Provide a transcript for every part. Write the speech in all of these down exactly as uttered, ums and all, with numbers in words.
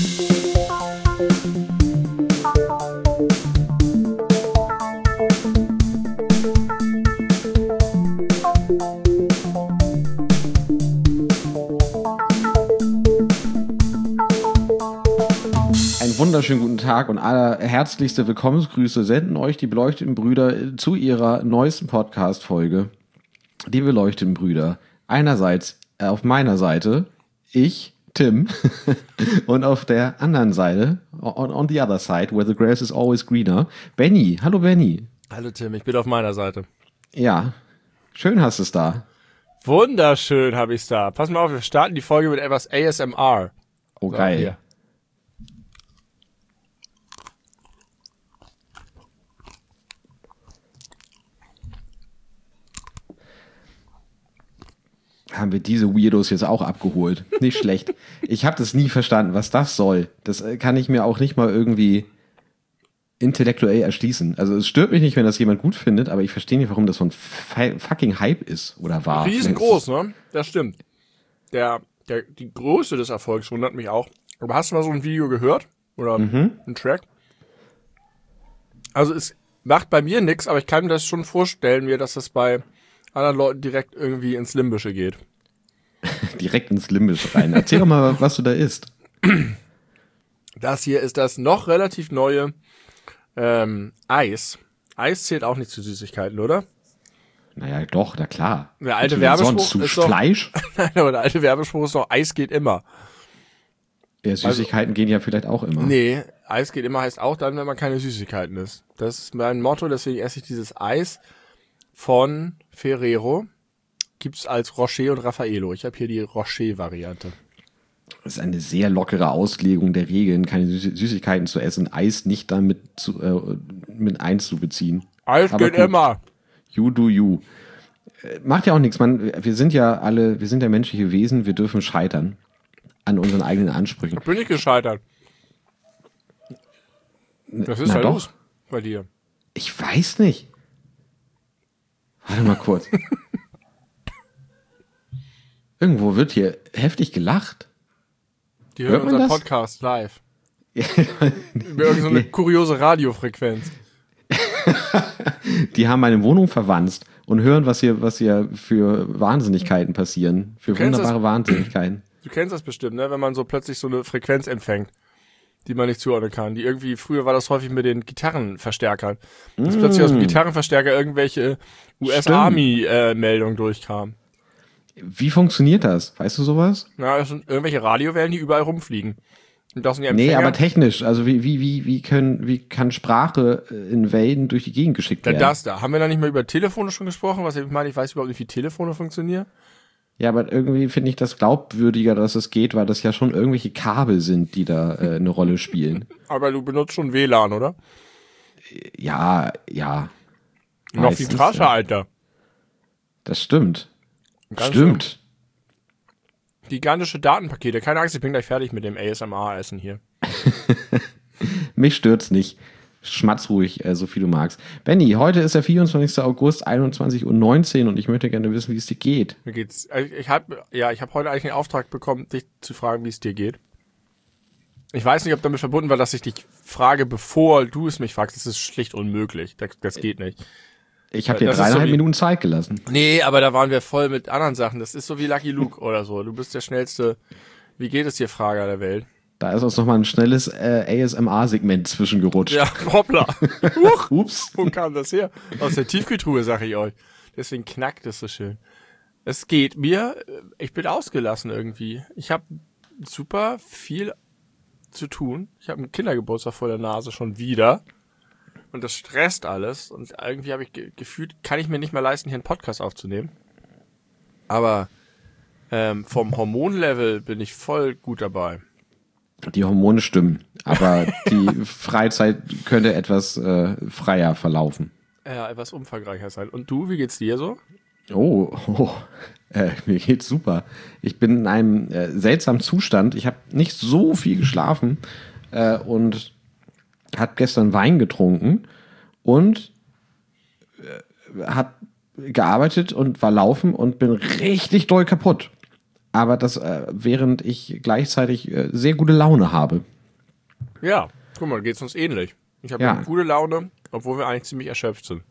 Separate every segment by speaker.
Speaker 1: Wunderschönen guten Tag und allerherzlichste Willkommensgrüße senden euch die beleuchteten Brüder zu ihrer neuesten Podcast-Folge. Die beleuchteten Brüder. Einerseits äh, auf meiner Seite ich, Tim, und auf der anderen Seite, on, on the other side, where the grass is always greener, Benny. Hallo Benny.
Speaker 2: Hallo Tim, ich bin auf meiner Seite.
Speaker 1: Ja, schön hast du es da.
Speaker 2: Wunderschön habe ich es da. Pass mal auf, wir starten die Folge mit etwas A S M R.
Speaker 1: Oh so, geil. Hier. Haben wir diese Weirdos jetzt auch abgeholt. Nicht schlecht. Ich habe das nie verstanden, was das soll. Das kann ich mir auch nicht mal irgendwie intellektuell erschließen. Also es stört mich nicht, wenn das jemand gut findet, aber ich verstehe nicht, warum das so ein fucking Hype ist oder war.
Speaker 2: Riesengroß, ne? Das stimmt. Der, der, die Größe des Erfolgs wundert mich auch. Aber hast du mal so ein Video gehört? Oder mhm. einen Track? Also es macht bei mir nichts, aber ich kann mir das schon vorstellen, mir, dass das bei anderen Leuten direkt irgendwie ins Limbische geht.
Speaker 1: Direkt ins Limbische rein. Erzähl doch mal, was du da isst.
Speaker 2: Das hier ist das noch relativ neue ähm, Eis. Eis zählt auch nicht zu Süßigkeiten, oder?
Speaker 1: Naja, doch, na klar.
Speaker 2: Der alte Werbespruch
Speaker 1: zu
Speaker 2: ist doch,
Speaker 1: Fleisch?
Speaker 2: Nein, aber der alte Werbespruch ist doch, Eis geht immer.
Speaker 1: Ja, Süßigkeiten also, gehen ja vielleicht auch immer.
Speaker 2: Nee, Eis geht immer heißt auch dann, wenn man keine Süßigkeiten isst. Das ist mein Motto, deswegen esse ich dieses Eis von Ferrero. Gibt's als Rocher und Raffaello. Ich habe hier die Rocher-Variante.
Speaker 1: Das ist eine sehr lockere Auslegung der Regeln, keine Süß- Süßigkeiten zu essen, Eis nicht damit zu, äh, mit einzubeziehen.
Speaker 2: Eis
Speaker 1: Aber
Speaker 2: geht
Speaker 1: gut.
Speaker 2: immer.
Speaker 1: You do you. Macht ja auch nichts, man. Wir sind ja alle, wir sind ja menschliche Wesen, wir dürfen scheitern an unseren eigenen Ansprüchen.
Speaker 2: Bin ich gescheitert. Was ist
Speaker 1: Na
Speaker 2: da
Speaker 1: doch.
Speaker 2: los bei dir?
Speaker 1: Ich weiß nicht. Warte mal kurz. Irgendwo wird hier heftig gelacht.
Speaker 2: Die hören unseren Podcast live. Über irgendeine kuriose Radiofrequenz.
Speaker 1: Die haben meine Wohnung verwanzt und hören, was hier, was hier für Wahnsinnigkeiten passieren. Für wunderbare das, Wahnsinnigkeiten.
Speaker 2: Du kennst das bestimmt, ne? Wenn man so plötzlich so eine Frequenz empfängt, die man nicht zuordnen kann. Die irgendwie, früher war das häufig mit den Gitarrenverstärkern. Dass mm. plötzlich aus dem Gitarrenverstärker irgendwelche U S-Army-Meldungen äh, durchkamen.
Speaker 1: Wie funktioniert das? Weißt du sowas?
Speaker 2: Na, das sind irgendwelche Radiowellen, die überall rumfliegen. Und das sind die
Speaker 1: nee, aber technisch. Also wie, wie, wie, wie können, wie kann Sprache in Wellen durch die Gegend geschickt werden?
Speaker 2: Ja, das da. Haben wir da nicht mal über Telefone schon gesprochen? Was ich meine, ich weiß überhaupt nicht, wie Telefone funktionieren.
Speaker 1: Ja, aber irgendwie finde ich das glaubwürdiger, dass es geht, weil das ja schon irgendwelche Kabel sind, die da äh, eine Rolle spielen.
Speaker 2: Aber du benutzt schon W L A N, oder?
Speaker 1: Ja, ja.
Speaker 2: Noch viel krasser, ja. Alter.
Speaker 1: Das stimmt.
Speaker 2: Ganz
Speaker 1: stimmt.
Speaker 2: Schön. Gigantische Datenpakete. Keine Angst, ich bin gleich fertig mit dem A S M R-Essen hier.
Speaker 1: Mich stört's nicht. Schmatz ruhig, äh, so viel du magst. Benny, heute ist der vierundzwanzigster August, einundzwanzig Uhr neunzehn und ich möchte gerne wissen, wie es dir geht.
Speaker 2: Mir geht's. Ich habe ja, ich habe heute eigentlich den Auftrag bekommen, dich zu fragen, wie es dir geht. Ich weiß nicht, ob damit verbunden war, dass ich dich frage, bevor du es mich fragst. Das ist schlicht unmöglich. Das, das geht nicht.
Speaker 1: Ich habe dir das dreieinhalb so wie, Minuten Zeit gelassen.
Speaker 2: Nee, aber da waren wir voll mit anderen Sachen. Das ist so wie Lucky Luke oder so. Du bist der schnellste, wie geht es dir, Frager der Welt.
Speaker 1: Da ist uns nochmal ein schnelles äh, A S M R-Segment zwischengerutscht.
Speaker 2: Ja, hoppla.
Speaker 1: Huch. Ups.
Speaker 2: Wo kam das her? Aus der Tiefkühltruhe, sag ich euch. Deswegen knackt es so schön. Es geht mir, ich bin ausgelassen irgendwie. Ich habe super viel zu tun. Ich habe einen Kindergeburtstag vor der Nase schon wieder. Und das stresst alles. Und irgendwie habe ich ge- gefühlt, kann ich mir nicht mehr leisten, hier einen Podcast aufzunehmen. Aber ähm, vom Hormonlevel bin ich voll gut dabei.
Speaker 1: Die Hormone stimmen, aber die Freizeit könnte etwas äh, freier verlaufen.
Speaker 2: Ja, etwas umfangreicher sein. Und du, wie geht's dir so?
Speaker 1: Oh, oh äh, mir geht's super. Ich bin in einem äh, seltsamen Zustand. Ich habe nicht so viel geschlafen äh, und habe gestern Wein getrunken und äh, habe gearbeitet und war laufen und bin richtig doll kaputt. aber das äh, während ich gleichzeitig äh, sehr gute Laune habe.
Speaker 2: Ja, guck mal, geht's uns ähnlich. Ich habe
Speaker 1: Ja.
Speaker 2: gute Laune, obwohl wir eigentlich ziemlich erschöpft sind.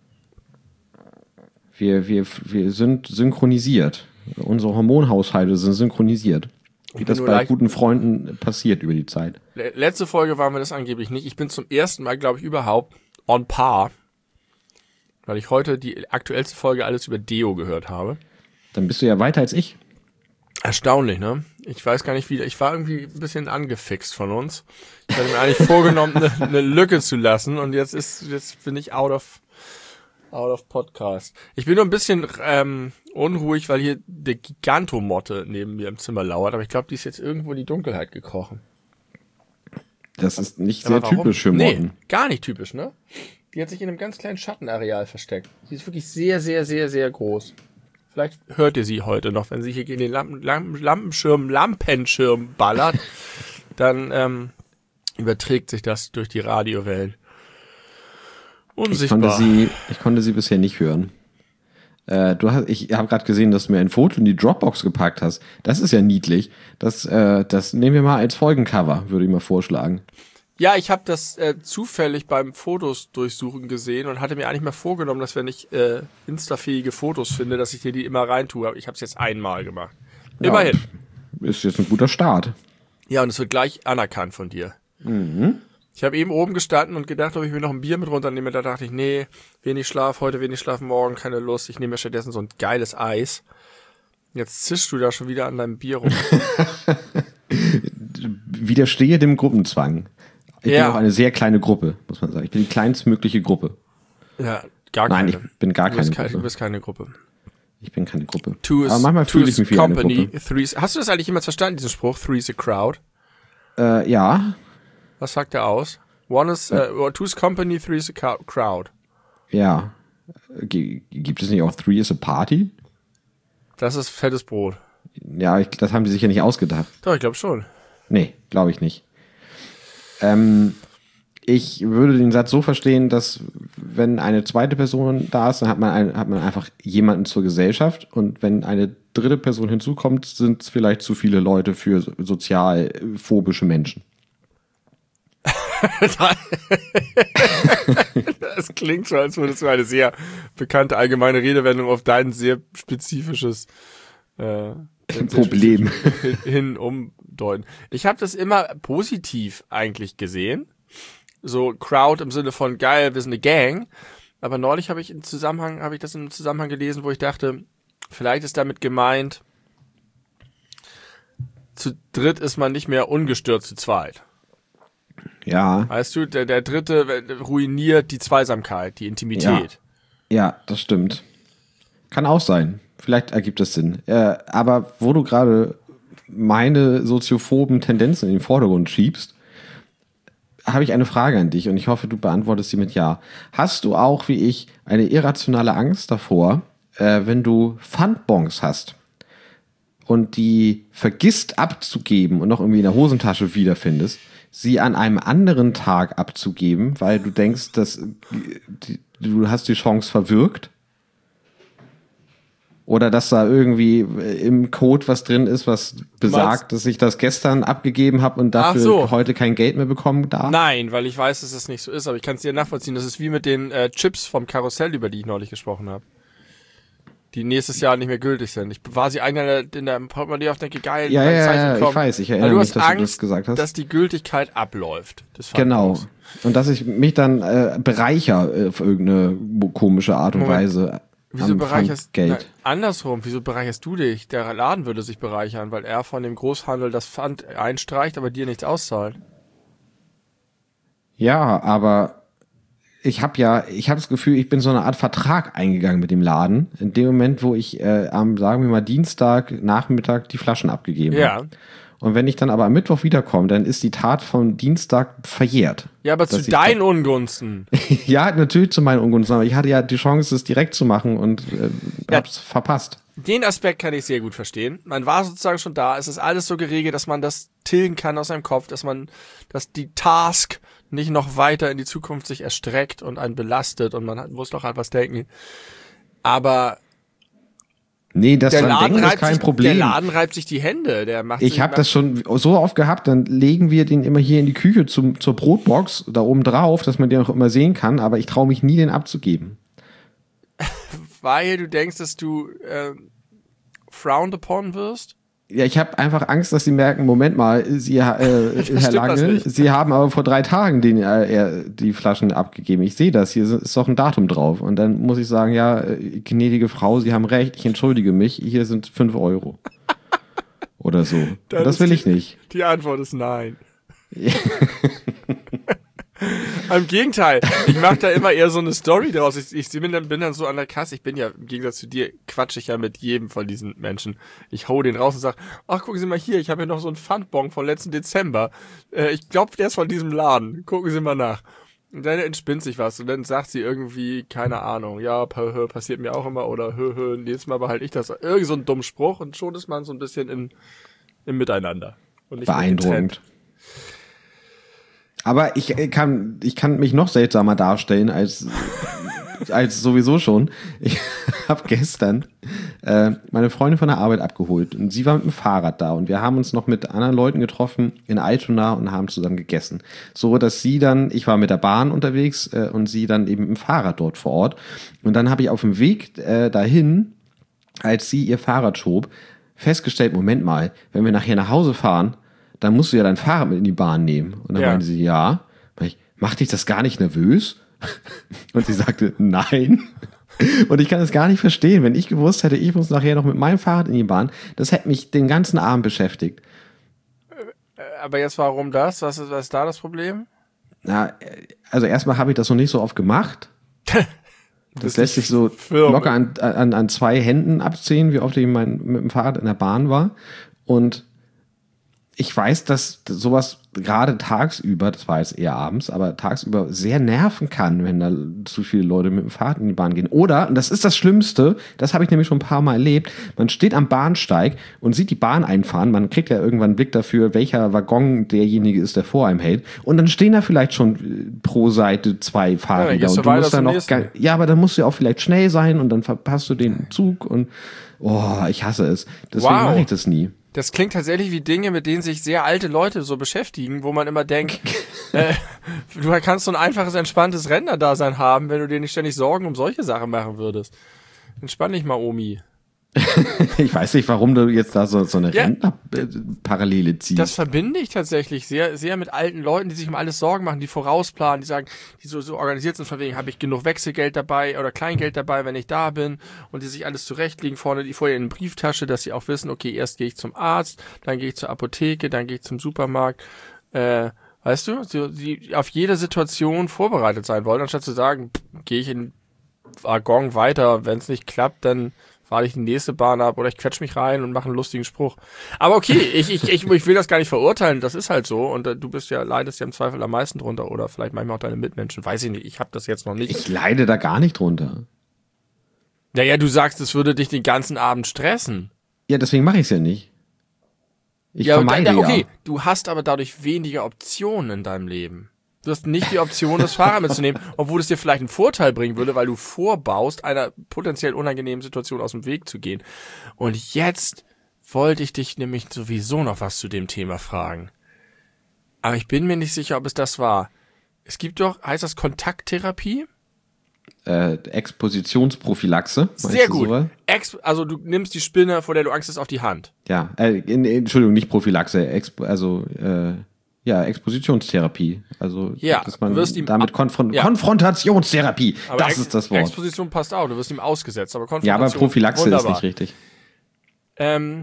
Speaker 1: Wir, wir, wir sind synchronisiert. Unsere Hormonhaushalte sind synchronisiert. Wie das
Speaker 2: nur
Speaker 1: bei
Speaker 2: leicht-
Speaker 1: guten Freunden passiert über die Zeit.
Speaker 2: Le- Letzte Folge waren wir das angeblich nicht. Ich bin zum ersten Mal, glaube ich, überhaupt on par, weil ich heute die aktuellste Folge alles über Deo gehört habe.
Speaker 1: Dann bist du ja weiter als ich.
Speaker 2: Erstaunlich, ne? Ich weiß gar nicht, wie, ich war irgendwie ein bisschen angefixt von uns. Ich hatte mir eigentlich vorgenommen, eine, eine Lücke zu lassen und jetzt ist, jetzt bin ich out of, out of Podcast. Ich bin nur ein bisschen ähm, unruhig, weil hier der Gigantomotte neben mir im Zimmer lauert, aber ich glaube, die ist jetzt irgendwo in die Dunkelheit gekrochen.
Speaker 1: Das ist nicht
Speaker 2: Aber
Speaker 1: sehr
Speaker 2: warum?
Speaker 1: typisch für Motten.
Speaker 2: Nee, gar nicht typisch, ne? Die hat sich in einem ganz kleinen Schattenareal versteckt. Die ist wirklich sehr, sehr, sehr, sehr groß. Vielleicht hört ihr sie heute noch, wenn sie hier gegen den Lampen, Lampen, Lampenschirm, Lampenschirm ballert, dann ähm, überträgt sich das durch die Radiowellen.
Speaker 1: Ich
Speaker 2: Unsichtbar.
Speaker 1: konnte sie, ich konnte sie bisher nicht hören. Äh, du hast, ich habe gerade gesehen, dass du mir ein Foto in die Dropbox gepackt hast. Das ist ja niedlich. Das, äh, das nehmen wir mal als Folgencover, würde ich mal vorschlagen.
Speaker 2: Ja, ich habe das äh, zufällig beim Fotos durchsuchen gesehen und hatte mir eigentlich mal vorgenommen, dass wenn ich äh, instafähige Fotos finde, dass ich dir die immer reintue. Aber ich habe es jetzt einmal gemacht. Immerhin.
Speaker 1: Ja, ist jetzt ein guter Start.
Speaker 2: Ja, und es wird gleich anerkannt von dir.
Speaker 1: Mhm.
Speaker 2: Ich habe eben oben gestanden und gedacht, ob ich mir noch ein Bier mit runternehme. Da dachte ich, nee, wenig Schlaf heute, wenig Schlaf morgen, keine Lust. Ich nehme mir stattdessen so ein geiles Eis. Jetzt zischst du da schon wieder an deinem Bier rum.
Speaker 1: Widerstehe dem Gruppenzwang. Ich
Speaker 2: Ja.
Speaker 1: bin auch eine sehr kleine Gruppe, muss man sagen. Ich bin die kleinstmögliche Gruppe.
Speaker 2: Ja, gar
Speaker 1: Nein,
Speaker 2: keine.
Speaker 1: ich bin gar
Speaker 2: du bist
Speaker 1: keine
Speaker 2: keine,
Speaker 1: Gruppe.
Speaker 2: Du bist keine Gruppe.
Speaker 1: Ich bin keine Gruppe.
Speaker 2: Two is,
Speaker 1: Aber manchmal
Speaker 2: two
Speaker 1: fühle ich
Speaker 2: is
Speaker 1: mich wie
Speaker 2: company,
Speaker 1: eine Gruppe.
Speaker 2: three's, hast du das eigentlich jemals verstanden, diesen Spruch? Three's a crowd.
Speaker 1: Äh, ja,
Speaker 2: Was sagt er aus? One is, uh, two's company, three's a cow- crowd.
Speaker 1: ja. G- Gibt es nicht auch Three is a Party?
Speaker 2: Das ist fettes Brot.
Speaker 1: Ja, ich, das haben die sich ja nicht ausgedacht.
Speaker 2: Doch, ich glaube schon.
Speaker 1: Nee, glaube ich nicht. Ähm, ich würde den Satz so verstehen, dass wenn eine zweite Person da ist, dann hat man, ein, hat man einfach jemanden zur Gesellschaft und wenn eine dritte Person hinzukommt, sind es vielleicht zu viele Leute für so- sozialphobische Menschen.
Speaker 2: Das klingt so, als würdest du eine sehr bekannte allgemeine Redewendung auf dein sehr spezifisches äh, sehr
Speaker 1: Problem.
Speaker 2: hin, hin umdeuten. Ich habe das immer positiv eigentlich gesehen. So Crowd im Sinne von geil, wir sind eine Gang. Aber neulich habe ich im Zusammenhang, habe ich das im Zusammenhang gelesen, wo ich dachte, vielleicht ist damit gemeint, zu dritt ist man nicht mehr ungestört zu zweit.
Speaker 1: Ja,
Speaker 2: Weißt du, der, der dritte ruiniert die Zweisamkeit, die Intimität.
Speaker 1: ja, das stimmt. Kann auch sein. Vielleicht ergibt es Sinn. Äh, aber wo du gerade meine soziophoben Tendenzen in den Vordergrund schiebst, habe ich eine Frage an dich und ich hoffe, du beantwortest sie mit Ja. Hast du auch, wie ich, eine irrationale Angst davor, äh, wenn du Pfandbons hast und die vergisst abzugeben und noch irgendwie in der Hosentasche wiederfindest, sie an einem anderen Tag abzugeben, weil du denkst, dass die, du hast die Chance verwirkt? Oder dass da irgendwie im Code was drin ist, was besagt, dass ich das gestern abgegeben habe und dafür
Speaker 2: Ach so.
Speaker 1: heute kein Geld mehr bekommen darf?
Speaker 2: Nein, weil ich weiß, dass es nicht so ist, aber ich kann es dir nachvollziehen. Das ist wie mit den äh, Chips vom Karussell, über die ich neulich gesprochen habe. Die nächstes Jahr nicht mehr gültig sind. Ich war sie eigentlich in der Portemonnaie auf, denke, geil,
Speaker 1: Ja,
Speaker 2: mein
Speaker 1: ja,
Speaker 2: Zeichen
Speaker 1: ja, ich
Speaker 2: kommt.
Speaker 1: weiß, ich
Speaker 2: Aber
Speaker 1: erinnere
Speaker 2: du
Speaker 1: mich,
Speaker 2: hast
Speaker 1: dass du
Speaker 2: Angst,
Speaker 1: das gesagt hast.
Speaker 2: dass die Gültigkeit abläuft. Das
Speaker 1: Genau.
Speaker 2: Pfandbons.
Speaker 1: Und dass ich mich dann äh, bereicher äh, auf irgendeine komische Art und
Speaker 2: Moment.
Speaker 1: Weise
Speaker 2: Wieso
Speaker 1: am
Speaker 2: bereicherst
Speaker 1: Pfandgeld.
Speaker 2: Nein, andersrum, wieso bereicherst du dich? Der Laden würde sich bereichern, weil er von dem Großhandel das Pfand einstreicht, aber dir nichts auszahlt.
Speaker 1: Ja, aber ich habe ja, ich habe das Gefühl, ich bin so eine Art Vertrag eingegangen mit dem Laden. In dem Moment, wo ich äh, am, sagen wir mal, Dienstag Nachmittag die Flaschen abgegeben
Speaker 2: Ja.
Speaker 1: habe. Und wenn ich dann aber am Mittwoch wiederkomme, dann ist die Tat vom Dienstag verjährt.
Speaker 2: Ja, aber
Speaker 1: Dass
Speaker 2: zu
Speaker 1: ich
Speaker 2: deinen Ungunsten.
Speaker 1: Ja, natürlich zu meinen Ungunsten, aber ich hatte ja die Chance, es direkt zu machen und äh,
Speaker 2: Ja.
Speaker 1: hab's verpasst.
Speaker 2: Den Aspekt kann ich sehr gut verstehen. Man war sozusagen schon da. Es ist alles so geregelt, dass man das tilgen kann aus seinem Kopf, dass man, dass die Task nicht noch weiter in die Zukunft sich erstreckt und einen belastet und man hat, muss noch an was denken. Aber
Speaker 1: Nee, das
Speaker 2: Der
Speaker 1: dran
Speaker 2: Laden,
Speaker 1: denken ist
Speaker 2: reibt
Speaker 1: kein
Speaker 2: sich,
Speaker 1: Problem.
Speaker 2: der Laden reibt sich die Hände. Der macht
Speaker 1: Ich
Speaker 2: sich-
Speaker 1: habe das schon so oft gehabt, dann legen wir den immer hier in die Küche zum, zur Brotbox, da oben drauf, dass man den auch immer sehen kann, aber ich traue mich nie, den abzugeben.
Speaker 2: Weil du denkst, dass du äh, frowned upon wirst?
Speaker 1: Ja, ich habe einfach Angst, dass sie merken, Moment mal, Sie, äh, Herr
Speaker 2: stimmt was
Speaker 1: Lange,
Speaker 2: nicht.
Speaker 1: Sie haben aber vor drei Tagen den, äh, er, die Flaschen abgegeben. Ich sehe das, hier ist doch ein Datum drauf. Und dann muss ich sagen, ja, äh, gnädige Frau, Sie haben recht, ich entschuldige mich, hier sind fünf Euro. Oder so.
Speaker 2: Dann
Speaker 1: Das
Speaker 2: ist
Speaker 1: will
Speaker 2: die-
Speaker 1: ich nicht.
Speaker 2: Die Antwort ist nein. Im Gegenteil, ich mache da immer eher so eine Story draus. Ich, ich bin, dann, bin dann so an der Kasse. Ich bin ja, im Gegensatz zu dir, quatsche ich ja mit jedem von diesen Menschen. Ich hau den raus und sag, ach, gucken Sie mal hier, ich habe hier noch so einen Pfandbon von letzten Dezember. Äh, ich glaube, der ist von diesem Laden. Gucken Sie mal nach. Und dann entspinnt sich was. Und dann sagt sie irgendwie, keine Ahnung, ja, hö, hö, passiert mir auch immer. Oder hö, hö, nächstes Mal behalte ich das. Irgend so ein dummer Spruch. Und schon ist man so ein bisschen im, im Miteinander. Und nicht mehr getrennt.
Speaker 1: Beeindruckend. Aber ich kann, ich kann mich noch seltsamer darstellen als, als sowieso schon. Ich habe gestern äh, meine Freundin von der Arbeit abgeholt und sie war mit dem Fahrrad da und wir haben uns noch mit anderen Leuten getroffen in Altona und haben zusammen gegessen. So, dass sie dann, ich war mit der Bahn unterwegs äh, und sie dann eben mit dem Fahrrad dort vor Ort. Und dann habe ich auf dem Weg äh, dahin, als sie ihr Fahrrad schob, festgestellt, Moment mal, wenn wir nachher nach Hause fahren, dann musst du ja dein Fahrrad mit in die Bahn nehmen. Und dann
Speaker 2: Ja.
Speaker 1: meinte sie, ja. Ich, macht dich das gar nicht nervös? Und sie sagte, nein. Und ich kann es gar nicht verstehen. Wenn ich gewusst hätte, ich muss nachher noch mit meinem Fahrrad in die Bahn, das hätte mich den ganzen Abend beschäftigt.
Speaker 2: Aber jetzt warum das? Was ist, was ist da das Problem?
Speaker 1: Na, also erstmal habe ich das noch nicht so oft gemacht. Das lässt sich so
Speaker 2: firm.
Speaker 1: locker an, an, an zwei Händen abzählen, wie oft ich mein, mit dem Fahrrad in der Bahn war. Und ich weiß, dass sowas gerade tagsüber, das war jetzt eher abends, aber tagsüber sehr nerven kann, wenn da zu viele Leute mit dem Fahrrad in die Bahn gehen. Oder, und das ist das Schlimmste, das habe ich nämlich schon ein paar Mal erlebt, man steht am Bahnsteig und sieht die Bahn einfahren, man kriegt ja irgendwann einen Blick dafür, welcher Waggon derjenige ist, der vor einem hält. Und dann stehen da vielleicht schon pro Seite zwei Fahrräder.
Speaker 2: Ja, dann gehst du
Speaker 1: und du
Speaker 2: weiter
Speaker 1: musst dann
Speaker 2: zum
Speaker 1: noch,
Speaker 2: nächsten.
Speaker 1: ga- ja, aber dann musst du ja auch vielleicht schnell sein und dann verpasst du den Zug und oh, ich hasse es. Deswegen
Speaker 2: Wow.
Speaker 1: mache ich das nie.
Speaker 2: Das klingt tatsächlich wie Dinge, mit denen sich sehr alte Leute so beschäftigen, wo man immer denkt, äh, du kannst so ein einfaches, entspanntes Rentnerdasein haben, wenn du dir nicht ständig Sorgen um solche Sachen machen würdest. Entspann dich mal, Omi.
Speaker 1: Ich weiß nicht, warum du jetzt da so, so eine
Speaker 2: Ja.
Speaker 1: Rentnerparallele ziehst.
Speaker 2: Das verbinde ich tatsächlich sehr, sehr mit alten Leuten, die sich um alles Sorgen machen, die vorausplanen, die sagen, die so, so organisiert sind, von wegen, habe ich genug Wechselgeld dabei oder Kleingeld dabei, wenn ich da bin, und die sich alles zurechtlegen, vorne die vorher in die Brieftasche, dass sie auch wissen, okay, erst gehe ich zum Arzt, dann gehe ich zur Apotheke, dann gehe ich zum Supermarkt, äh, weißt du, die, die auf jede Situation vorbereitet sein wollen, anstatt zu sagen, pff, gehe ich in den Waggon weiter, wenn es nicht klappt, dann fahre ich die nächste Bahn ab oder ich quetsch mich rein und mache einen lustigen Spruch. Aber okay, ich, ich, ich, ich will das gar nicht verurteilen, das ist halt so und äh, du bist ja, leidest ja im Zweifel am meisten drunter oder vielleicht manchmal auch deine Mitmenschen, weiß ich nicht, ich habe das jetzt noch nicht.
Speaker 1: Ich leide da gar nicht drunter.
Speaker 2: Naja, du sagst, es würde dich den ganzen Abend stressen.
Speaker 1: Ja, deswegen mache ich es ja nicht. Ich
Speaker 2: ja,
Speaker 1: vermeide
Speaker 2: da, okay,
Speaker 1: ja.
Speaker 2: du hast aber dadurch weniger Optionen in deinem Leben. Du hast nicht die Option, das Fahrrad mitzunehmen, obwohl es dir vielleicht einen Vorteil bringen würde, weil du vorbaust, einer potenziell unangenehmen Situation aus dem Weg zu gehen. Und jetzt wollte ich dich nämlich sowieso noch was zu dem Thema fragen. Aber ich bin mir nicht sicher, ob es das war. Es gibt doch, heißt das Kontakttherapie?
Speaker 1: Äh, Expositionsprophylaxe. meinst
Speaker 2: Sehr
Speaker 1: du
Speaker 2: gut.
Speaker 1: sowas?
Speaker 2: Ex also du nimmst die Spinne, vor der du Angst hast, auf die Hand.
Speaker 1: Ja, äh, in, Entschuldigung, nicht Prophylaxe, Expo, also äh, ja, Expositionstherapie. Also
Speaker 2: Ja,
Speaker 1: dass man
Speaker 2: du wirst ihm
Speaker 1: damit
Speaker 2: ab-
Speaker 1: Konfron
Speaker 2: ja.
Speaker 1: Konfrontationstherapie.
Speaker 2: Aber
Speaker 1: Das
Speaker 2: Ex-
Speaker 1: ist das Wort.
Speaker 2: Exposition passt auch, du wirst ihm ausgesetzt. Aber
Speaker 1: Ja,
Speaker 2: Konfrontation,
Speaker 1: aber Prophylaxe
Speaker 2: wunderbar.
Speaker 1: ist nicht richtig.
Speaker 2: Ähm,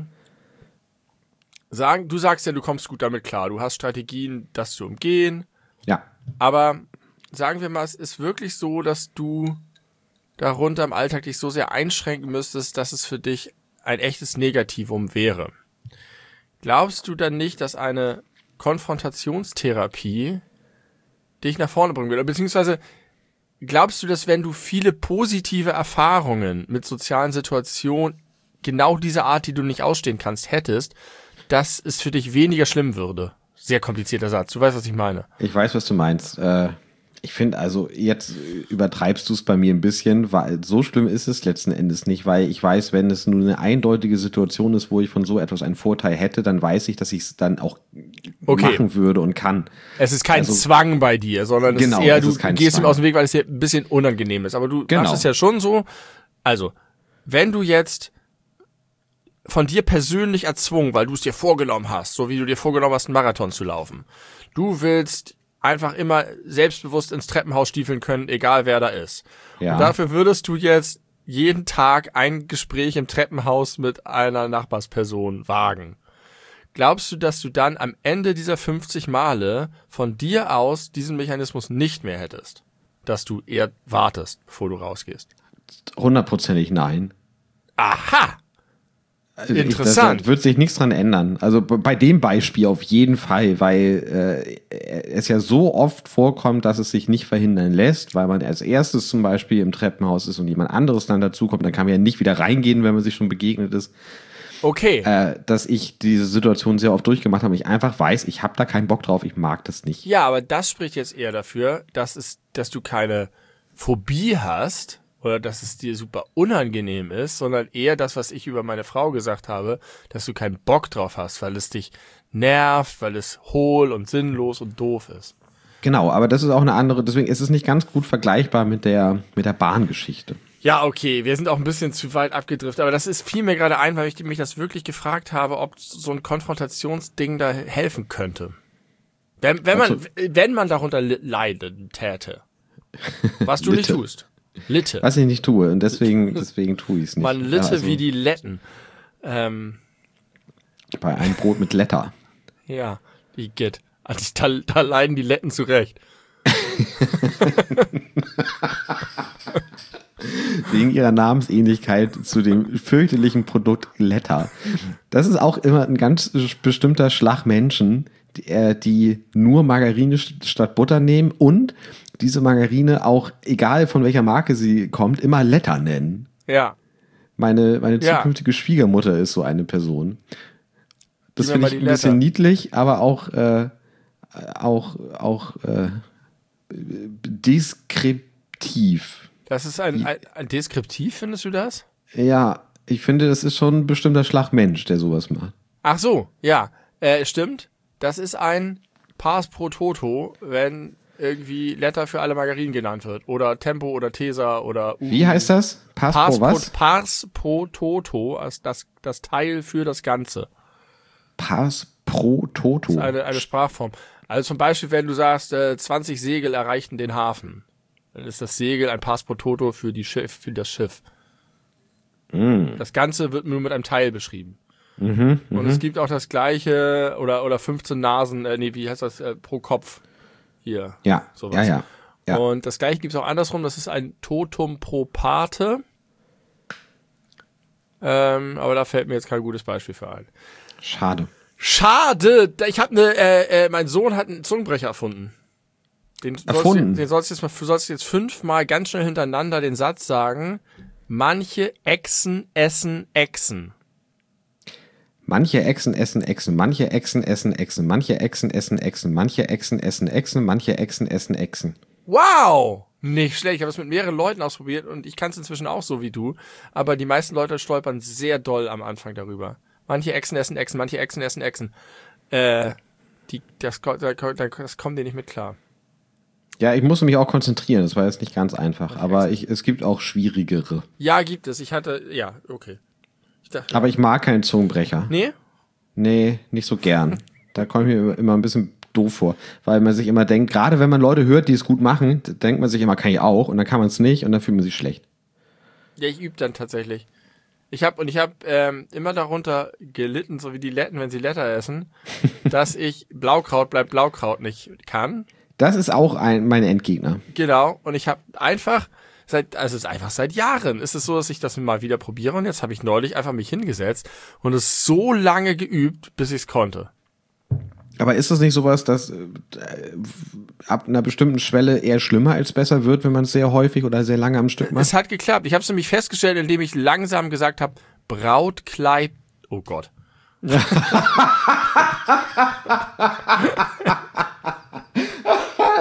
Speaker 2: sagen, du sagst ja, du kommst gut damit klar. Du hast Strategien, das zu umgehen.
Speaker 1: Ja.
Speaker 2: Aber sagen wir mal, es ist wirklich so, dass du darunter im Alltag dich so sehr einschränken müsstest, dass es für dich ein echtes Negativum wäre. Glaubst du dann nicht, dass eine Konfrontationstherapie dich nach vorne bringen würde? Beziehungsweise glaubst du, dass wenn du viele positive Erfahrungen mit sozialen Situationen, genau diese Art, die du nicht ausstehen kannst, hättest, dass es für dich weniger schlimm würde? Sehr komplizierter Satz. Du weißt, was ich meine.
Speaker 1: Ich weiß, was du meinst. Äh, Ich finde, also jetzt übertreibst du es bei mir ein bisschen, weil so schlimm ist es letzten Endes nicht, weil ich weiß, wenn es nur eine eindeutige Situation ist, wo ich von so etwas einen Vorteil hätte, dann weiß ich, dass ich es dann auch
Speaker 2: okay.
Speaker 1: machen würde und kann.
Speaker 2: Es ist kein
Speaker 1: also,
Speaker 2: Zwang bei dir, sondern es
Speaker 1: genau,
Speaker 2: ist eher,
Speaker 1: es
Speaker 2: du
Speaker 1: ist kein
Speaker 2: gehst
Speaker 1: Zwang.
Speaker 2: ihm aus dem Weg, weil es dir ein bisschen unangenehm ist. Aber du
Speaker 1: genau.
Speaker 2: machst es ja schon so, also, wenn du jetzt von dir persönlich erzwungen, weil du es dir vorgenommen hast, so wie du dir vorgenommen hast, einen Marathon zu laufen, du willst einfach immer selbstbewusst ins Treppenhaus stiefeln können, egal wer da ist.
Speaker 1: Ja.
Speaker 2: Und dafür würdest du jetzt jeden Tag ein Gespräch im Treppenhaus mit einer Nachbarsperson wagen. Glaubst du, dass du dann am Ende dieser fünfzig Male von dir aus diesen Mechanismus nicht mehr hättest? Dass du eher wartest, bevor du rausgehst?
Speaker 1: Hundertprozentig nein.
Speaker 2: Aha! Interessant.
Speaker 1: Da wird sich nichts dran ändern. Also bei dem Beispiel auf jeden Fall, weil äh, es ja so oft vorkommt, dass es sich nicht verhindern lässt, weil man als erstes zum Beispiel im Treppenhaus ist und jemand anderes dann dazukommt, dann kann man ja nicht wieder reingehen, wenn man sich schon begegnet ist.
Speaker 2: Okay.
Speaker 1: Äh, dass ich diese Situation sehr oft durchgemacht habe und ich einfach weiß, ich habe da keinen Bock drauf, ich mag das nicht.
Speaker 2: Ja, aber das spricht jetzt eher dafür, dass es, dass du keine Phobie hast, oder dass es dir super unangenehm ist, sondern eher das, was ich über meine Frau gesagt habe, dass du keinen Bock drauf hast, weil es dich nervt, weil es hohl und sinnlos und doof ist.
Speaker 1: Genau, aber das ist auch eine andere, deswegen ist es nicht ganz gut vergleichbar mit der, mit der Bahngeschichte.
Speaker 2: Ja, okay, wir sind auch ein bisschen zu weit abgedriftet, aber das ist fiel mir gerade ein, weil ich mich das wirklich gefragt habe, ob so ein Konfrontationsding da helfen könnte. Wenn, wenn man, also, wenn man darunter leiden täte. Was du nicht tust. Litte.
Speaker 1: Was ich nicht tue und deswegen, deswegen tue ich es nicht.
Speaker 2: Man litte ja, also wie die Letten. Ähm,
Speaker 1: bei einem Brot mit Letter.
Speaker 2: Ja, wie geht. Also da, da leiden die Letten zurecht.
Speaker 1: Wegen ihrer Namensähnlichkeit zu dem fürchterlichen Produkt Letter. Das ist auch immer ein ganz bestimmter Schlag Menschen, die, die nur Margarine statt Butter nehmen und diese Margarine auch, egal von welcher Marke sie kommt, immer Letter nennen.
Speaker 2: Ja.
Speaker 1: Meine, meine
Speaker 2: ja.
Speaker 1: zukünftige Schwiegermutter ist so eine Person. Das finde ich ein bisschen niedlich, aber auch, äh, auch, auch äh, deskriptiv.
Speaker 2: Das ist ein, ein, ein Deskriptiv, findest du das?
Speaker 1: Ja, ich finde, das ist schon ein bestimmter Schlag Mensch, der sowas macht.
Speaker 2: Ach so, ja, äh, stimmt. Das ist ein Pars pro Toto, wenn irgendwie Letter für alle Margarinen genannt wird. Oder Tempo oder Tesa oder U.
Speaker 1: Wie heißt das? Pars, Pars pro was?
Speaker 2: Pro, Pars pro Toto, also das, das Teil für das Ganze.
Speaker 1: Pars pro Toto?
Speaker 2: Das ist eine, eine Sprachform. Also zum Beispiel, wenn du sagst, äh, zwanzig Segel erreichten den Hafen, dann ist das Segel ein Pars pro Toto für, die Schiff, für das Schiff.
Speaker 1: Mm.
Speaker 2: Das Ganze wird nur mit einem Teil beschrieben.
Speaker 1: Mhm,
Speaker 2: und
Speaker 1: mhm.
Speaker 2: es gibt auch das gleiche, oder, oder fünfzehn Nasen, äh, nee, wie heißt das, äh, pro Kopf. Hier.
Speaker 1: Ja,
Speaker 2: sowas.
Speaker 1: ja, ja, ja.
Speaker 2: Und das gleiche gibt es auch andersrum, das ist ein Totum pro Pate. Ähm, aber da fällt mir jetzt kein gutes Beispiel für ein.
Speaker 1: Schade.
Speaker 2: Schade! Ich habe eine, äh, äh, mein Sohn hat einen Zungenbrecher erfunden. Den
Speaker 1: erfunden?
Speaker 2: Sollst du, den sollst du jetzt mal, du sollst jetzt fünfmal ganz schnell hintereinander den Satz sagen, manche Echsen essen Echsen.
Speaker 1: Manche Echsen essen Echsen, manche Echsen essen Echsen, manche Echsen essen Echsen, manche Echsen essen Echsen, manche Echsen essen Echsen.
Speaker 2: Wow! Nicht schlecht, ich habe es mit mehreren Leuten ausprobiert und ich kann es inzwischen auch so wie du, aber die meisten Leute stolpern sehr doll am Anfang darüber. Manche Echsen essen Echsen, manche Echsen essen Echsen. Äh, die, das, das kommt dir nicht mit klar.
Speaker 1: Ja, ich musste mich auch konzentrieren, das war jetzt nicht ganz einfach, aber ich, es gibt auch schwierigere.
Speaker 2: Ja, gibt es. Ich hatte, ja, okay. Ich dachte,
Speaker 1: aber ich mag keinen Zungenbrecher.
Speaker 2: Nee?
Speaker 1: Nee, nicht so gern. Da komme ich mir immer ein bisschen doof vor, weil man sich immer denkt, gerade wenn man Leute hört, die es gut machen, denkt man sich immer, kann ich auch, und dann kann man es nicht und dann fühlt man sich schlecht.
Speaker 2: Ja, ich übe dann tatsächlich. Ich habe und ich habe ähm, immer darunter gelitten, so wie die Letten, wenn sie Letter essen, dass ich Blaukraut bleibt Blaukraut nicht kann.
Speaker 1: Das ist auch ein, mein Endgegner.
Speaker 2: Genau, und ich habe einfach seit, also es ist einfach seit Jahren ist es so, dass ich das mal wieder probiere und jetzt habe ich neulich einfach mich hingesetzt und es so lange geübt, bis ich es konnte.
Speaker 1: Aber ist das nicht sowas, dass äh, ab einer bestimmten Schwelle eher schlimmer als besser wird, wenn man es sehr häufig oder sehr lange am Stück macht?
Speaker 2: Es hat geklappt. Ich habe es nämlich festgestellt, indem ich langsam gesagt habe, Brautkleid, oh Gott.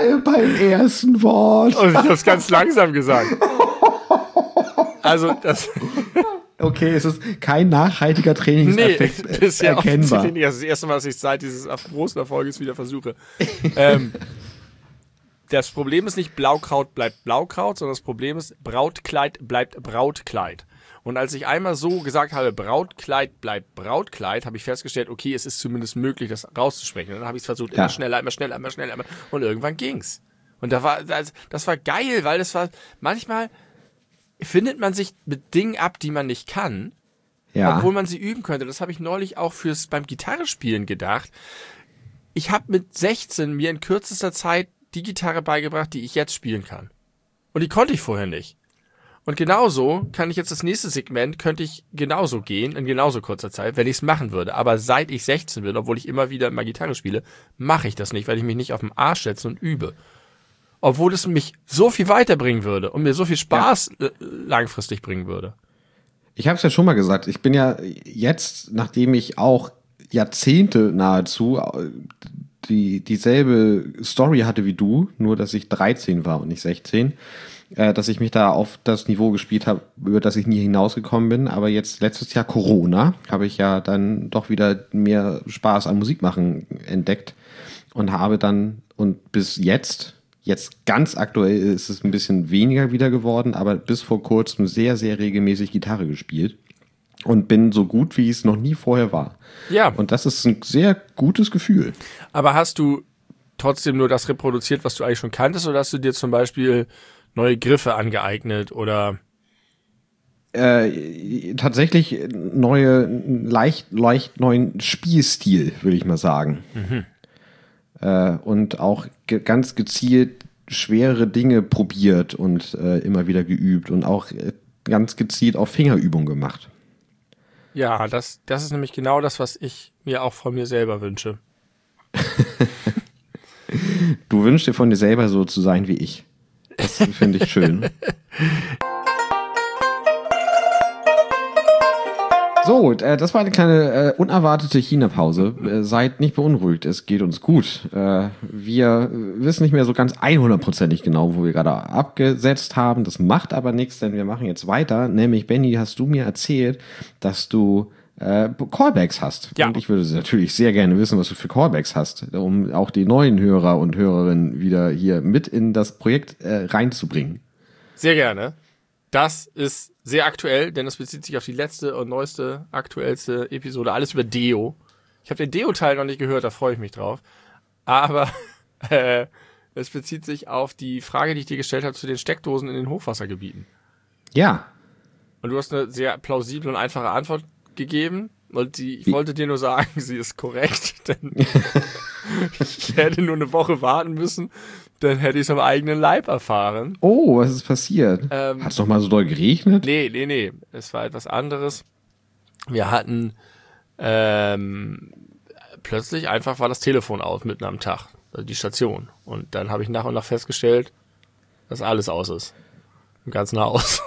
Speaker 1: beim ersten Wort.
Speaker 2: Und ich habe es ganz langsam gesagt. Also das...
Speaker 1: Okay, es ist kein nachhaltiger Trainingseffekt
Speaker 2: nee, bisher
Speaker 1: erkennbar.
Speaker 2: Nicht. Das ist das erste Mal, dass ich seit dieses großen Erfolges wieder versuche. ähm, das Problem ist nicht, Blaukraut bleibt Blaukraut, sondern das Problem ist, Brautkleid bleibt Brautkleid. Und als ich einmal so gesagt habe, Brautkleid bleibt Brautkleid, habe ich festgestellt, okay, es ist zumindest möglich, das rauszusprechen. Und dann habe ich es versucht, immer ja. schneller, immer schneller, immer schneller. Immer, und irgendwann ging's. Und da war, das, das war geil, weil das war manchmal... findet man sich mit Dingen ab, die man nicht kann, ja. obwohl man sie üben könnte. Das habe ich neulich auch fürs beim Gitarrespielen gedacht. Ich habe mit sechzehn mir in kürzester Zeit die Gitarre beigebracht, die ich jetzt spielen kann. Und die konnte ich vorher nicht. Und genauso kann ich jetzt das nächste Segment, könnte ich genauso gehen, in genauso kurzer Zeit, wenn ich es machen würde. Aber seit ich sechzehn bin, obwohl ich immer wieder mal Gitarre spiele, mache ich das nicht, weil ich mich nicht auf den Arsch setze und übe. Obwohl es mich so viel weiterbringen würde und mir so viel Spaß ja. langfristig bringen würde.
Speaker 1: Ich habe es ja schon mal gesagt, ich bin ja jetzt, nachdem ich auch Jahrzehnte nahezu die dieselbe Story hatte wie du, nur dass ich dreizehn war und nicht sechzehn, äh, dass ich mich da auf das Niveau gespielt habe, über das ich nie hinausgekommen bin. Aber jetzt letztes Jahr Corona habe ich ja dann doch wieder mehr Spaß am Musikmachen entdeckt und habe dann und bis jetzt Jetzt ganz aktuell ist es ein bisschen weniger wieder geworden, aber bis vor kurzem sehr, sehr regelmäßig Gitarre gespielt und bin so gut, wie ich es noch nie vorher war.
Speaker 2: Ja.
Speaker 1: Und das ist ein sehr gutes Gefühl.
Speaker 2: Aber hast du trotzdem nur das reproduziert, was du eigentlich schon kanntest, oder hast du dir zum Beispiel neue Griffe angeeignet oder?
Speaker 1: Äh, tatsächlich neue, leicht, leicht neuen Spielstil, würde ich mal sagen. Mhm. Und auch ge- ganz gezielt schwere Dinge probiert und äh, immer wieder geübt und auch äh, ganz gezielt auf Fingerübung gemacht.
Speaker 2: Ja, das, das ist nämlich genau das, was ich mir auch von mir selber wünsche.
Speaker 1: Du wünschst dir von dir selber so zu sein wie ich. Das finde ich schön. So, äh, das war eine kleine äh, unerwartete China-Pause. Äh, seid nicht beunruhigt, es geht uns gut. Äh, wir wissen nicht mehr so ganz hundertprozentig genau, wo wir gerade abgesetzt haben. Das macht aber nichts, denn wir machen jetzt weiter. Nämlich, Benny, hast du mir erzählt, dass du äh, Callbacks hast.
Speaker 2: Ja.
Speaker 1: Und ich würde natürlich sehr gerne wissen, was du für Callbacks hast, um auch die neuen Hörer und Hörerinnen wieder hier mit in das Projekt äh, reinzubringen.
Speaker 2: Sehr gerne. Das ist sehr aktuell, denn das bezieht sich auf die letzte und neueste, aktuellste Episode. Alles über Deo. Ich habe den Deo-Teil noch nicht gehört, da freue ich mich drauf. Aber äh, es bezieht sich auf die Frage, die ich dir gestellt habe zu den Steckdosen in den Hochwassergebieten.
Speaker 1: Ja.
Speaker 2: Und du hast eine sehr plausible und einfache Antwort gegeben. Und die, ich wollte dir nur sagen, sie ist korrekt, denn ich hätte nur eine Woche warten müssen, dann hätte ich es am eigenen Leib erfahren.
Speaker 1: Oh, was ist passiert?
Speaker 2: Ähm,
Speaker 1: Hat es noch mal so doll geregnet?
Speaker 2: Nee, nee, nee. Es war etwas anderes. Wir hatten ähm, plötzlich einfach war das Telefon aus mitten am Tag, also die Station. Und dann habe ich nach und nach festgestellt, dass alles aus ist. Im ganzen Haus.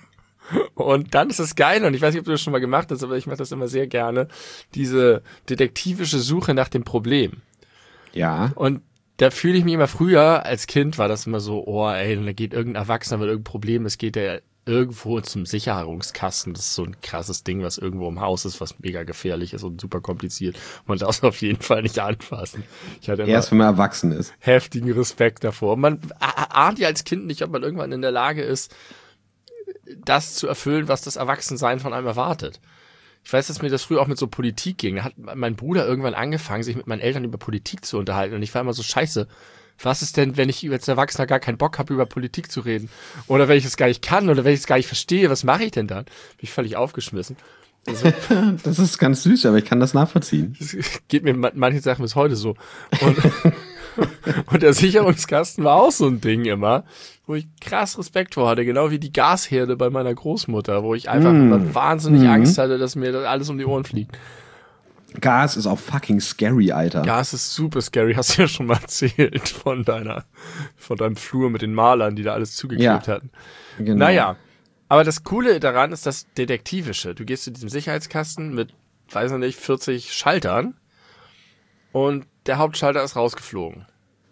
Speaker 2: Und dann ist es geil, und ich weiß nicht, ob du das schon mal gemacht hast, aber ich mache das immer sehr gerne, diese detektivische Suche nach dem Problem.
Speaker 1: Ja.
Speaker 2: Und da fühle ich mich immer, früher als Kind war das immer so, oh ey, da geht irgendein Erwachsener mit irgendeinem Problem, es geht ja irgendwo zum Sicherungskasten, das ist so ein krasses Ding, was irgendwo im Haus ist, was mega gefährlich ist und super kompliziert. Man darf es auf jeden Fall nicht anfassen. Ich hatte immer
Speaker 1: erst wenn man erwachsen ist.
Speaker 2: Heftigen Respekt davor. Man ahnt ja als Kind nicht, ob man irgendwann in der Lage ist, das zu erfüllen, was das Erwachsensein von einem erwartet. Ich weiß, dass mir das früher auch mit so Politik ging. Da hat mein Bruder irgendwann angefangen, sich mit meinen Eltern über Politik zu unterhalten. Und ich war immer so, scheiße, was ist denn, wenn ich als Erwachsener gar keinen Bock habe, über Politik zu reden? Oder wenn ich es gar nicht kann oder wenn ich es gar nicht verstehe, was mache ich denn dann? Bin ich völlig aufgeschmissen. Also,
Speaker 1: das ist ganz süß, aber ich kann das nachvollziehen.
Speaker 2: Das geht mir manche Sachen bis heute so. Und, und der Sicherungskasten war auch so ein Ding immer, wo ich krass Respekt vor hatte, genau wie die Gasherde bei meiner Großmutter, wo ich einfach mm. immer wahnsinnig mm. Angst hatte, dass mir das alles um die Ohren fliegt.
Speaker 1: Gas ist auch fucking scary, Alter.
Speaker 2: Gas ist super scary, hast du ja schon mal erzählt von deiner, von deinem Flur mit den Malern, die da alles zugeklebt
Speaker 1: ja,
Speaker 2: hatten.
Speaker 1: Genau.
Speaker 2: Naja, aber das Coole daran ist das Detektivische. Du gehst zu diesem Sicherheitskasten mit, weiß ich nicht, vierzig Schaltern und der Hauptschalter ist rausgeflogen.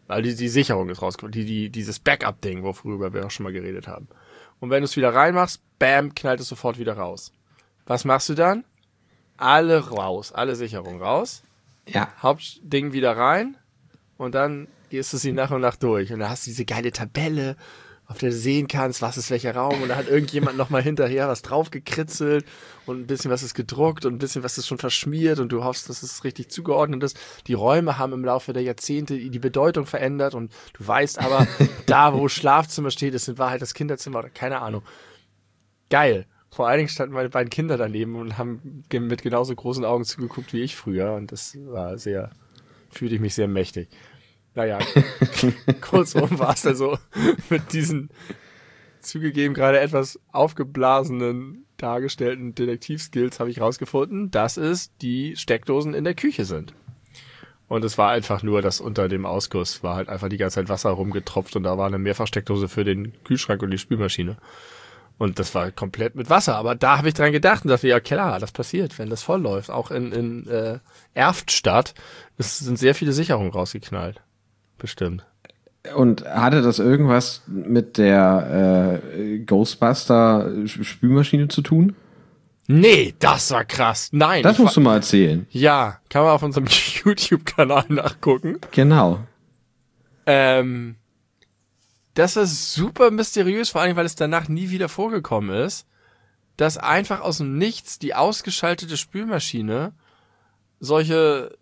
Speaker 2: Weil die, die Sicherung ist rausgekommen, die, die, dieses Backup-Ding, worüber wir auch schon mal geredet haben. Und wenn du es wieder reinmachst, bam, knallt es sofort wieder raus. Was machst du dann? Alle raus, alle Sicherungen raus.
Speaker 1: Ja.
Speaker 2: Hauptding wieder rein und dann gehst du sie nach und nach durch. Und da hast du diese geile Tabelle, auf der du sehen kannst, was ist welcher Raum. Und da hat irgendjemand nochmal hinterher was drauf gekritzelt und ein bisschen was ist gedruckt und ein bisschen was ist schon verschmiert und du hoffst, dass es richtig zugeordnet ist. Die Räume haben im Laufe der Jahrzehnte die Bedeutung verändert und du weißt aber, da wo Schlafzimmer steht, ist in Wahrheit das Kinderzimmer oder keine Ahnung. Geil. Vor allen Dingen standen meine beiden Kinder daneben und haben mit genauso großen Augen zugeguckt wie ich früher und das war sehr, fühlte ich mich sehr mächtig. Naja, kurzum war es dann so, mit diesen zugegeben gerade etwas aufgeblasenen, dargestellten Detektivskills habe ich rausgefunden, dass es die Steckdosen in der Küche sind. Und es war einfach nur, dass unter dem Ausguss war halt einfach die ganze Zeit Wasser rumgetropft und da war eine Mehrfachsteckdose für den Kühlschrank und die Spülmaschine. Und das war komplett mit Wasser. Aber da habe ich dran gedacht und dachte, ja klar, das passiert, wenn das voll läuft. Auch in, in äh, Erftstadt es sind sehr viele Sicherungen rausgeknallt. Bestimmt.
Speaker 1: Und hatte das irgendwas mit der äh, Ghostbuster-Spülmaschine zu tun?
Speaker 2: Nee, das war krass. Nein.
Speaker 1: Das musst du mal erzählen.
Speaker 2: Ja, kann man auf unserem YouTube-Kanal nachgucken.
Speaker 1: Genau.
Speaker 2: Ähm, das war super mysteriös, vor allem, weil es danach nie wieder vorgekommen ist, dass einfach aus dem Nichts die ausgeschaltete Spülmaschine solche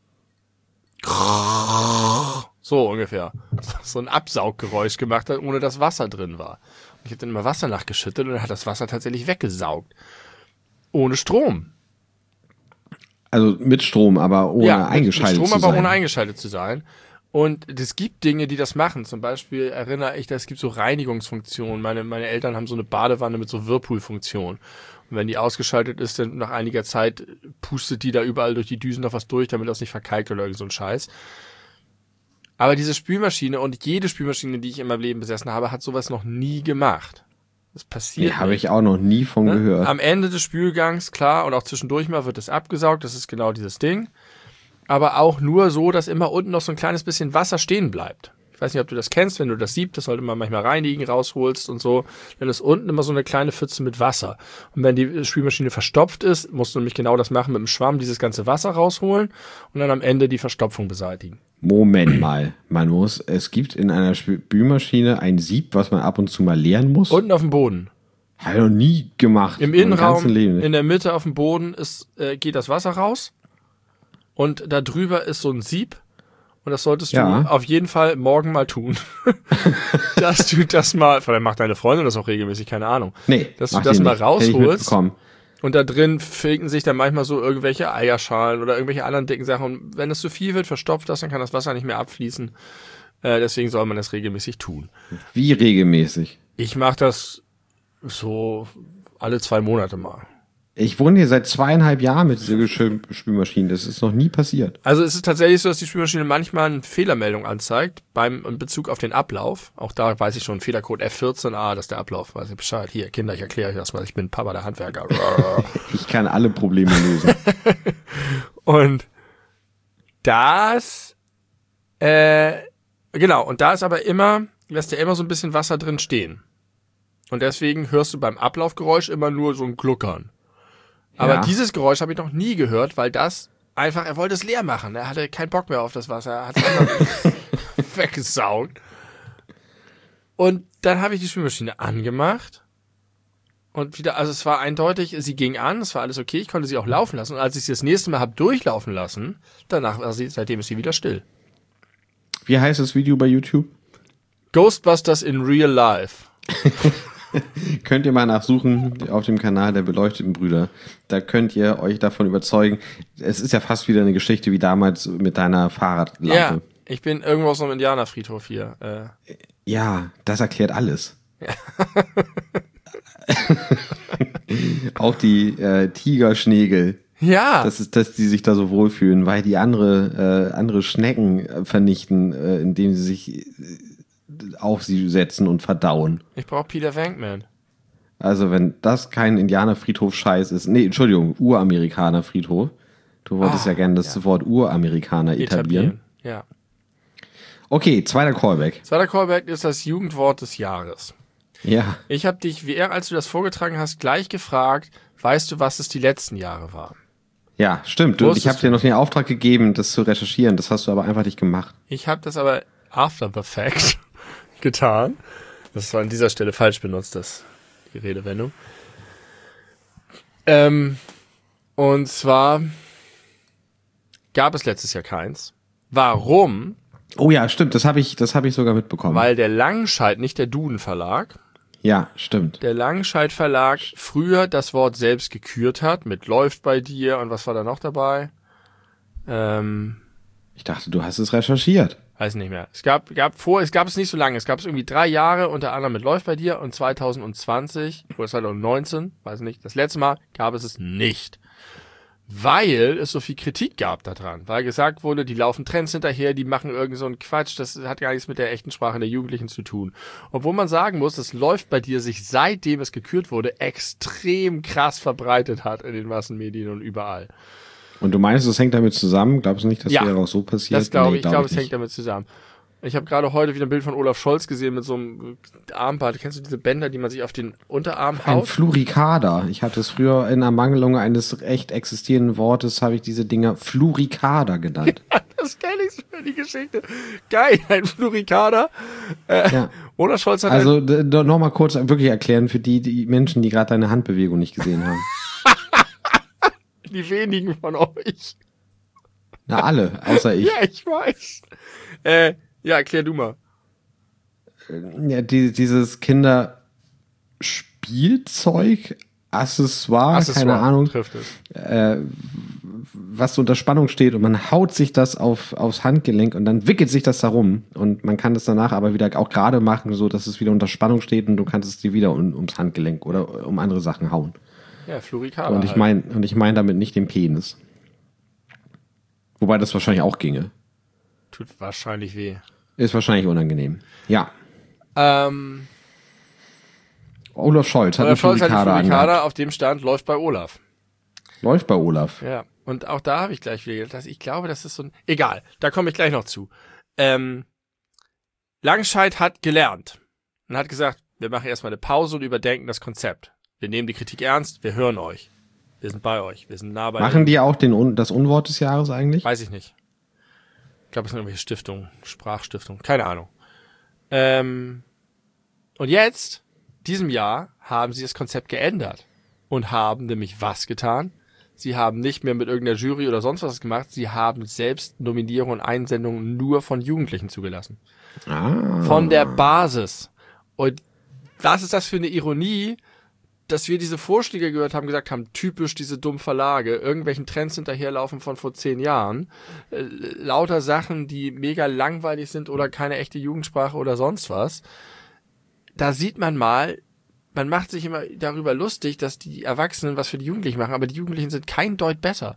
Speaker 2: so ungefähr so ein Absauggeräusch gemacht hat, ohne dass Wasser drin war. Und ich habe dann immer Wasser nachgeschüttet und dann hat das Wasser tatsächlich weggesaugt. Ohne Strom.
Speaker 1: Also mit Strom, aber ohne
Speaker 2: ja,
Speaker 1: eingeschaltet
Speaker 2: mit Strom,
Speaker 1: zu sein.
Speaker 2: aber ohne eingeschaltet zu sein. Und es gibt Dinge, die das machen. Zum Beispiel erinnere ich, es gibt so Reinigungsfunktionen. Meine, meine Eltern haben so eine Badewanne mit so Whirlpool-Funktion. Und wenn die ausgeschaltet ist, dann nach einiger Zeit pustet die da überall durch die Düsen noch was durch, damit das nicht verkalkt oder irgend so ein Scheiß. Aber diese Spülmaschine und jede Spülmaschine, die ich in meinem Leben besessen habe, hat sowas noch nie gemacht. Das passiert
Speaker 1: Nee, habe ich auch noch nie von
Speaker 2: ne?
Speaker 1: gehört.
Speaker 2: Am Ende des Spülgangs, klar, und auch zwischendurch mal wird es abgesaugt. Das ist genau dieses Ding. Aber auch nur so, dass immer unten noch so ein kleines bisschen Wasser stehen bleibt. Ich weiß nicht, ob du das kennst, wenn du das siebst, das sollte man manchmal reinigen, rausholst und so. Dann ist unten immer so eine kleine Pfütze mit Wasser. Und wenn die Spülmaschine verstopft ist, musst du nämlich genau das machen, mit dem Schwamm dieses ganze Wasser rausholen und dann am Ende die Verstopfung beseitigen.
Speaker 1: Moment mal, man muss, es gibt in einer Spülmaschine ein Sieb, was man ab und zu mal leeren muss.
Speaker 2: Unten auf dem Boden.
Speaker 1: Habe ich noch nie gemacht.
Speaker 2: Im Innenraum, in der Mitte auf dem Boden ist, äh, geht das Wasser raus und da drüber ist so ein Sieb. Und das solltest du
Speaker 1: ja.
Speaker 2: auf jeden Fall morgen mal tun. Dass du das mal, vielleicht macht deine Freundin das auch regelmäßig, keine Ahnung.
Speaker 1: Nee,
Speaker 2: dass du das mal
Speaker 1: nicht.
Speaker 2: rausholst. Und da drin finden sich dann manchmal so irgendwelche Eierschalen oder irgendwelche anderen dicken Sachen. Und wenn es zu viel wird, verstopft das, dann kann das Wasser nicht mehr abfließen. Äh, deswegen soll man das regelmäßig tun.
Speaker 1: Wie regelmäßig?
Speaker 2: Ich mache das so alle zwei Monate mal.
Speaker 1: Ich wohne hier seit zweieinhalb Jahren mit dieser Spülmaschine. Das ist noch nie passiert.
Speaker 2: Also es ist tatsächlich so, dass die Spülmaschine manchmal eine Fehlermeldung anzeigt beim in Bezug auf den Ablauf. Auch da weiß ich schon, Fehlercode F vierzehn, ah, das ist der Ablauf. Weiß ich Bescheid. Hier, Kinder, ich erkläre euch das mal. Ich bin Papa, der Handwerker.
Speaker 1: Ich kann alle Probleme lösen.
Speaker 2: Und das, äh, genau, und da ist aber immer, lässt ja immer so ein bisschen Wasser drin stehen. Und deswegen hörst du beim Ablaufgeräusch immer nur so ein Gluckern. Aber
Speaker 1: ja.
Speaker 2: dieses Geräusch habe ich noch nie gehört, weil das einfach, er wollte es leer machen. Er hatte keinen Bock mehr auf das Wasser. Er hat es einfach weggesaugt. Und dann habe ich die Spülmaschine angemacht. Und wieder, also es war eindeutig, sie ging an, es war alles okay, ich konnte sie auch laufen lassen. Und als ich sie das nächste Mal habe durchlaufen lassen, danach war sie, seitdem ist sie wieder still.
Speaker 1: Wie heißt das Video bei YouTube?
Speaker 2: Ghostbusters in Real Life.
Speaker 1: Könnt ihr mal nachsuchen auf dem Kanal der beleuchteten Brüder. Da könnt ihr euch davon überzeugen. Es ist ja fast wieder eine Geschichte wie damals mit deiner Fahrradlampe.
Speaker 2: Ja, ich bin irgendwo auf so einem Indianerfriedhof hier. Äh.
Speaker 1: Ja, das erklärt alles. Ja. Auch die äh, Tigerschnägel.
Speaker 2: Ja.
Speaker 1: Das ist, dass die sich da so wohlfühlen, weil die andere, äh, andere Schnecken vernichten, äh, indem sie sich äh, auf sie setzen und verdauen.
Speaker 2: Ich brauche Peter Venkman.
Speaker 1: Also wenn das kein Indianerfriedhof-Scheiß ist, nee, Entschuldigung, Uramerikaner-Friedhof. Du wolltest ah, ja gerne das ja. Wort Uramerikaner etablieren.
Speaker 2: etablieren. Ja.
Speaker 1: Okay, zweiter Callback.
Speaker 2: Zweiter Callback ist das Jugendwort des Jahres.
Speaker 1: Ja.
Speaker 2: Ich habe dich, wie als du das vorgetragen hast, gleich gefragt, weißt du, was es die letzten Jahre war?
Speaker 1: Ja, stimmt. Du, ich habe dir noch den Auftrag gegeben, das zu recherchieren. Das hast du aber einfach nicht gemacht.
Speaker 2: Ich habe das aber after the fact getan. Das war an dieser Stelle falsch benutzt, das die Redewendung. Ähm, und zwar gab es letztes Jahr keins. Warum?
Speaker 1: Oh ja, stimmt. Das habe ich, das habe ich sogar mitbekommen.
Speaker 2: Weil der Langenscheidt, nicht der Duden Verlag,
Speaker 1: ja, stimmt.
Speaker 2: der Langenscheidt Verlag früher das Wort selbst gekürt hat, mit läuft bei dir und was war da noch dabei? Ähm,
Speaker 1: ich dachte, du hast es recherchiert.
Speaker 2: Weiß nicht mehr. Es gab, gab vor, es gab es nicht so lange, es gab es irgendwie drei Jahre, unter anderem mit läuft bei dir und zwanzig zwanzig oder zwanzig neunzehn, weiß nicht, das letzte Mal gab es es nicht. Weil es so viel Kritik gab daran, weil gesagt wurde, die laufen Trends hinterher, die machen irgend so einen Quatsch, das hat gar nichts mit der echten Sprache der Jugendlichen zu tun. Obwohl man sagen muss, es läuft bei dir sich, seitdem es gekürt wurde, extrem krass verbreitet hat in den Massenmedien und überall.
Speaker 1: Und du meinst, es hängt damit zusammen? Glaubst du nicht, dass
Speaker 2: ja,
Speaker 1: wäre auch so passiert?
Speaker 2: Das glaube
Speaker 1: nee,
Speaker 2: ich,
Speaker 1: glaub
Speaker 2: ich glaube,
Speaker 1: ich
Speaker 2: es hängt damit zusammen. Ich habe gerade heute wieder ein Bild von Olaf Scholz gesehen mit so einem Armband. Kennst du diese Bänder, die man sich auf den Unterarm haut?
Speaker 1: Ein Flurikader. Ich hatte es früher in Ermangelung eines echt existierenden Wortes, habe ich diese Dinger Flurikader genannt.
Speaker 2: Ja, das kenne ich so, die Geschichte. Geil, ein Flurikader. Äh, ja. Olaf Scholz hat
Speaker 1: Also nochmal kurz wirklich erklären für die, die Menschen, die gerade deine Handbewegung nicht gesehen haben.
Speaker 2: Die wenigen von euch.
Speaker 1: Na, alle, außer ich.
Speaker 2: Ja, ich weiß. Äh, ja, erklär du mal.
Speaker 1: Ja, die, dieses Kinderspielzeug, Accessoire,
Speaker 2: Accessoire,
Speaker 1: keine Ahnung,
Speaker 2: trifft es.
Speaker 1: Äh, was so unter Spannung steht und man haut sich das auf, aufs Handgelenk und dann wickelt sich das da rum und man kann das danach aber wieder auch gerade machen, so dass es wieder unter Spannung steht und du kannst es dir wieder um, ums Handgelenk oder um andere Sachen hauen.
Speaker 2: Ja, Flurikader.
Speaker 1: Und ich meine, und ich meine damit nicht den Penis. Wobei das wahrscheinlich auch ginge.
Speaker 2: Tut wahrscheinlich weh.
Speaker 1: Ist wahrscheinlich unangenehm. Ja.
Speaker 2: Ähm,
Speaker 1: Olaf Scholz hat
Speaker 2: Olaf Scholz hat
Speaker 1: einen
Speaker 2: Flurikader, auf dem stand, läuft bei Olaf.
Speaker 1: Läuft bei Olaf.
Speaker 2: Ja. Und auch da habe ich gleich wieder gedacht, ich glaube, das ist so ein, egal, da komme ich gleich noch zu. Ähm, Langenscheidt hat gelernt und hat gesagt, wir machen erstmal eine Pause und überdenken das Konzept. Wir nehmen die Kritik ernst, wir hören euch. Wir sind bei euch, wir sind nah bei euch.
Speaker 1: Machen die auch den, das Unwort des Jahres eigentlich?
Speaker 2: Weiß ich nicht. Ich glaube, es sind irgendwelche Stiftungen, Sprachstiftungen, keine Ahnung. Ähm, und jetzt, diesem Jahr, haben sie das Konzept geändert und haben nämlich was getan? Sie haben nicht mehr mit irgendeiner Jury oder sonst was gemacht, sie haben selbst Nominierungen und Einsendungen nur von Jugendlichen zugelassen.
Speaker 1: Ah.
Speaker 2: Von der Basis. Und was ist das für eine Ironie, dass wir diese Vorschläge gehört haben, gesagt haben, typisch diese dummen Verlage, irgendwelchen Trends hinterherlaufen von vor zehn Jahren, äh, lauter Sachen, die mega langweilig sind oder keine echte Jugendsprache oder sonst was. Da sieht man mal, man macht sich immer darüber lustig, dass die Erwachsenen was für die Jugendlichen machen, aber die Jugendlichen sind kein Deut besser.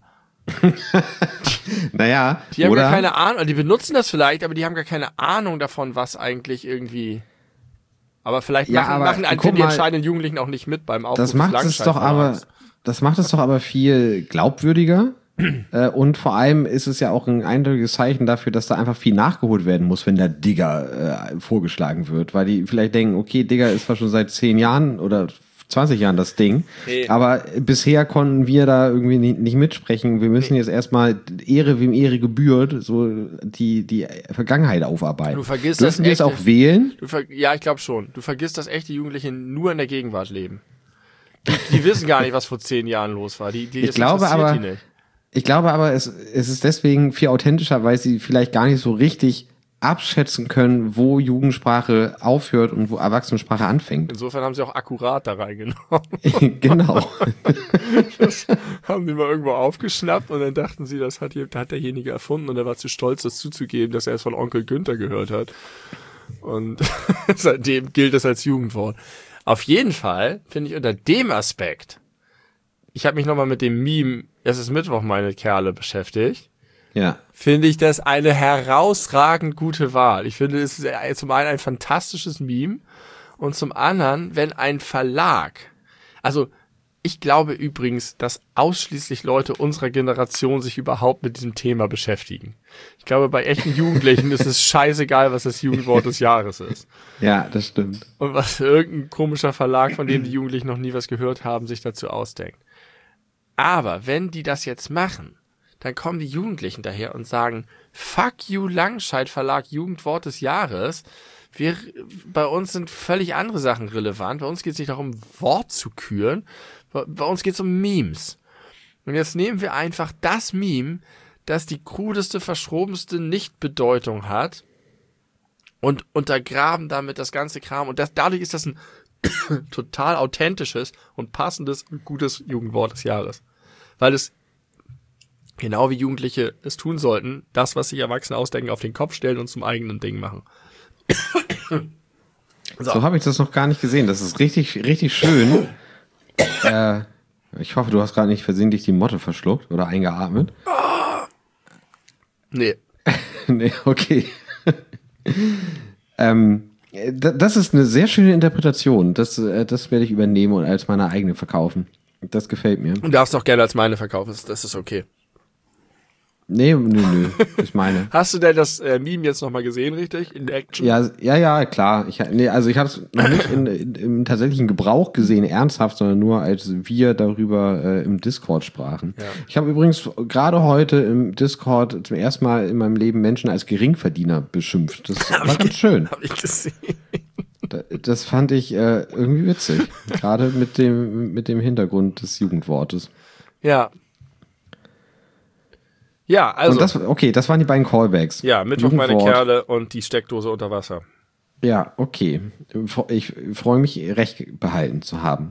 Speaker 1: Naja,
Speaker 2: die haben
Speaker 1: oder?
Speaker 2: gar keine Ahnung, die benutzen das vielleicht, aber die haben gar keine Ahnung davon, was eigentlich irgendwie... Aber vielleicht
Speaker 1: ja,
Speaker 2: machen,
Speaker 1: aber,
Speaker 2: machen
Speaker 1: guck
Speaker 2: die
Speaker 1: mal,
Speaker 2: entscheidenden Jugendlichen auch nicht mit beim Aufruf
Speaker 1: das macht
Speaker 2: des
Speaker 1: es doch aber, das macht es doch aber viel glaubwürdiger. äh, und vor allem ist es ja auch ein eindeutiges Zeichen dafür, dass da einfach viel nachgeholt werden muss, wenn da Digger äh, vorgeschlagen wird. Weil die vielleicht denken, okay, Digger ist zwar schon seit zehn Jahren oder zwanzig Jahren das Ding,
Speaker 2: nee.
Speaker 1: aber bisher konnten wir da irgendwie nicht, nicht mitsprechen. Wir müssen nee. jetzt erstmal Ehre wem Ehre gebührt, so die die Vergangenheit aufarbeiten.
Speaker 2: Du vergisst
Speaker 1: Dürfen
Speaker 2: das
Speaker 1: wir es auch wählen?
Speaker 2: Du ver- ja, ich glaube schon. Du vergisst, dass echte Jugendliche nur in der Gegenwart leben. Die, die wissen gar nicht, was vor zehn Jahren los war. Die, die
Speaker 1: ich glaube aber,
Speaker 2: die nicht.
Speaker 1: ich glaube aber, es, es ist deswegen viel authentischer, weil sie vielleicht gar nicht so richtig abschätzen können, wo Jugendsprache aufhört und wo Erwachsenensprache anfängt.
Speaker 2: Insofern haben sie auch akkurat da reingenommen.
Speaker 1: Genau.
Speaker 2: Das haben die mal irgendwo aufgeschnappt und dann dachten sie, das hat, hier, hat derjenige erfunden und er war zu stolz, das zuzugeben, dass er es von Onkel Günther gehört hat. Und seitdem gilt es als Jugendwort. Auf jeden Fall finde ich unter dem Aspekt, ich habe mich nochmal mit dem Meme, es ist Mittwoch, meine Kerle, beschäftigt.
Speaker 1: Ja.
Speaker 2: Finde ich das eine herausragend gute Wahl. Ich finde, es ist zum einen ein fantastisches Meme und zum anderen, wenn ein Verlag, also ich glaube übrigens, dass ausschließlich Leute unserer Generation sich überhaupt mit diesem Thema beschäftigen. Ich glaube, bei echten Jugendlichen ist es scheißegal, was das Jugendwort des Jahres ist.
Speaker 1: Ja, das stimmt.
Speaker 2: Und was irgendein komischer Verlag, von dem die Jugendlichen noch nie was gehört haben, sich dazu ausdenkt. Aber wenn die das jetzt machen, dann kommen die Jugendlichen daher und sagen, fuck you Langscheid Verlag Jugendwort des Jahres. Wir, bei uns sind völlig andere Sachen relevant. Bei uns geht es nicht darum, Wort zu küren. Bei, bei uns geht es um Memes. Und jetzt nehmen wir einfach das Meme, das die krudeste, verschrobenste Nichtbedeutung hat und untergraben damit das ganze Kram. Und das, dadurch ist das ein total authentisches und passendes und gutes Jugendwort des Jahres. Weil es genau wie Jugendliche es tun sollten, das, was sich Erwachsene ausdenken, auf den Kopf stellen und zum eigenen Ding machen.
Speaker 1: So, so habe ich das noch gar nicht gesehen. Das ist richtig, richtig schön. äh, ich hoffe, du hast gerade nicht versehentlich die Motte verschluckt oder eingeatmet.
Speaker 2: Nee.
Speaker 1: Nee, okay. ähm, das ist eine sehr schöne Interpretation. Das, das werde ich übernehmen und als meine eigene verkaufen. Das gefällt mir.
Speaker 2: Du darfst auch gerne als meine verkaufen, das ist okay.
Speaker 1: Nee, nö, nö, ich meine.
Speaker 2: Hast du denn das äh, Meme jetzt nochmal gesehen, richtig? In Action?
Speaker 1: Ja, ja, ja, klar. Ich, nee, also ich habe es noch nicht in, in, im tatsächlichen Gebrauch gesehen, ernsthaft, sondern nur als wir darüber äh, im Discord sprachen. Ja. Ich habe übrigens gerade heute im Discord zum ersten Mal in meinem Leben Menschen als Geringverdiener beschimpft. Das
Speaker 2: hab
Speaker 1: war
Speaker 2: ich,
Speaker 1: ganz schön.
Speaker 2: Hab ich gesehen.
Speaker 1: Das fand ich äh, irgendwie witzig. Gerade mit dem, mit dem Hintergrund des Jugendwortes.
Speaker 2: Ja. Ja, also.
Speaker 1: Und das, okay, das waren die beiden Callbacks.
Speaker 2: Ja, Mittwoch
Speaker 1: Jugendwort.
Speaker 2: meine Kerle und die Steckdose unter Wasser.
Speaker 1: Ja, okay. Ich freue mich, recht behalten zu haben.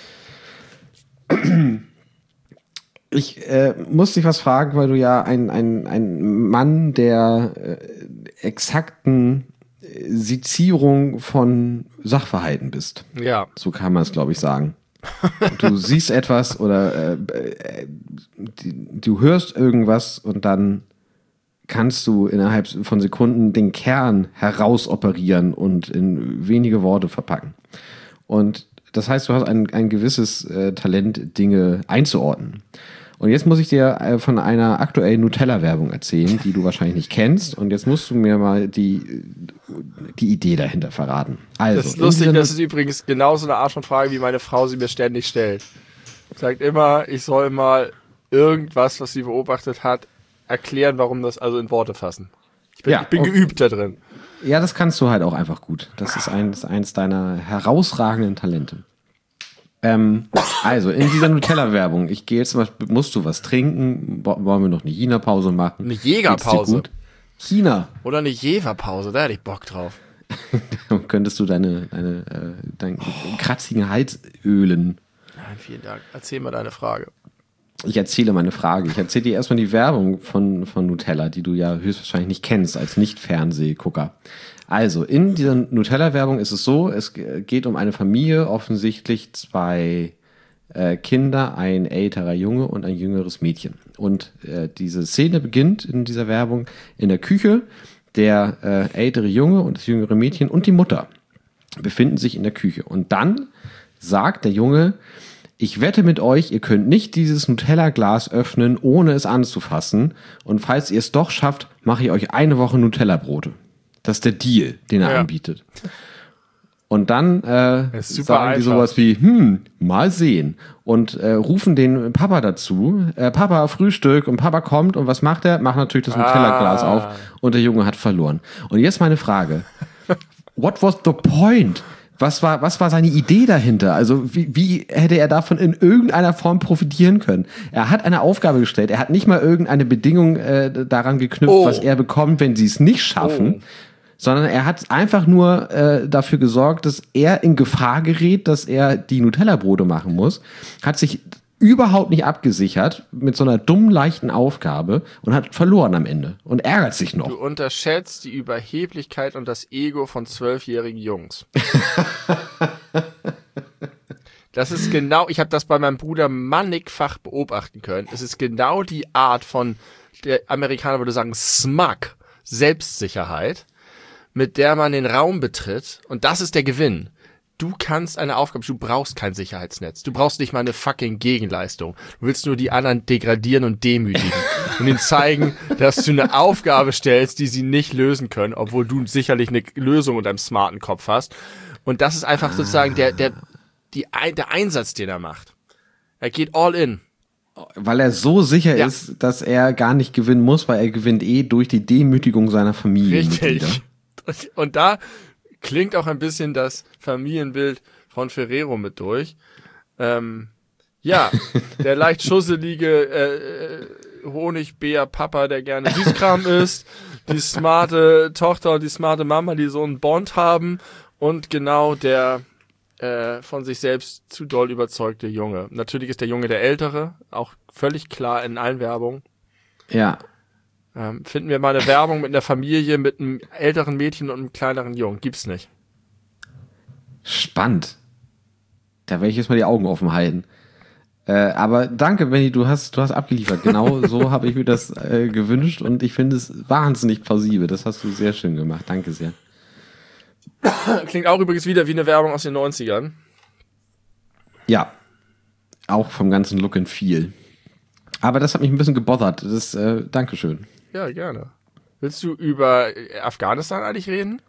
Speaker 1: Ich äh, muss dich was fragen, weil du ja ein, ein, ein Mann der äh, exakten Sezierung von Sachverhalten bist.
Speaker 2: Ja.
Speaker 1: So kann man es, glaube ich, sagen. Du siehst etwas oder äh, äh, du hörst irgendwas und dann kannst du innerhalb von Sekunden den Kern herausoperieren und in wenige Worte verpacken. Und das heißt, du hast ein, ein gewisses äh, Talent, Dinge einzuordnen. Und jetzt muss ich dir äh, von einer aktuellen Nutella-Werbung erzählen, die du wahrscheinlich nicht kennst. Und jetzt musst du mir mal die, die Idee dahinter verraten. Also,
Speaker 2: das ist lustig, das ist übrigens genauso eine Art von Frage, wie meine Frau sie mir ständig stellt. Sagt immer, ich soll mal irgendwas, was sie beobachtet hat, erklären, warum das, also in Worte fassen. Ich bin,
Speaker 1: ja,
Speaker 2: ich bin
Speaker 1: okay.
Speaker 2: geübt da drin.
Speaker 1: Ja, das kannst du halt auch einfach gut. Das ist eins, eins deiner herausragenden Talente. Ähm, also, in dieser Nutella-Werbung, ich gehe jetzt zum Beispiel, musst du was trinken? Wollen wir noch eine China-Pause machen?
Speaker 2: Eine Jägerpause.
Speaker 1: China.
Speaker 2: Oder eine Jever-Pause, da hätte ich Bock drauf.
Speaker 1: Könntest du deine, deine, äh, deinen oh. kratzigen Hals ölen?
Speaker 2: Nein, vielen Dank. Erzähl mal deine Frage.
Speaker 1: Ich erzähle meine Frage. Ich erzähle dir erstmal die Werbung von, von Nutella, die du ja höchstwahrscheinlich nicht kennst als Nicht-Fernsehgucker. Also, in dieser Nutella-Werbung ist es so, es geht um eine Familie, offensichtlich zwei äh, Kinder, ein älterer Junge und ein jüngeres Mädchen. Und äh, diese Szene beginnt in dieser Werbung in der Küche. Der äh, ältere Junge und das jüngere Mädchen und die Mutter befinden sich in der Küche. Und dann sagt der Junge, ich wette mit euch, ihr könnt nicht dieses Nutella-Glas öffnen, ohne es anzufassen. Und falls ihr es doch schafft, mache ich euch eine Woche Nutella-Brote. Das ist der Deal, den er ja. anbietet. Und dann äh, sagen die sowas wie, hm, mal sehen. Und äh, rufen den Papa dazu. Äh, Papa, Frühstück. Und Papa kommt. Und was macht er? Macht natürlich das Nutella-Glas
Speaker 2: ah.
Speaker 1: auf. Und der Junge hat verloren. Und jetzt meine Frage. What was the point? Was war, was war seine Idee dahinter? Also wie, wie hätte er davon in irgendeiner Form profitieren können? Er hat eine Aufgabe gestellt. Er hat nicht mal irgendeine Bedingung äh, daran geknüpft, oh. was er bekommt, wenn sie es nicht schaffen. Oh. Sondern er hat einfach nur äh, dafür gesorgt, dass er in Gefahr gerät, dass er die Nutella-Brote machen muss. Hat sich überhaupt nicht abgesichert mit so einer dummen, leichten Aufgabe und hat verloren am Ende und ärgert sich noch.
Speaker 2: Du unterschätzt die Überheblichkeit und das Ego von zwölfjährigen Jungs. Das ist genau, ich habe das bei meinem Bruder mannigfach beobachten können. Es ist genau die Art von, der Amerikaner würde sagen, Smug, Selbstsicherheit, mit der man den Raum betritt. Und das ist der Gewinn. du kannst eine Aufgabe, du brauchst kein Sicherheitsnetz. Du brauchst nicht mal eine fucking Gegenleistung. Du willst nur die anderen degradieren und demütigen und ihnen zeigen, dass du eine Aufgabe stellst, die sie nicht lösen können, obwohl du sicherlich eine Lösung unter einem smarten Kopf hast. Und das ist einfach sozusagen der, der, die, der Einsatz, den er macht. Er geht all in.
Speaker 1: Weil er so sicher ja. ist, dass er gar nicht gewinnen muss, weil er gewinnt eh durch die Demütigung seiner Familie.
Speaker 2: Richtig. Und da klingt auch ein bisschen das Familienbild von Ferrero mit durch. Ähm, ja, der leicht schusselige äh, Honigbär-Papa, der gerne Süßkram isst, die smarte Tochter und die smarte Mama, die so einen Bond haben und genau der äh, von sich selbst zu doll überzeugte Junge. Natürlich ist der Junge der Ältere, auch völlig klar in allen Werbungen.
Speaker 1: Ja.
Speaker 2: Ähm, finden wir mal eine Werbung mit einer Familie, mit einem älteren Mädchen und einem kleineren Jungen. Gibt's nicht.
Speaker 1: Spannend. Da werde ich jetzt mal die Augen offen halten. Äh, aber danke, Benni, du hast, du hast abgeliefert. Genau so habe ich mir das äh, gewünscht und ich finde es wahnsinnig plausibel. Das hast du sehr schön gemacht. Danke sehr.
Speaker 2: Klingt auch übrigens wieder wie eine Werbung aus den neunzigern.
Speaker 1: Ja. Auch vom ganzen Look and Feel. Aber das hat mich ein bisschen gebothert. Das, äh, Dankeschön.
Speaker 2: Ja, gerne. Willst du über Afghanistan eigentlich reden?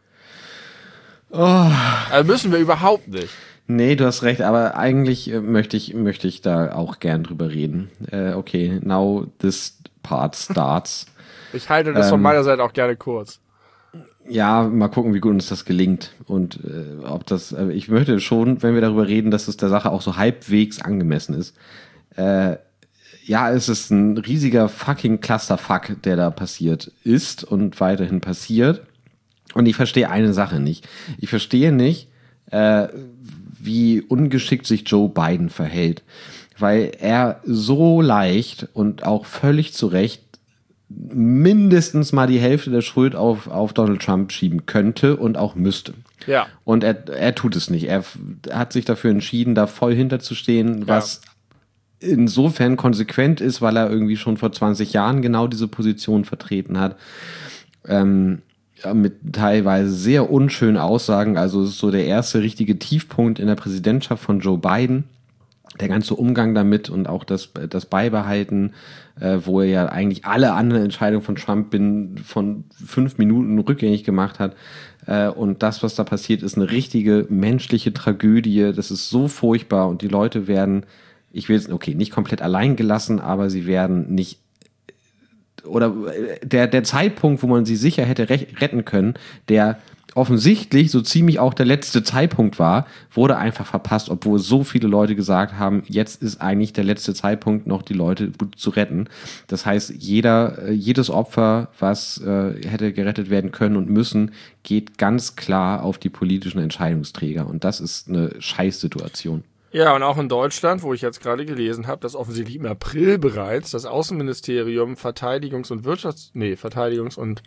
Speaker 1: Oh.
Speaker 2: Also müssen wir überhaupt nicht.
Speaker 1: Nee, du hast recht, aber eigentlich äh, möchte ich möchte ich da auch gern drüber reden. Äh, okay, now this part starts.
Speaker 2: Ich halte das ähm, von meiner Seite auch gerne kurz.
Speaker 1: Ja, mal gucken, wie gut uns das gelingt und äh, ob das. Äh, ich möchte schon, wenn wir darüber reden, dass es der Sache auch so halbwegs angemessen ist. Äh, ja, es ist ein riesiger fucking Clusterfuck, der da passiert ist und weiterhin passiert. Und ich verstehe eine Sache nicht. Ich verstehe nicht, äh, wie ungeschickt sich Joe Biden verhält. Weil er so leicht und auch völlig zu Recht mindestens mal die Hälfte der Schuld auf, auf Donald Trump schieben könnte und auch müsste.
Speaker 2: Ja.
Speaker 1: Und er, er tut es nicht. Er hat sich dafür entschieden, da voll hinterzustehen, was ja. insofern konsequent ist, weil er irgendwie schon vor zwanzig Jahren genau diese Position vertreten hat. Ähm, mit teilweise sehr unschönen Aussagen. Also es ist so der erste richtige Tiefpunkt in der Präsidentschaft von Joe Biden. Der ganze Umgang damit und auch das, das Beibehalten, äh, wo er ja eigentlich alle anderen Entscheidungen von Trump binnen von fünf Minuten rückgängig gemacht hat. Äh, und das, was da passiert, ist eine richtige menschliche Tragödie. Das ist so furchtbar und die Leute werden, ich will jetzt, okay, nicht komplett allein gelassen, aber sie werden nicht oder der, der Zeitpunkt, wo man sie sicher hätte retten können, der offensichtlich so ziemlich auch der letzte Zeitpunkt war, wurde einfach verpasst, obwohl so viele Leute gesagt haben, jetzt ist eigentlich der letzte Zeitpunkt, noch die Leute gut zu retten. Das heißt, jeder, jedes Opfer, was äh, hätte gerettet werden können und müssen, geht ganz klar auf die politischen Entscheidungsträger. Und das ist eine Scheißsituation.
Speaker 2: Ja, und auch in Deutschland, wo ich jetzt gerade gelesen habe, dass offensichtlich im April bereits das Außenministerium Verteidigungs- und Wirtschafts-, nee, Verteidigungs- und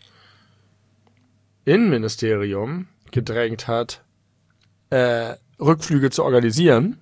Speaker 2: Innenministerium gedrängt hat, äh, Rückflüge zu organisieren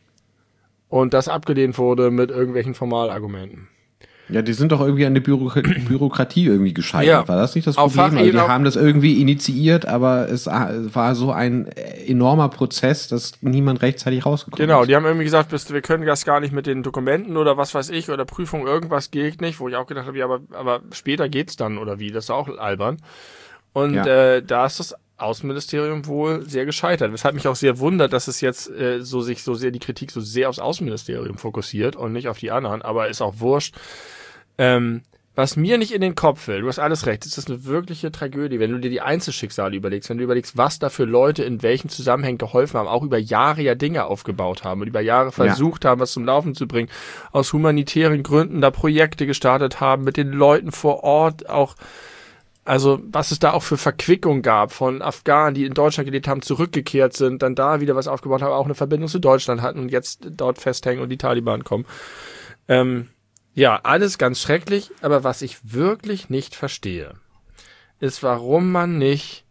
Speaker 2: und das abgelehnt wurde mit irgendwelchen Formalargumenten.
Speaker 1: Ja, die sind doch irgendwie an der Büro- Bürokratie irgendwie gescheitert. Ja. War das nicht das Problem? Also die haben das irgendwie initiiert, aber es war so ein enormer Prozess, dass niemand rechtzeitig rausgekommen
Speaker 2: genau, ist. Genau, die haben irgendwie gesagt, wir können das gar nicht mit den Dokumenten oder was weiß ich oder Prüfung, irgendwas geht nicht, wo ich auch gedacht habe, ja, aber, aber später geht's dann oder wie, das ist auch albern. Und ja. äh, da ist das Außenministerium wohl sehr gescheitert, weshalb mich auch sehr wundert, dass es jetzt äh, so sich so sehr die Kritik so sehr aufs Außenministerium fokussiert und nicht auf die anderen, aber ist auch wurscht. Ähm, was mir nicht in den Kopf will, du hast alles recht, es ist eine wirkliche Tragödie, wenn du dir die Einzelschicksale überlegst, wenn du überlegst, was da für Leute in welchen Zusammenhängen geholfen haben, auch über Jahre ja Dinge aufgebaut haben und über Jahre versucht ja. haben, was zum Laufen zu bringen, aus humanitären Gründen da Projekte gestartet haben, mit den Leuten vor Ort auch, also was es da auch für Verquickung gab von Afghanen, die in Deutschland gelebt haben, zurückgekehrt sind, dann da wieder was aufgebaut haben, auch eine Verbindung zu Deutschland hatten und jetzt dort festhängen und die Taliban kommen. Ähm, Ja, alles ganz schrecklich, aber was ich wirklich nicht verstehe, ist, warum man nicht...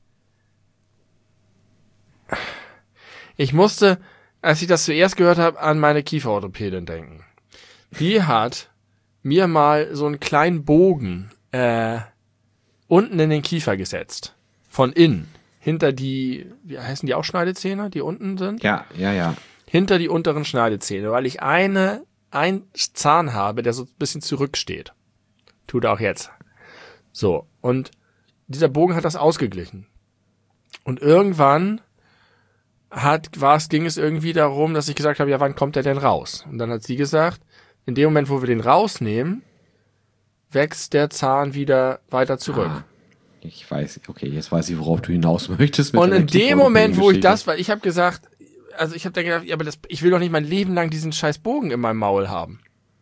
Speaker 2: Ich musste, als ich das zuerst gehört habe, an meine Kieferorthopädin denken. Die hat mir mal so einen kleinen Bogen äh, unten in den Kiefer gesetzt. Von innen. hinter die, wie heißen die auch Schneidezähne, die unten sind?
Speaker 1: Ja, ja, ja.
Speaker 2: Hinter die unteren Schneidezähne, weil ich eine, ein Zahn habe, der so ein bisschen zurücksteht. Tut er auch jetzt. So, und dieser Bogen hat das ausgeglichen. Und irgendwann hat, war es, ging es irgendwie darum, dass ich gesagt habe, ja, wann kommt der denn raus? Und dann hat sie gesagt, in dem Moment, wo wir den rausnehmen, wächst der Zahn wieder weiter zurück.
Speaker 1: Ah, ich weiß, okay, jetzt weiß ich, worauf du hinaus möchtest. Mit
Speaker 2: und in dem Moment, wo ich das, weil ich habe gesagt, also ich habe dann gedacht, ja, aber das, ich will doch nicht mein Leben lang diesen scheiß Bogen in meinem Maul haben.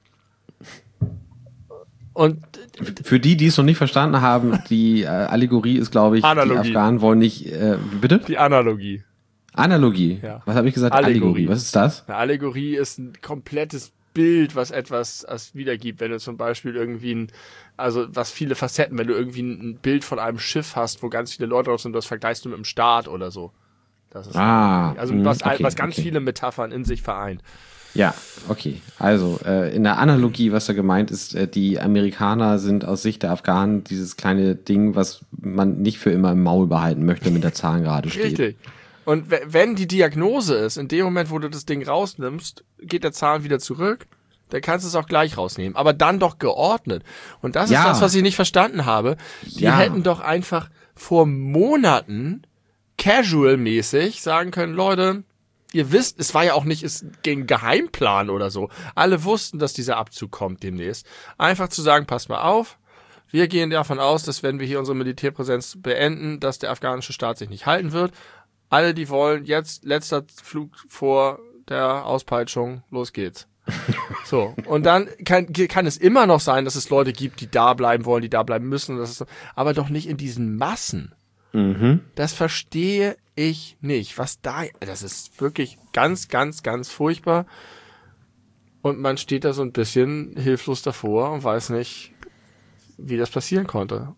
Speaker 2: Und
Speaker 1: für die, die es noch nicht verstanden haben, die äh, Allegorie ist, glaube ich,
Speaker 2: Analogie.
Speaker 1: Die Afghanen wollen nicht, äh, bitte?
Speaker 2: Die Analogie.
Speaker 1: Analogie?
Speaker 2: Ja.
Speaker 1: Was habe ich gesagt?
Speaker 2: Allegorie.
Speaker 1: Allegorie. Was ist das?
Speaker 2: Eine Allegorie ist ein komplettes Bild, was etwas als wiedergibt. Wenn du zum Beispiel irgendwie ein, also was viele Facetten, wenn du irgendwie ein Bild von einem Schiff hast, wo ganz viele Leute drauf sind, das vergleichst du mit einem Staat oder so. Das ist
Speaker 1: ah,
Speaker 2: also
Speaker 1: mh,
Speaker 2: was,
Speaker 1: okay,
Speaker 2: was ganz
Speaker 1: okay.
Speaker 2: viele Metaphern in sich vereint.
Speaker 1: Ja, okay. Also äh, in der Analogie, was da gemeint ist, äh, die Amerikaner sind aus Sicht der Afghanen dieses kleine Ding, was man nicht für immer im Maul behalten möchte, mit der Zahn gerade steht.
Speaker 2: Richtig. Und w- wenn die Diagnose ist, in dem Moment, wo du das Ding rausnimmst, geht der Zahn wieder zurück, dann kannst du es auch gleich rausnehmen. Aber dann doch geordnet. Und das
Speaker 1: Ja.
Speaker 2: ist das, was ich nicht verstanden habe. Die
Speaker 1: Ja.
Speaker 2: hätten doch einfach vor Monaten casual-mäßig sagen können, Leute, ihr wisst, es war ja auch nicht es gegen Geheimplan oder so. Alle wussten, dass dieser Abzug kommt demnächst. Einfach zu sagen, passt mal auf, wir gehen davon aus, dass wenn wir hier unsere Militärpräsenz beenden, dass der afghanische Staat sich nicht halten wird. Alle, die wollen, jetzt letzter Flug vor der Auspeitschung, los geht's. So, und dann kann, kann es immer noch sein, dass es Leute gibt, die da bleiben wollen, die da bleiben müssen, das ist, aber doch nicht in diesen Massen.
Speaker 1: Mhm.
Speaker 2: Das verstehe ich nicht. Was da, das ist wirklich ganz, ganz, ganz furchtbar. Und man steht da so ein bisschen hilflos davor und weiß nicht, wie das passieren konnte.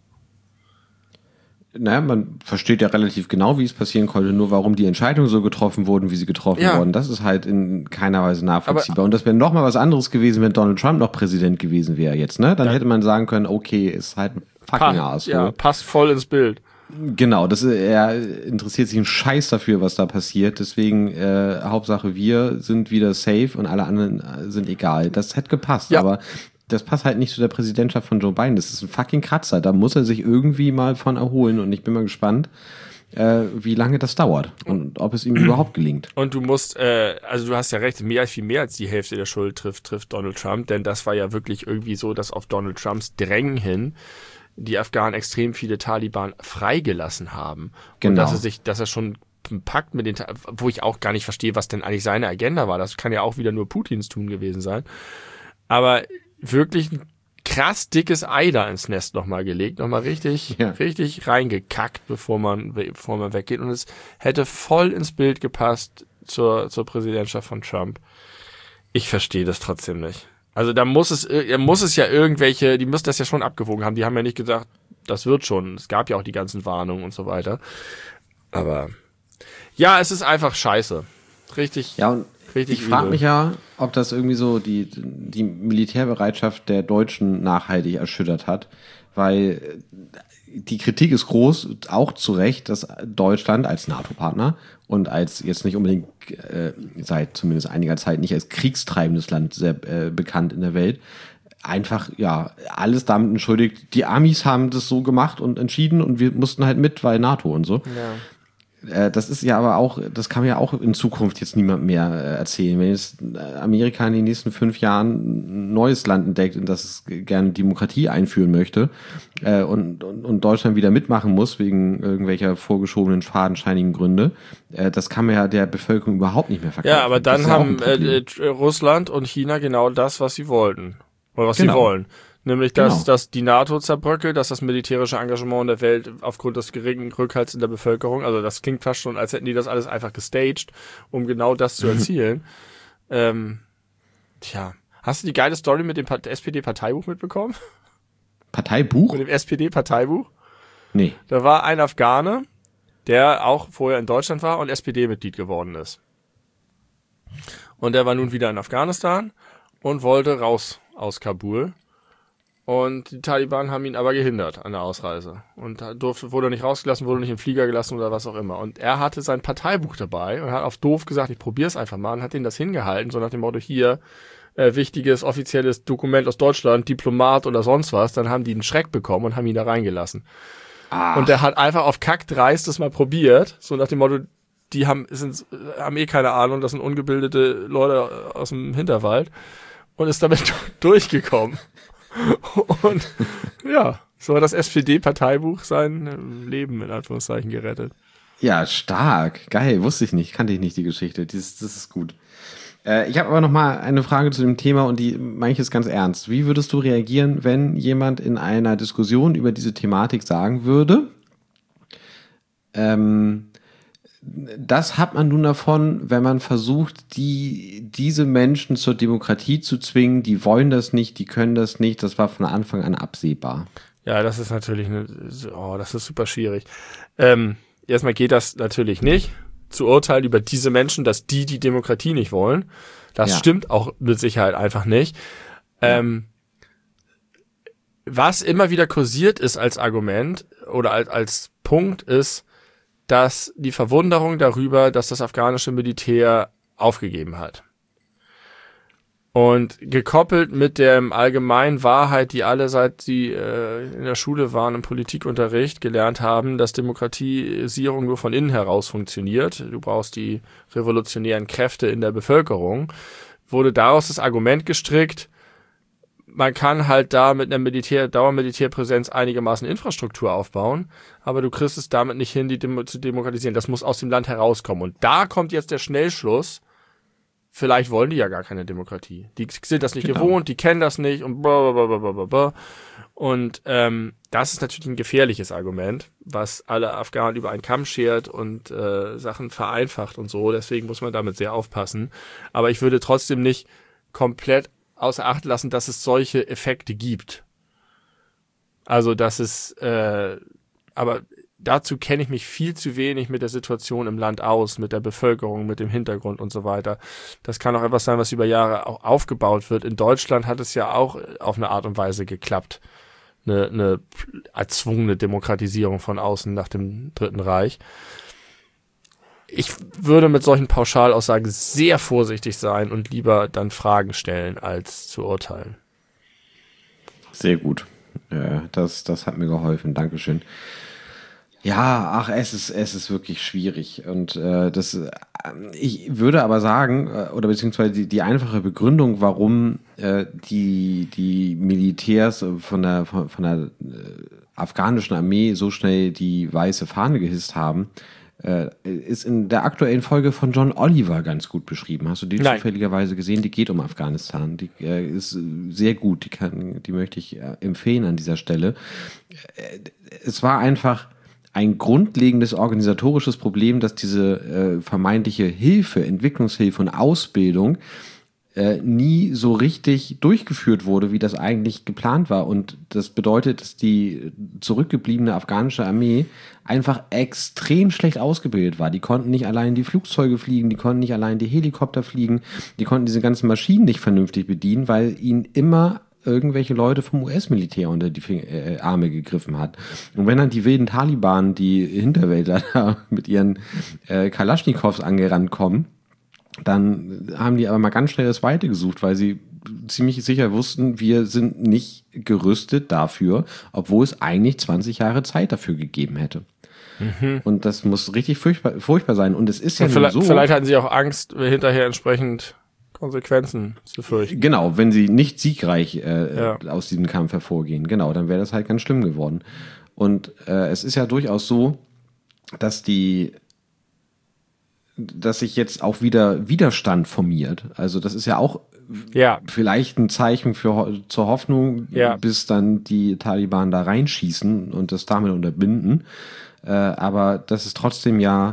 Speaker 1: Naja, man versteht ja relativ genau, wie es passieren konnte, nur warum die Entscheidungen so getroffen wurden, wie sie getroffen
Speaker 2: Ja.
Speaker 1: wurden. Das ist halt in keiner Weise nachvollziehbar. Aber, und das wäre nochmal was anderes gewesen, wenn Donald Trump noch Präsident gewesen wäre jetzt, ne? Dann ja. hätte man sagen können, okay, ist halt ein fucking
Speaker 2: pa-
Speaker 1: Arsch.
Speaker 2: Ja, passt voll ins Bild.
Speaker 1: Genau, das ist, er interessiert sich einen Scheiß dafür, was da passiert. Deswegen, äh, Hauptsache wir sind wieder safe und alle anderen sind egal. Das hätte gepasst, ja. aber das passt halt nicht zu der Präsidentschaft von Joe Biden. Das ist ein fucking Kratzer. Da muss er sich irgendwie mal von erholen. Und ich bin mal gespannt, äh, wie lange das dauert und ob es ihm überhaupt gelingt.
Speaker 2: Und du musst, äh, also du hast ja recht, mehr viel mehr als die Hälfte der Schuld trifft, trifft Donald Trump. Denn das war ja wirklich irgendwie so, dass auf Donald Trumps Drängen hin die Afghanen extrem viele Taliban freigelassen haben.
Speaker 1: Genau.
Speaker 2: Und dass er sich, dass er schon einen Pakt mit den, wo ich auch gar nicht verstehe, was denn eigentlich seine Agenda war. Das kann ja auch wieder nur Putins tun gewesen sein. Aber wirklich ein krass dickes Ei da ins Nest nochmal gelegt, nochmal richtig, ja. richtig reingekackt, bevor man, bevor man weggeht. Und es hätte voll ins Bild gepasst zur, zur Präsidentschaft von Trump. Ich verstehe das trotzdem nicht. Also da muss es, er muss es ja irgendwelche, die müssen das ja schon abgewogen haben. Die haben ja nicht gesagt, das wird schon. Es gab ja auch die ganzen Warnungen und so weiter. Aber ja, es ist einfach scheiße. Richtig.
Speaker 1: Ja, und
Speaker 2: richtig
Speaker 1: ich frage mich ja, ob das irgendwie so die, die Militärbereitschaft der Deutschen nachhaltig erschüttert hat, weil die Kritik ist groß, auch zu Recht, dass Deutschland als NATO-Partner und als jetzt nicht unbedingt äh, seit zumindest einiger Zeit nicht als kriegstreibendes Land sehr äh, bekannt in der Welt, einfach ja alles damit entschuldigt. Die Amis haben das so gemacht und entschieden und wir mussten halt mit, weil NATO und so.
Speaker 2: Ja.
Speaker 1: Das ist ja aber auch, das kann man ja auch in Zukunft jetzt niemand mehr erzählen. Wenn jetzt Amerika in den nächsten fünf Jahren ein neues Land entdeckt, in das es gerne Demokratie einführen möchte äh, und, und, und Deutschland wieder mitmachen muss, wegen irgendwelcher vorgeschobenen, fadenscheinigen Gründe, äh, das kann man ja der Bevölkerung überhaupt nicht mehr verkaufen.
Speaker 2: Ja, aber dann
Speaker 1: ja
Speaker 2: haben äh, Russland und China genau das, was sie wollten. Oder was genau. sie wollen. Nämlich, dass, genau. dass die NATO zerbröckelt, dass das militärische Engagement in der Welt aufgrund des geringen Rückhalts in der Bevölkerung, also das klingt fast schon, als hätten die das alles einfach gestaged, um genau das zu erzielen. ähm, tja, hast du die geile Story mit dem S P D-Parteibuch mitbekommen?
Speaker 1: Parteibuch?
Speaker 2: Mit dem S P D-Parteibuch?
Speaker 1: Nee.
Speaker 2: Da war ein Afghane, der auch vorher in Deutschland war und S P D-Mitglied geworden ist. Und der war nun wieder in Afghanistan und wollte raus aus Kabul. Und die Taliban haben ihn aber gehindert an der Ausreise. Und da durfte, wurde nicht rausgelassen, wurde nicht im Flieger gelassen oder was auch immer. Und er hatte sein Parteibuch dabei und hat auf doof gesagt, ich probier's einfach mal, und hat ihnen das hingehalten, so nach dem Motto, hier, äh, wichtiges, offizielles Dokument aus Deutschland, Diplomat oder sonst was. Dann haben die einen Schreck bekommen und haben ihn da reingelassen. Ach. Und der hat einfach auf Kackdreist das mal probiert, so nach dem Motto, die haben, sind, haben eh keine Ahnung, das sind ungebildete Leute aus dem Hinterwald, und ist damit durchgekommen. Und ja, so hat das S P D-Parteibuch sein Leben in Anführungszeichen gerettet.
Speaker 1: Ja, stark. Geil, wusste ich nicht, kannte ich nicht die Geschichte. Das, das ist gut. Äh, ich habe aber noch mal eine Frage zu dem Thema, und die meine ich jetzt ganz ernst. Wie würdest du reagieren, wenn jemand in einer Diskussion über diese Thematik sagen würde, ähm, das hat man nun davon, wenn man versucht, die, diese Menschen zur Demokratie zu zwingen, die wollen das nicht, die können das nicht, das war von Anfang an absehbar.
Speaker 2: Ja, das ist natürlich, eine, oh, das ist super schwierig. Ähm, erstmal geht das natürlich nicht, zu urteilen über diese Menschen, dass die die Demokratie nicht wollen. Das ja. stimmt auch mit Sicherheit einfach nicht. Ja. Ähm, was immer wieder kursiert ist als Argument oder als, als Punkt ist, dass die Verwunderung darüber, dass das afghanische Militär aufgegeben hat. Und gekoppelt mit der allgemeinen Wahrheit, die alle, seit sie äh, in der Schule waren, im Politikunterricht gelernt haben, dass Demokratisierung nur von innen heraus funktioniert. Du brauchst die revolutionären Kräfte in der Bevölkerung. Wurde daraus das Argument gestrickt, man kann halt da mit einer Militär, Dauermilitärpräsenz einigermaßen Infrastruktur aufbauen, aber du kriegst es damit nicht hin, die Demo- zu demokratisieren. Das muss aus dem Land herauskommen. Und da kommt jetzt der Schnellschluss. Vielleicht wollen die ja gar keine Demokratie. Die sind das nicht genau. gewohnt, die kennen das nicht und blablabla. Und ähm, das ist natürlich ein gefährliches Argument, was alle Afghanen über einen Kamm schert und äh, Sachen vereinfacht und so. Deswegen muss man damit sehr aufpassen. Aber ich würde trotzdem nicht komplett außer Acht lassen, dass es solche Effekte gibt. Also, dass es, äh, aber dazu kenne ich mich viel zu wenig mit der Situation im Land aus, mit der Bevölkerung, mit dem Hintergrund und so weiter. Das kann auch etwas sein, was über Jahre auch aufgebaut wird. In Deutschland hat es ja auch auf eine Art und Weise geklappt. Eine, eine erzwungene Demokratisierung von außen nach dem Dritten Reich. Ich würde mit solchen Pauschalaussagen sehr vorsichtig sein und lieber dann Fragen stellen, als zu urteilen.
Speaker 1: Sehr gut. Ja, das, das hat mir geholfen. Dankeschön. Ja, ach, es ist, es ist wirklich schwierig. Und äh, das, äh, ich würde aber sagen, äh, oder beziehungsweise die, die einfache Begründung, warum äh, die, die Militärs von der, von, von der äh, afghanischen Armee so schnell die weiße Fahne gehisst haben, äh, ist in der aktuellen Folge von John Oliver ganz gut beschrieben. Hast du die
Speaker 2: Nein.
Speaker 1: zufälligerweise gesehen? Die geht um Afghanistan. Die äh, ist sehr gut. Die kann, die möchte ich äh, empfehlen an dieser Stelle. Äh, es war einfach ein grundlegendes organisatorisches Problem, dass diese äh, vermeintliche Hilfe, Entwicklungshilfe und Ausbildung äh, nie so richtig durchgeführt wurde, wie das eigentlich geplant war. Und das bedeutet, dass die zurückgebliebene afghanische Armee einfach extrem schlecht ausgebildet war. Die konnten nicht allein die Flugzeuge fliegen, die konnten nicht allein die Helikopter fliegen, die konnten diese ganzen Maschinen nicht vernünftig bedienen, weil ihnen immer irgendwelche Leute vom U S-Militär unter die Fing- äh, Arme gegriffen hat. Und wenn dann die wilden Taliban, die Hinterwäldler da mit ihren äh, Kalaschnikows angerannt kommen, dann haben die aber mal ganz schnell das Weite gesucht, weil sie ziemlich sicher wussten, wir sind nicht gerüstet dafür, obwohl es eigentlich zwanzig Jahre Zeit dafür gegeben hätte. Mhm. Und das muss richtig furchtbar, furchtbar sein. Und es ist ja
Speaker 2: vielleicht,
Speaker 1: nur so.
Speaker 2: Vielleicht hatten sie auch Angst, hinterher entsprechend Konsequenzen zu fürchten.
Speaker 1: Genau, wenn sie nicht siegreich äh,
Speaker 2: ja.
Speaker 1: aus diesem Kampf hervorgehen. Genau, dann wäre das halt ganz schlimm geworden. Und äh, es ist ja durchaus so, dass die dass sich jetzt auch wieder Widerstand formiert. Also das ist ja auch
Speaker 2: ja.
Speaker 1: vielleicht ein Zeichen für zur Hoffnung,
Speaker 2: ja.
Speaker 1: bis dann die Taliban da reinschießen und das damit unterbinden. Äh, aber dass es trotzdem ja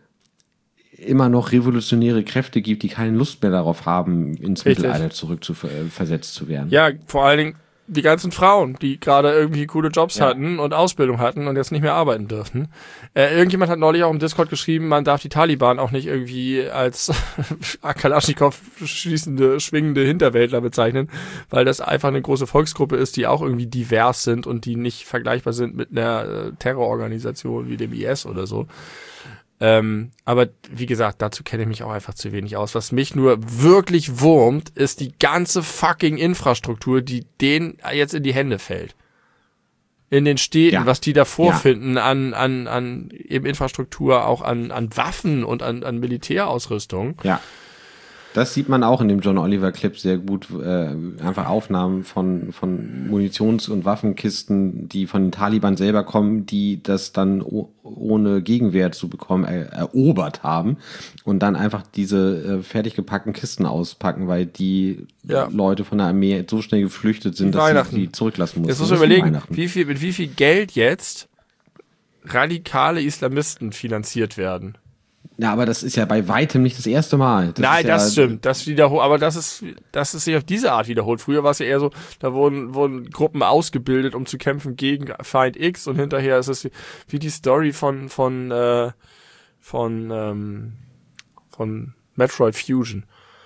Speaker 1: immer noch revolutionäre Kräfte gibt, die keine Lust mehr darauf haben, ins
Speaker 2: Richtig.
Speaker 1: Mittelalter zurück zu, äh, versetzt zu werden.
Speaker 2: Ja, vor allen Dingen die ganzen Frauen, die gerade irgendwie coole Jobs
Speaker 1: Ja.
Speaker 2: hatten und Ausbildung hatten und jetzt nicht mehr arbeiten dürften. Äh, irgendjemand hat neulich auch im Discord geschrieben, man darf die Taliban auch nicht irgendwie als Kalaschnikow schießende, schwingende Hinterwäldler bezeichnen, weil das einfach eine große Volksgruppe ist, die auch irgendwie divers sind und die nicht vergleichbar sind mit einer äh, Terrororganisation wie dem I S oder so. Ähm, aber wie gesagt, dazu kenne ich mich auch einfach zu wenig aus. Was mich nur wirklich wurmt, ist die ganze fucking Infrastruktur, die denen jetzt in die Hände fällt. In den Städten,
Speaker 1: Ja.
Speaker 2: was die da vorfinden
Speaker 1: Ja.
Speaker 2: an, an, an eben Infrastruktur, auch an, an Waffen und an, an Militärausrüstung.
Speaker 1: Ja. Das sieht man auch in dem John Oliver Clip sehr gut. Äh, einfach Aufnahmen von, von Munitions- und Waffenkisten, die von den Taliban selber kommen, die das dann o- ohne Gegenwehr zu bekommen er, erobert haben und dann einfach diese äh, fertig gepackten Kisten auspacken, weil die
Speaker 2: Ja.
Speaker 1: Leute von der Armee so schnell geflüchtet sind,
Speaker 2: Wie
Speaker 1: dass sie
Speaker 2: Weihnachten.
Speaker 1: die zurücklassen mussten.
Speaker 2: Jetzt muss
Speaker 1: Das
Speaker 2: man
Speaker 1: ist wie
Speaker 2: überlegen,
Speaker 1: Weihnachten.
Speaker 2: wie viel, mit wie viel Geld jetzt radikale Islamisten finanziert werden.
Speaker 1: Ja, aber das ist ja bei weitem nicht das erste Mal. Das
Speaker 2: Nein,
Speaker 1: ist ja,
Speaker 2: das stimmt. Das wiederholt, aber das ist, das ist sich auf diese Art wiederholt. Früher war es ja eher so, da wurden, wurden Gruppen ausgebildet, um zu kämpfen gegen Feind X und hinterher ist es wie, wie die Story von, von, äh, von, ähm, von Metroid Fusion.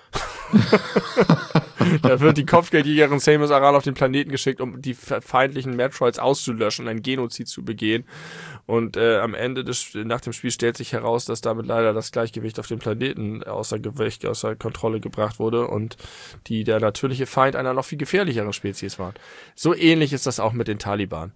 Speaker 2: Da wird die Kopfgeldjägerin Samus Aran auf den Planeten geschickt, um die feindlichen Metroids auszulöschen, ein Genozid zu begehen. Und äh, am Ende des nach dem Spiel stellt sich heraus, dass damit leider das Gleichgewicht auf dem Planeten außer Gewicht, außer Kontrolle gebracht wurde und die der natürliche Feind einer noch viel gefährlicheren Spezies waren. So ähnlich ist das auch mit den Taliban.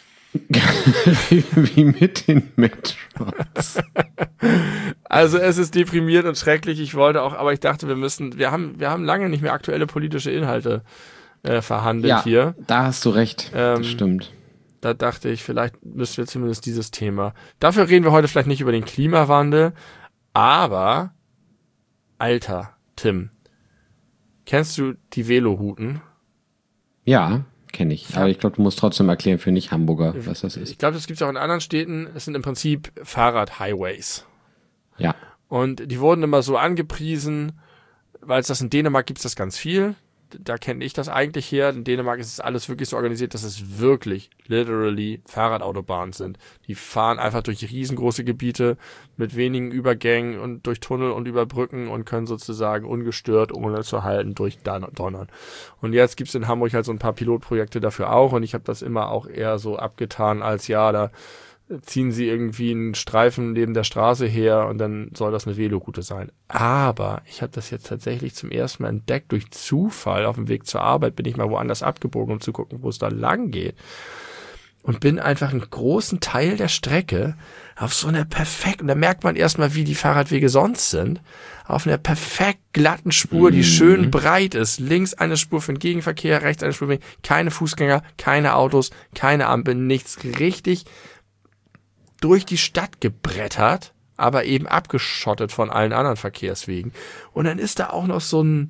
Speaker 1: wie mit den Metroids.
Speaker 2: Also es ist deprimierend und schrecklich. Ich wollte auch, aber ich dachte, wir müssen, wir haben, wir haben lange nicht mehr aktuelle politische Inhalte äh, verhandelt
Speaker 1: Ja,
Speaker 2: hier.
Speaker 1: da hast du recht.
Speaker 2: Ähm,
Speaker 1: das stimmt.
Speaker 2: Da dachte ich, vielleicht müssen wir zumindest dieses Thema. Dafür reden wir heute vielleicht nicht über den Klimawandel, aber Alter, Tim, kennst du die Velorouten?
Speaker 1: Ja, kenne ich. Aber ich glaube, du musst trotzdem erklären für Nicht-Hamburger, was das ist.
Speaker 2: Ich glaube, das gibt es auch in anderen Städten. Es sind im Prinzip Fahrrad-Highways.
Speaker 1: Ja.
Speaker 2: Und die wurden immer so angepriesen, weil es das in Dänemark gibt es das ganz viel. Da kenne ich das eigentlich her. In Dänemark ist es alles wirklich so organisiert, dass es wirklich, literally Fahrradautobahnen sind. Die fahren einfach durch riesengroße Gebiete mit wenigen Übergängen und durch Tunnel und über Brücken und können sozusagen ungestört, ohne zu halten, durchdonnern. Und jetzt gibt es in Hamburg halt so ein paar Pilotprojekte dafür auch und ich habe das immer auch eher so abgetan als, ja, da ziehen sie irgendwie einen Streifen neben der Straße her und dann soll das eine Veloroute sein. Aber ich habe das jetzt tatsächlich zum ersten Mal entdeckt. Durch Zufall auf dem Weg zur Arbeit bin ich mal woanders abgebogen, um zu gucken, wo es da lang geht. Und bin einfach einen großen Teil der Strecke auf so einer perfekt, und da merkt man erstmal, wie die Fahrradwege sonst sind, auf einer perfekt glatten Spur, die schön breit ist. Links eine Spur für den Gegenverkehr, rechts eine Spur für den, keine Fußgänger, keine Autos, keine Ampel, nichts. Richtig durch die Stadt gebrettert, aber eben abgeschottet von allen anderen Verkehrswegen. Und dann ist da auch noch so ein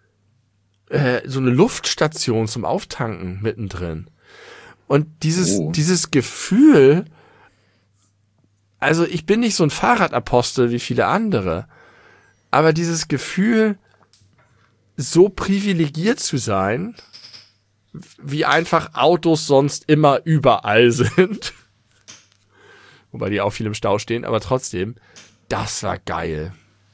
Speaker 2: äh, so eine Luftstation zum Auftanken mittendrin. Und dieses
Speaker 1: Oh.
Speaker 2: dieses Gefühl, also ich bin nicht so ein Fahrradapostel wie viele andere, aber dieses Gefühl, so privilegiert zu sein, wie einfach Autos sonst immer überall sind, wobei die auch viel im Stau stehen, aber trotzdem, das war geil.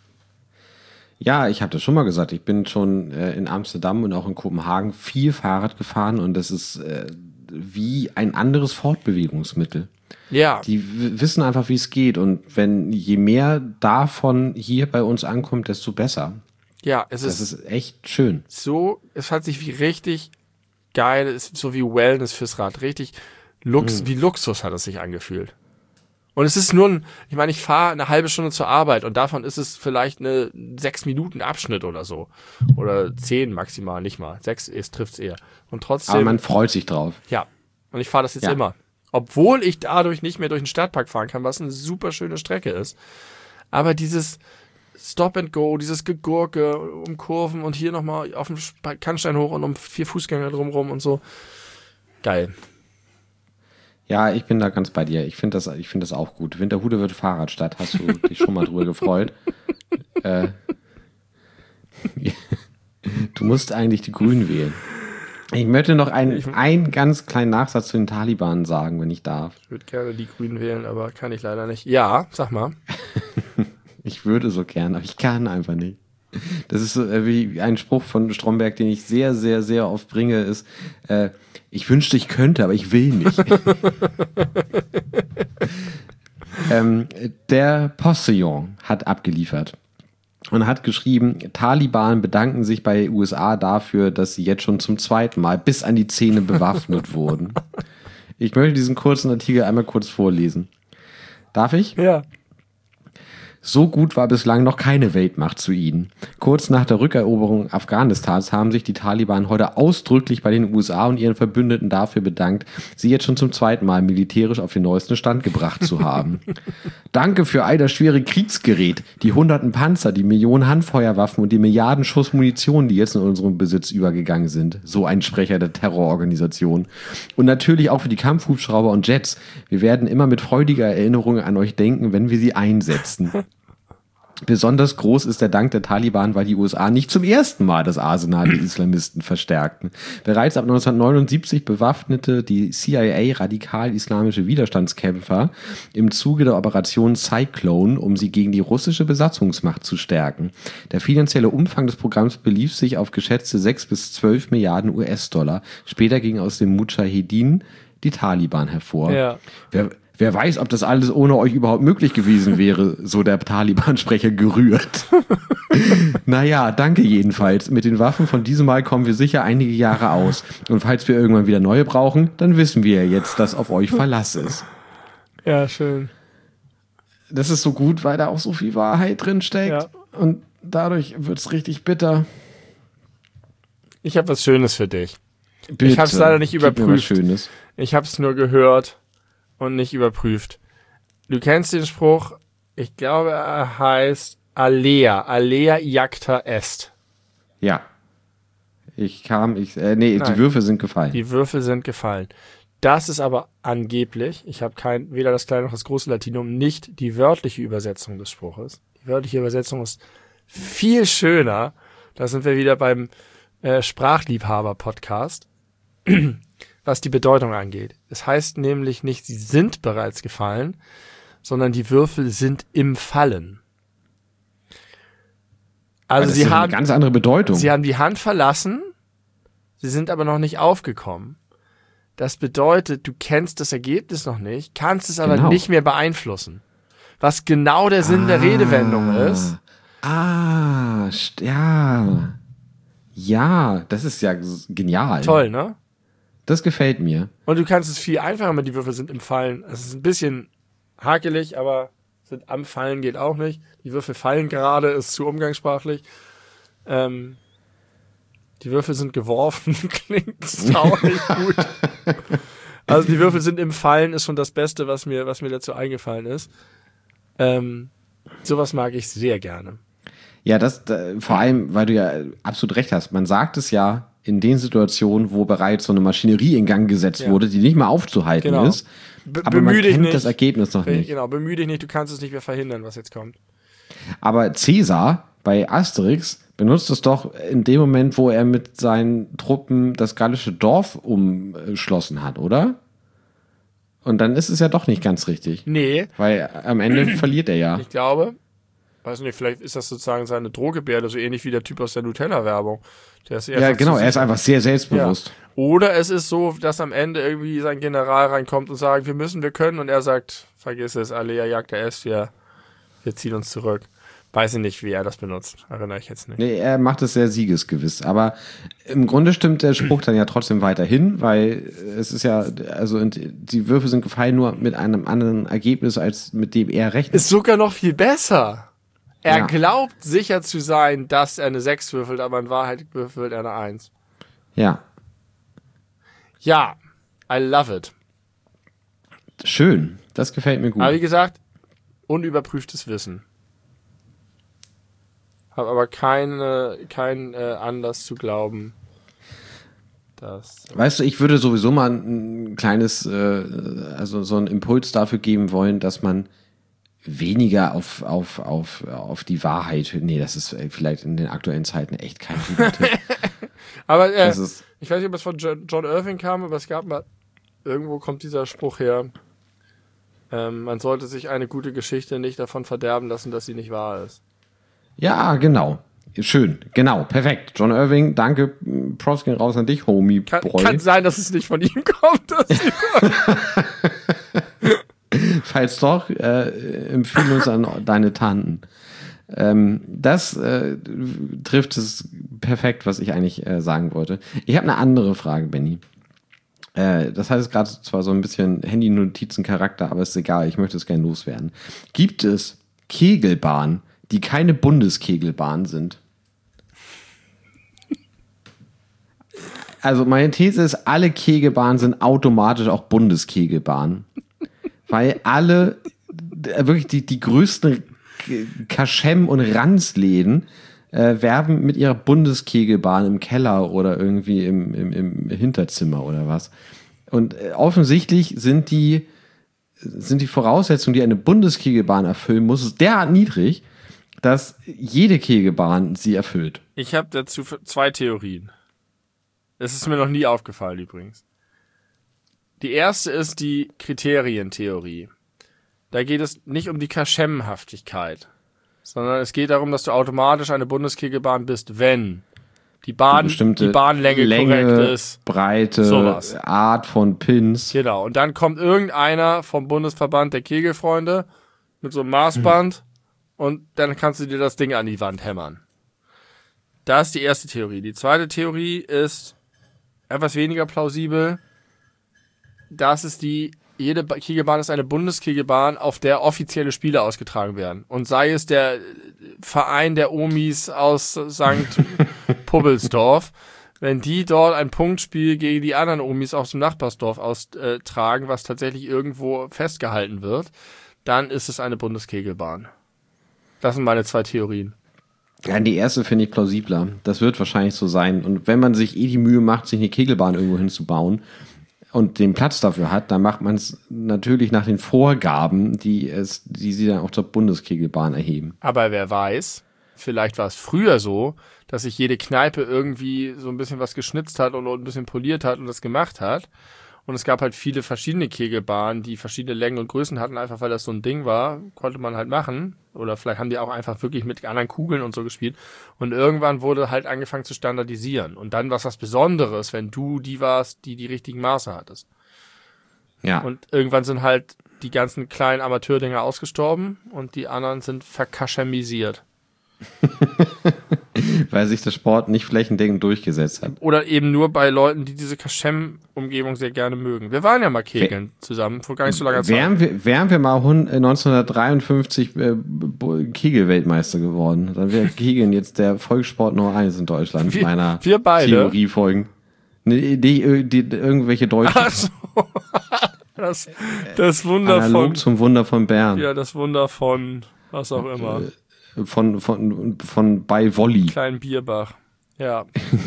Speaker 1: Ja, ich habe das schon mal gesagt. Ich bin schon äh, in Amsterdam und auch in Kopenhagen viel Fahrrad gefahren und das ist äh, wie ein anderes Fortbewegungsmittel.
Speaker 2: Ja,
Speaker 1: Die w- wissen einfach, wie es geht und wenn je mehr davon hier bei uns ankommt, desto besser.
Speaker 2: ja, es
Speaker 1: Das
Speaker 2: ist,
Speaker 1: ist echt schön.
Speaker 2: so, es hat sich wie richtig geil, es ist so wie Wellness fürs Rad, richtig Lux,
Speaker 1: Mhm.
Speaker 2: wie Luxus hat es sich angefühlt. Und es ist nur ein, ich meine, ich fahre eine halbe Stunde zur Arbeit und davon ist es vielleicht eine sechs Minuten Abschnitt oder so. Oder zehn maximal, nicht mal. Sechs ist, trifft's eher. Und trotzdem,
Speaker 1: Aber man freut sich drauf.
Speaker 2: ja. Und ich fahre das jetzt
Speaker 1: Ja.
Speaker 2: immer. Obwohl ich dadurch nicht mehr durch den Stadtpark fahren kann, was eine super schöne Strecke ist. Aber dieses Stop and Go, dieses Gegurke um Kurven und hier nochmal auf dem Sp- Kannstein hoch und um vier Fußgänger drumrum und so. Geil.
Speaker 1: Ja, ich bin da ganz bei dir. Ich finde das, ich finde das auch gut. Winterhude wird Fahrradstadt. Hast du dich schon mal drüber gefreut? Äh, du musst eigentlich die Grünen wählen. Ich möchte noch einen, einen ganz kleinen Nachsatz zu den Taliban sagen, wenn ich darf.
Speaker 2: Ich würde gerne die Grünen wählen, aber kann ich leider nicht. Ja, sag mal.
Speaker 1: Ich würde so gern, aber ich kann einfach nicht. Das ist so äh, wie ein Spruch von Stromberg, den ich sehr, sehr, sehr oft bringe, ist, äh, ich wünschte, ich könnte, aber ich will nicht. ähm, der Postillon hat abgeliefert und hat geschrieben, Taliban bedanken sich bei U S A dafür, dass sie jetzt schon zum zweiten Mal bis an die Zähne bewaffnet wurden. Ich möchte diesen kurzen Artikel einmal kurz vorlesen. Darf ich?
Speaker 2: Ja.
Speaker 1: So gut war bislang noch keine Weltmacht zu ihnen. Kurz nach der Rückeroberung Afghanistans haben sich die Taliban heute ausdrücklich bei den U S A und ihren Verbündeten dafür bedankt, sie jetzt schon zum zweiten Mal militärisch auf den neuesten Stand gebracht zu haben. Danke für all das schwere Kriegsgerät, die hunderten Panzer, die Millionen Handfeuerwaffen und die Milliarden Schuss Munition, die jetzt in unserem Besitz übergegangen sind. So ein Sprecher der Terrororganisation. Und natürlich auch für die Kampfhubschrauber und Jets. Wir werden immer mit freudiger Erinnerung an euch denken, wenn wir sie einsetzen. Besonders groß ist der Dank der Taliban, weil die U S A nicht zum ersten Mal das Arsenal der Islamisten verstärkten. Bereits ab neunzehnhundertneunundsiebzig bewaffnete die C I A radikal-islamische Widerstandskämpfer im Zuge der Operation Cyclone, um sie gegen die russische Besatzungsmacht zu stärken. Der finanzielle Umfang des Programms belief sich auf geschätzte sechs bis zwölf Milliarden U S-Dollar. Später ging aus dem Mujahedin die Taliban hervor.
Speaker 2: Ja.
Speaker 1: Wer Wer weiß, ob das alles ohne euch überhaupt möglich gewesen wäre, so der Taliban-Sprecher gerührt. Naja, danke jedenfalls. Mit den Waffen von diesem Mal kommen wir sicher einige Jahre aus. Und falls wir irgendwann wieder neue brauchen, dann wissen wir ja jetzt, dass auf euch Verlass ist.
Speaker 2: Ja, schön.
Speaker 1: Das ist so gut, weil da auch so viel Wahrheit drin steckt.
Speaker 2: Ja.
Speaker 1: Und dadurch wird es richtig bitter.
Speaker 2: Ich habe was Schönes für dich.
Speaker 1: Bitte,
Speaker 2: ich habe es leider nicht
Speaker 1: gib mir was
Speaker 2: überprüft.
Speaker 1: Schönes.
Speaker 2: Ich habe es nur gehört und nicht überprüft. Du kennst den Spruch, ich glaube, er heißt Alea. Alea iacta est.
Speaker 1: Ja. Ich kam, ich, äh, nee,
Speaker 2: Nein.
Speaker 1: die Würfel sind gefallen.
Speaker 2: Die Würfel sind gefallen. Das ist aber angeblich, ich habe kein, weder das kleine noch das große Latinum, nicht die wörtliche Übersetzung des Spruches. Die wörtliche Übersetzung ist viel schöner. Da sind wir wieder beim äh, Sprachliebhaber-Podcast, was die Bedeutung angeht. Es heißt nämlich nicht, sie sind bereits gefallen, sondern die Würfel sind im Fallen. Also
Speaker 1: das
Speaker 2: sie
Speaker 1: ist
Speaker 2: haben
Speaker 1: eine ganz andere Bedeutung.
Speaker 2: Sie haben die Hand verlassen, sie sind aber noch nicht aufgekommen. Das bedeutet, du kennst das Ergebnis noch nicht, kannst es aber
Speaker 1: Genau.
Speaker 2: nicht mehr beeinflussen. Was genau der Sinn
Speaker 1: ah,
Speaker 2: der Redewendung ist.
Speaker 1: Ah, st- ja. Ja, das ist ja genial.
Speaker 2: Toll, ne?
Speaker 1: Das gefällt mir.
Speaker 2: Und du kannst es viel einfacher mit, die Würfel sind im Fallen. Es ist ein bisschen hakelig, aber sind am Fallen geht auch nicht. Die Würfel fallen gerade, ist zu umgangssprachlich. Ähm, die Würfel sind geworfen, klingt sauerlich gut. Also die Würfel sind im Fallen ist schon das Beste, was mir, was mir dazu eingefallen ist. Ähm, sowas mag ich sehr gerne.
Speaker 1: Ja, das da, vor allem, weil du ja absolut recht hast. Man sagt es ja in den Situationen, wo bereits so eine Maschinerie in Gang gesetzt
Speaker 2: Ja.
Speaker 1: wurde, die nicht mehr aufzuhalten
Speaker 2: Genau.
Speaker 1: ist.
Speaker 2: Be-
Speaker 1: Aber man
Speaker 2: bemühe dich
Speaker 1: kennt
Speaker 2: nicht.
Speaker 1: das Ergebnis noch
Speaker 2: Be-
Speaker 1: nicht.
Speaker 2: Genau, bemühe dich nicht, du kannst es nicht mehr verhindern, was jetzt kommt.
Speaker 1: Aber Caesar bei Asterix benutzt es doch in dem Moment, wo er mit seinen Truppen das gallische Dorf umschlossen hat, oder? Und dann ist es ja doch nicht ganz richtig.
Speaker 2: Nee,
Speaker 1: Weil am Ende verliert er ja.
Speaker 2: ich glaube, weiß nicht, vielleicht ist das sozusagen seine Drohgebärde, so ähnlich wie der Typ aus der Nutella-Werbung. Der ist eher
Speaker 1: Ja,
Speaker 2: einfach
Speaker 1: genau,
Speaker 2: zu
Speaker 1: er ist
Speaker 2: sicher.
Speaker 1: einfach sehr selbstbewusst.
Speaker 2: Ja. Oder es ist so, dass am Ende irgendwie sein General reinkommt und sagt, wir müssen, wir können, und er sagt, vergiss es, Alea jagta est, wir, wir ziehen uns zurück. Weiß ich nicht, wie er das benutzt, erinnere ich jetzt nicht.
Speaker 1: Nee, er macht es sehr siegesgewiss. Aber im Grunde stimmt der Spruch dann ja trotzdem weiterhin, weil es ist ja, also die Würfel sind gefallen nur mit einem anderen Ergebnis, als mit dem er rechnet.
Speaker 2: Ist sogar noch viel besser. Er
Speaker 1: Ja.
Speaker 2: glaubt sicher zu sein, dass er eine sechs würfelt, aber in Wahrheit würfelt er eine eins.
Speaker 1: Ja,
Speaker 2: Ja, I love it.
Speaker 1: schön. Das gefällt mir gut.
Speaker 2: Aber wie gesagt, unüberprüftes Wissen. Hab aber keine, keinen äh, Anlass zu glauben, dass...
Speaker 1: Weißt du, ich würde sowieso mal ein kleines, äh, also so einen Impuls dafür geben wollen, dass man weniger auf, auf, auf, auf die Wahrheit, nee, das ist vielleicht in den aktuellen Zeiten echt kein guter Tipp.
Speaker 2: Aber äh,
Speaker 1: Das ist,
Speaker 2: ich weiß nicht, ob es von Jo- John Irving kam, aber es gab mal, irgendwo kommt dieser Spruch her, ähm, man sollte sich eine gute Geschichte nicht davon verderben lassen, dass sie nicht wahr ist.
Speaker 1: ja, genau. Schön, genau, perfekt. John Irving, danke. Props gehen raus an dich, Homie.
Speaker 2: Kann,
Speaker 1: Boy.
Speaker 2: kann sein, dass es nicht von ihm kommt. Dass sie
Speaker 1: Falls doch, äh, empfehle uns an deine Tanten. Ähm, das äh, trifft es perfekt, was ich eigentlich äh, sagen wollte. Ich habe eine andere Frage, Benny. Äh, das heißt gerade zwar so ein bisschen Handy-Notizen-Charakter, aber ist egal, ich möchte es gerne loswerden. Gibt es Kegelbahnen, die keine Bundeskegelbahn sind? Also meine These ist, alle Kegelbahnen sind automatisch auch Bundeskegelbahnen. Weil alle, äh, wirklich die, die größten Kaschem- und Ranzläden äh, werben mit ihrer Bundeskegelbahn im Keller oder irgendwie im, im, im Hinterzimmer oder was. Und äh, offensichtlich sind die, sind die Voraussetzungen, die eine Bundeskegelbahn erfüllen muss, derart niedrig, dass jede Kegelbahn sie erfüllt.
Speaker 2: Ich habe dazu zwei Theorien. Das ist mir noch nie aufgefallen übrigens. Die erste ist die Kriterientheorie. Da geht es nicht um die Kaschemhaftigkeit, sondern es geht darum, dass du automatisch eine Bundeskegelbahn bist, wenn die Bahn, die Bahnlänge
Speaker 1: Länge,
Speaker 2: korrekt ist.
Speaker 1: Breite,
Speaker 2: sowas.
Speaker 1: Art von Pins.
Speaker 2: Genau. Und dann kommt irgendeiner vom Bundesverband der Kegelfreunde mit so einem Maßband hm. und dann kannst du dir das Ding an die Wand hämmern. Das ist die erste Theorie. Die zweite Theorie ist etwas weniger plausibel. Das ist die, jede Kegelbahn ist eine Bundeskegelbahn, auf der offizielle Spiele ausgetragen werden. Und sei es der Verein der Omis aus Sankt Pubbelsdorf, wenn die dort ein Punktspiel gegen die anderen Omis aus dem Nachbarsdorf austragen, was tatsächlich irgendwo festgehalten wird, dann ist es eine Bundeskegelbahn. Das sind meine zwei Theorien.
Speaker 1: Ja, die erste finde ich plausibler. Das wird wahrscheinlich so sein. Und wenn man sich eh die Mühe macht, sich eine Kegelbahn irgendwo hinzubauen und den Platz dafür hat, dann macht man es natürlich nach den Vorgaben, die es, die sie dann auch zur Bundeskegelbahn erheben.
Speaker 2: Aber wer weiß, vielleicht war es früher so, dass sich jede Kneipe irgendwie so ein bisschen was geschnitzt hat und ein bisschen poliert hat und das gemacht hat. Und es gab halt viele verschiedene Kegelbahnen, die verschiedene Längen und Größen hatten, einfach weil das so ein Ding war, konnte man halt machen. Oder vielleicht haben die auch einfach wirklich mit anderen Kugeln und so gespielt. Und irgendwann wurde halt angefangen zu standardisieren. Und dann war es was Besonderes, wenn du die warst, die die richtigen Maße hattest.
Speaker 1: Ja.
Speaker 2: Und irgendwann sind halt die ganzen kleinen Amateurdinger ausgestorben und die anderen sind verkaschemisiert.
Speaker 1: Weil sich der Sport nicht flächendeckend durchgesetzt hat.
Speaker 2: Oder eben nur bei Leuten, die diese Kaschem-Umgebung sehr gerne mögen. Wir waren ja mal kegeln Wer, zusammen, vor gar nicht so langer Zeit.
Speaker 1: Wären wir, wären wir mal neunzehnhundertdreiundfünfzig äh, Kegel-Weltmeister geworden, dann wäre Kegeln jetzt der Volkssport Nummer eins in Deutschland.
Speaker 2: Wir,
Speaker 1: meiner
Speaker 2: wir beide.
Speaker 1: Theorie folgen. Die, die, die, die, irgendwelche Deutschen.
Speaker 2: Ach so. das, das Wunder
Speaker 1: Analog
Speaker 2: von...
Speaker 1: zum Wunder von Bern.
Speaker 2: Ja, das Wunder von was auch immer.
Speaker 1: Äh, Von, von, von bei Wolli.
Speaker 2: Kleinen Bierbach. Ja.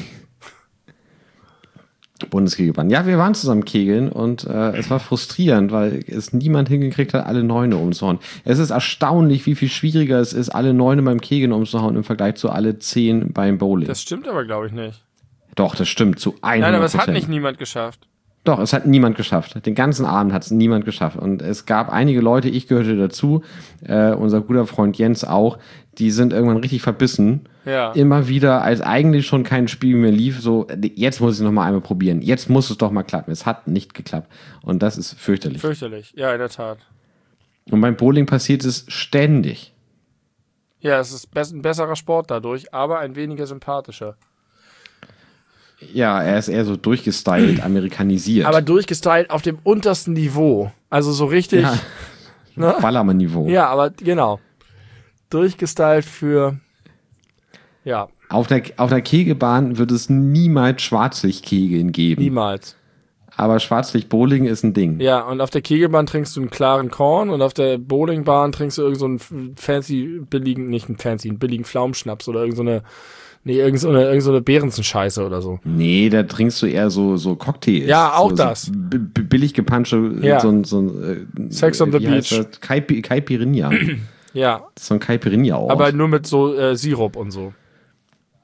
Speaker 1: Bundeskegelbahn. Ja, wir waren zusammen kegeln und äh, es war frustrierend, weil es niemand hingekriegt hat, alle Neune umzuhauen. Es ist erstaunlich, wie viel schwieriger es ist, alle Neune beim Kegeln umzuhauen im Vergleich zu alle Zehn beim Bowling.
Speaker 2: Das stimmt aber, glaube ich, nicht.
Speaker 1: Doch, das stimmt, zu hundert Prozent.
Speaker 2: Nein, aber es hat nicht niemand geschafft.
Speaker 1: Doch, es hat niemand geschafft. Den ganzen Abend hat es niemand geschafft. Und es gab einige Leute, ich gehörte dazu, äh, unser guter Freund Jens auch, die sind irgendwann richtig verbissen.
Speaker 2: Ja.
Speaker 1: Immer wieder, als eigentlich schon kein Spiel mehr lief, so, jetzt muss ich es noch mal einmal probieren. Jetzt muss es doch mal klappen. Es hat nicht geklappt. Und das ist fürchterlich.
Speaker 2: Fürchterlich, ja, in der Tat.
Speaker 1: Und beim Bowling passiert es ständig.
Speaker 2: Ja, es ist ein besserer Sport dadurch, aber ein weniger sympathischer.
Speaker 1: Ja, er ist eher so durchgestylt, amerikanisiert.
Speaker 2: Aber durchgestylt auf dem untersten Niveau. Also so richtig.
Speaker 1: Ja,
Speaker 2: ne?
Speaker 1: Ballermann-Niveau.
Speaker 2: Ja, aber genau. Durchgestylt für. Ja.
Speaker 1: Auf der, auf der Kegelbahn wird es niemals Schwarzlichtkegeln geben.
Speaker 2: Niemals.
Speaker 1: Aber Schwarzlicht-Bowling ist ein Ding.
Speaker 2: Ja, und auf der Kegelbahn trinkst du einen klaren Korn und auf der Bowlingbahn trinkst du irgend so einen fancy, billigen, nicht einen fancy, einen billigen Pflaumenschnaps oder irgend so eine. Nee, irgend so eine, irgend so eine Behrensen-Scheiße oder so.
Speaker 1: Nee, da trinkst du eher so, so Cocktails.
Speaker 2: Ja, auch
Speaker 1: so,
Speaker 2: das.
Speaker 1: So b- b- billig gepansche,
Speaker 2: ja.
Speaker 1: so ein, so ein äh,
Speaker 2: Sex on the Beach.
Speaker 1: Caipi- Caipirinha.
Speaker 2: Ja.
Speaker 1: So ein Caipirinha auch.
Speaker 2: Aber nur mit so äh, Sirup und so.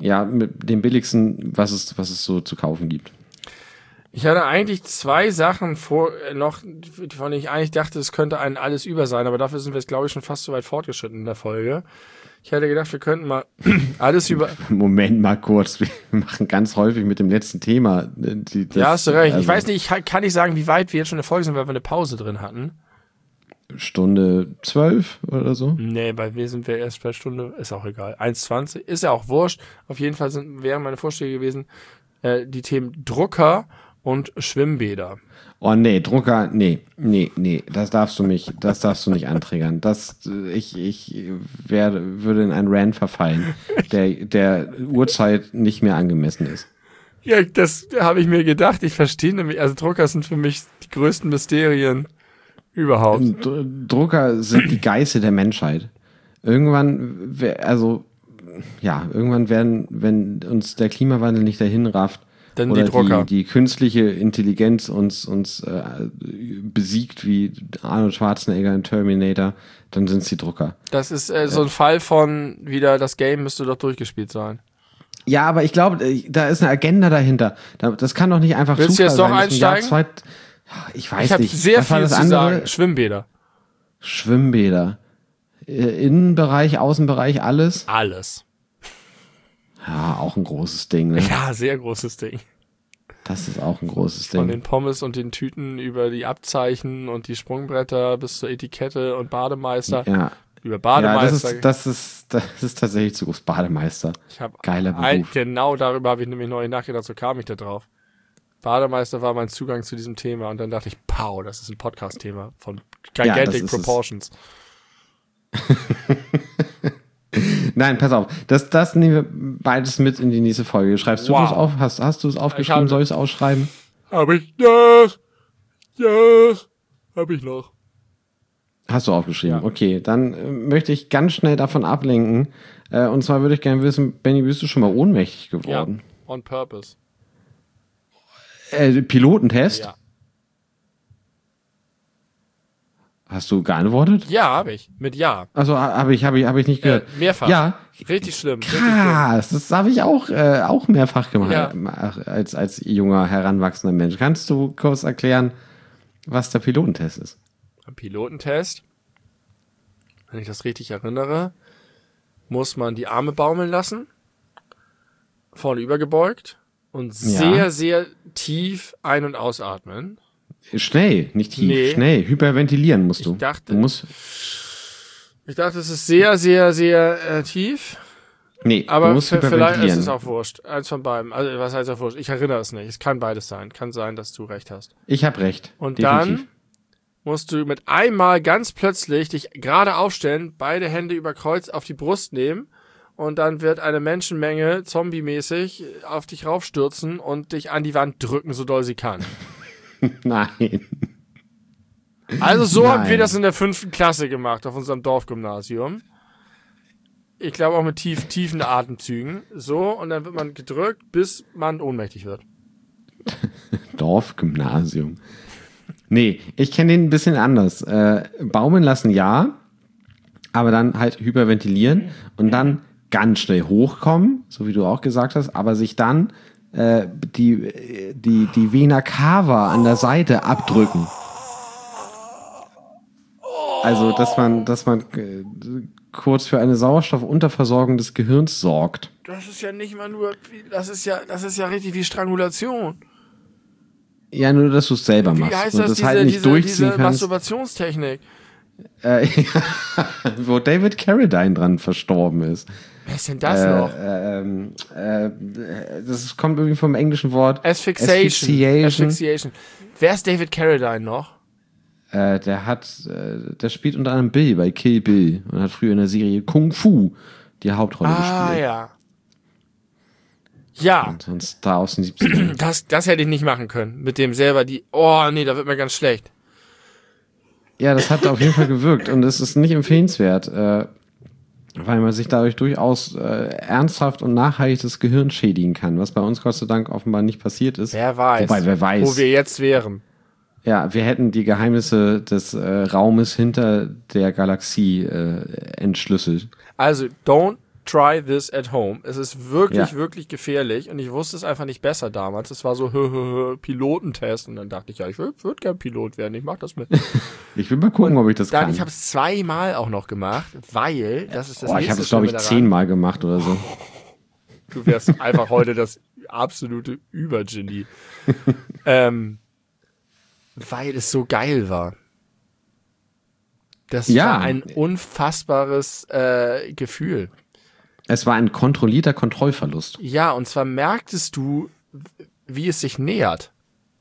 Speaker 1: Ja, mit dem billigsten, was es, was es so zu kaufen gibt.
Speaker 2: Ich hatte eigentlich zwei Sachen vor, äh, noch, von denen ich eigentlich dachte, es könnte ein alles über sein, aber dafür sind wir jetzt, glaube ich, schon fast so weit fortgeschritten in der Folge. Ich hätte gedacht, wir könnten mal alles über...
Speaker 1: Moment mal kurz, wir machen ganz häufig mit dem letzten Thema. Die, das,
Speaker 2: ja, hast du recht.
Speaker 1: Also
Speaker 2: ich weiß nicht, ich kann nicht sagen, wie weit wir jetzt schon in der Folge sind, weil wir eine Pause drin hatten.
Speaker 1: Stunde zwölf oder so?
Speaker 2: Nee, bei mir sind wir erst bei Stunde, ist auch egal. eins Zwanzig, ist ja auch wurscht. Auf jeden Fall sind, wären meine Vorschläge gewesen, äh, die Themen Drucker und Schwimmbäder.
Speaker 1: Oh nee, Drucker, nee, nee, nee, das darfst du mich, das darfst du nicht antriggern. Das, ich, ich werde, würde in einen Rant verfallen, der, der Uhrzeit nicht mehr angemessen ist.
Speaker 2: Ja, das habe ich mir gedacht. Ich verstehe nämlich, also Drucker sind für mich die größten Mysterien überhaupt.
Speaker 1: D- Drucker sind die Geißel der Menschheit. Irgendwann, also, ja, irgendwann werden, wenn uns der Klimawandel nicht dahin rafft,
Speaker 2: Dann
Speaker 1: oder
Speaker 2: die Drucker.
Speaker 1: Die, die künstliche Intelligenz uns, uns äh, besiegt wie Arnold Schwarzenegger in Terminator, dann sind es die Drucker.
Speaker 2: Das ist äh, so ein Fall von wieder, das Game müsste doch durchgespielt sein.
Speaker 1: Ja, aber ich glaube, da ist eine Agenda dahinter. Das kann doch nicht einfach
Speaker 2: Willst du
Speaker 1: Zufall
Speaker 2: jetzt doch
Speaker 1: sein. Das ist im Jahr
Speaker 2: einsteigen?
Speaker 1: zwei- Ich weiß
Speaker 2: Ich habe
Speaker 1: nicht.
Speaker 2: sehr
Speaker 1: Was war
Speaker 2: viel
Speaker 1: das
Speaker 2: zu
Speaker 1: andere?
Speaker 2: sagen. Schwimmbäder.
Speaker 1: Schwimmbäder. Äh, Innenbereich, Außenbereich, alles.
Speaker 2: Alles.
Speaker 1: Ja, auch ein großes Ding. Ne?
Speaker 2: Ja, sehr großes Ding.
Speaker 1: Das ist auch ein großes
Speaker 2: Von
Speaker 1: Ding.
Speaker 2: den Pommes und den Tüten über die Abzeichen und die Sprungbretter bis zur Etikette und Bademeister.
Speaker 1: Ja.
Speaker 2: Über
Speaker 1: Ja,
Speaker 2: Bademeister.
Speaker 1: das ist, das ist, das ist tatsächlich zu groß. Bademeister.
Speaker 2: ich hab
Speaker 1: Geiler
Speaker 2: ein,
Speaker 1: Beruf.
Speaker 2: genau darüber habe ich nämlich neu nachgedacht, so kam ich da drauf. Bademeister war mein Zugang zu diesem Thema und dann dachte ich, pow, das ist ein Podcast-Thema von Gigantic
Speaker 1: Ja, das ist
Speaker 2: Proportions.
Speaker 1: Nein, pass auf. Das, das nehmen wir beides mit in die nächste Folge. Schreibst du
Speaker 2: Wow.
Speaker 1: das auf? Hast, hast du es aufgeschrieben?
Speaker 2: habe-
Speaker 1: Soll ich es ausschreiben?
Speaker 2: Hab ich noch? Ja, hab ich noch.
Speaker 1: Hast du aufgeschrieben?
Speaker 2: Ja.
Speaker 1: Okay, dann äh, möchte ich ganz schnell davon ablenken. Äh, und zwar würde ich gerne wissen, Benny, bist du schon mal ohnmächtig geworden?
Speaker 2: Ja, on purpose.
Speaker 1: Äh, Pilotentest?
Speaker 2: Ja.
Speaker 1: Hast du geantwortet?
Speaker 2: Ja, habe ich. Mit Ja.
Speaker 1: Also habe ich, habe ich, habe ich nicht gehört.
Speaker 2: Äh, mehrfach.
Speaker 1: Ja,
Speaker 2: Richtig schlimm. Richtig schlimm.
Speaker 1: krass. Das habe ich auch, äh, auch mehrfach gemacht
Speaker 2: Ja.
Speaker 1: als, als junger, heranwachsender Mensch. Kannst du kurz erklären, was der Pilotentest ist?
Speaker 2: Am Pilotentest, wenn ich das richtig erinnere, muss man die Arme baumeln lassen, vorne übergebeugt und sehr,
Speaker 1: Ja.
Speaker 2: sehr tief ein- und ausatmen.
Speaker 1: Schnell, nicht tief,
Speaker 2: Nee.
Speaker 1: schnell. Hyperventilieren musst du.
Speaker 2: Ich dachte-
Speaker 1: du musst,
Speaker 2: Ich dachte, es ist sehr, sehr, sehr äh, tief,
Speaker 1: nee,
Speaker 2: aber
Speaker 1: du musst
Speaker 2: v- vielleicht ist
Speaker 1: hyperventilieren.
Speaker 2: es auch wurscht. Eins von beiden. Also, was heißt auch wurscht? Ich erinnere es nicht. Es kann beides sein. Kann sein, dass du recht hast.
Speaker 1: Ich habe recht.
Speaker 2: Und
Speaker 1: definitiv.
Speaker 2: dann musst du mit einmal ganz plötzlich dich gerade aufstellen, beide Hände über Kreuz auf die Brust nehmen und dann wird eine Menschenmenge zombie-mäßig auf dich raufstürzen und dich an die Wand drücken, so doll sie kann.
Speaker 1: Nein.
Speaker 2: Also so haben
Speaker 1: Nein.
Speaker 2: wir das in der fünften Klasse gemacht, auf unserem Dorfgymnasium. Ich glaube auch mit tief, tiefen Atemzügen. So, und dann wird man gedrückt, bis man ohnmächtig wird.
Speaker 1: Dorfgymnasium. Nee, ich kenne den ein bisschen anders. Äh, baumeln lassen, ja, aber dann halt hyperventilieren und dann ganz schnell hochkommen, so wie du auch gesagt hast, aber sich dann äh, die, die, die Vena cava an der Seite abdrücken. Also, dass man, dass man äh, kurz für eine Sauerstoffunterversorgung des Gehirns sorgt.
Speaker 2: Das ist ja nicht mal nur, das ist ja, das ist ja richtig wie Strangulation.
Speaker 1: Ja, nur, dass du es selber
Speaker 2: Wie
Speaker 1: machst
Speaker 2: heißt
Speaker 1: und
Speaker 2: das,
Speaker 1: das
Speaker 2: diese,
Speaker 1: halt nicht
Speaker 2: diese,
Speaker 1: durchziehen
Speaker 2: diese
Speaker 1: kannst.
Speaker 2: Masturbationstechnik?
Speaker 1: Äh, wo David Carradine dran verstorben ist.
Speaker 2: Wer ist denn das
Speaker 1: äh,
Speaker 2: noch?
Speaker 1: Äh, ähm, äh, das kommt irgendwie vom englischen Wort.
Speaker 2: Asphyxiation.
Speaker 1: Asphyxiation.
Speaker 2: Asphyxiation. Wer ist David Carradine noch?
Speaker 1: Äh, der hat, äh, der spielt unter anderem Bill bei Kill Bill und hat früher in der Serie Kung Fu die Hauptrolle
Speaker 2: Ah,
Speaker 1: gespielt.
Speaker 2: ja. Ja,
Speaker 1: Und so ein Star aus den siebzigern.
Speaker 2: das, das hätte ich nicht machen können. Mit dem selber die, oh nee, da wird mir ganz schlecht.
Speaker 1: Ja, das hat auf jeden Fall gewirkt und es ist nicht empfehlenswert, äh, weil man sich dadurch durchaus äh, ernsthaft und nachhaltig das Gehirn schädigen kann, was bei uns Gott sei Dank offenbar nicht passiert ist.
Speaker 2: Wer weiß,
Speaker 1: Wobei, wer weiß.
Speaker 2: wo wir jetzt wären.
Speaker 1: Ja, wir hätten die Geheimnisse des äh, Raumes hinter der Galaxie äh, entschlüsselt.
Speaker 2: Also, don't try this at home. Es ist wirklich,
Speaker 1: Ja.
Speaker 2: wirklich gefährlich und ich wusste es einfach nicht besser damals. Es war so hö, hö, hö, Pilotentest und dann dachte ich, ja, ich würde würd gern Pilot werden, ich mach das mit.
Speaker 1: Ich will mal gucken, ob ich das
Speaker 2: Dann,
Speaker 1: kann.
Speaker 2: ich habe es zweimal auch noch gemacht, weil das ist das
Speaker 1: oh, ich
Speaker 2: nächste
Speaker 1: habe es, glaube ich,
Speaker 2: Schlimme daran.
Speaker 1: zehnmal gemacht oder so.
Speaker 2: Du wärst einfach heute das absolute Übergenie. ähm, weil es so geil war. Das
Speaker 1: Ja.
Speaker 2: war ein unfassbares äh, Gefühl.
Speaker 1: Es war ein kontrollierter Kontrollverlust.
Speaker 2: Ja, und zwar merktest du, wie es sich nähert.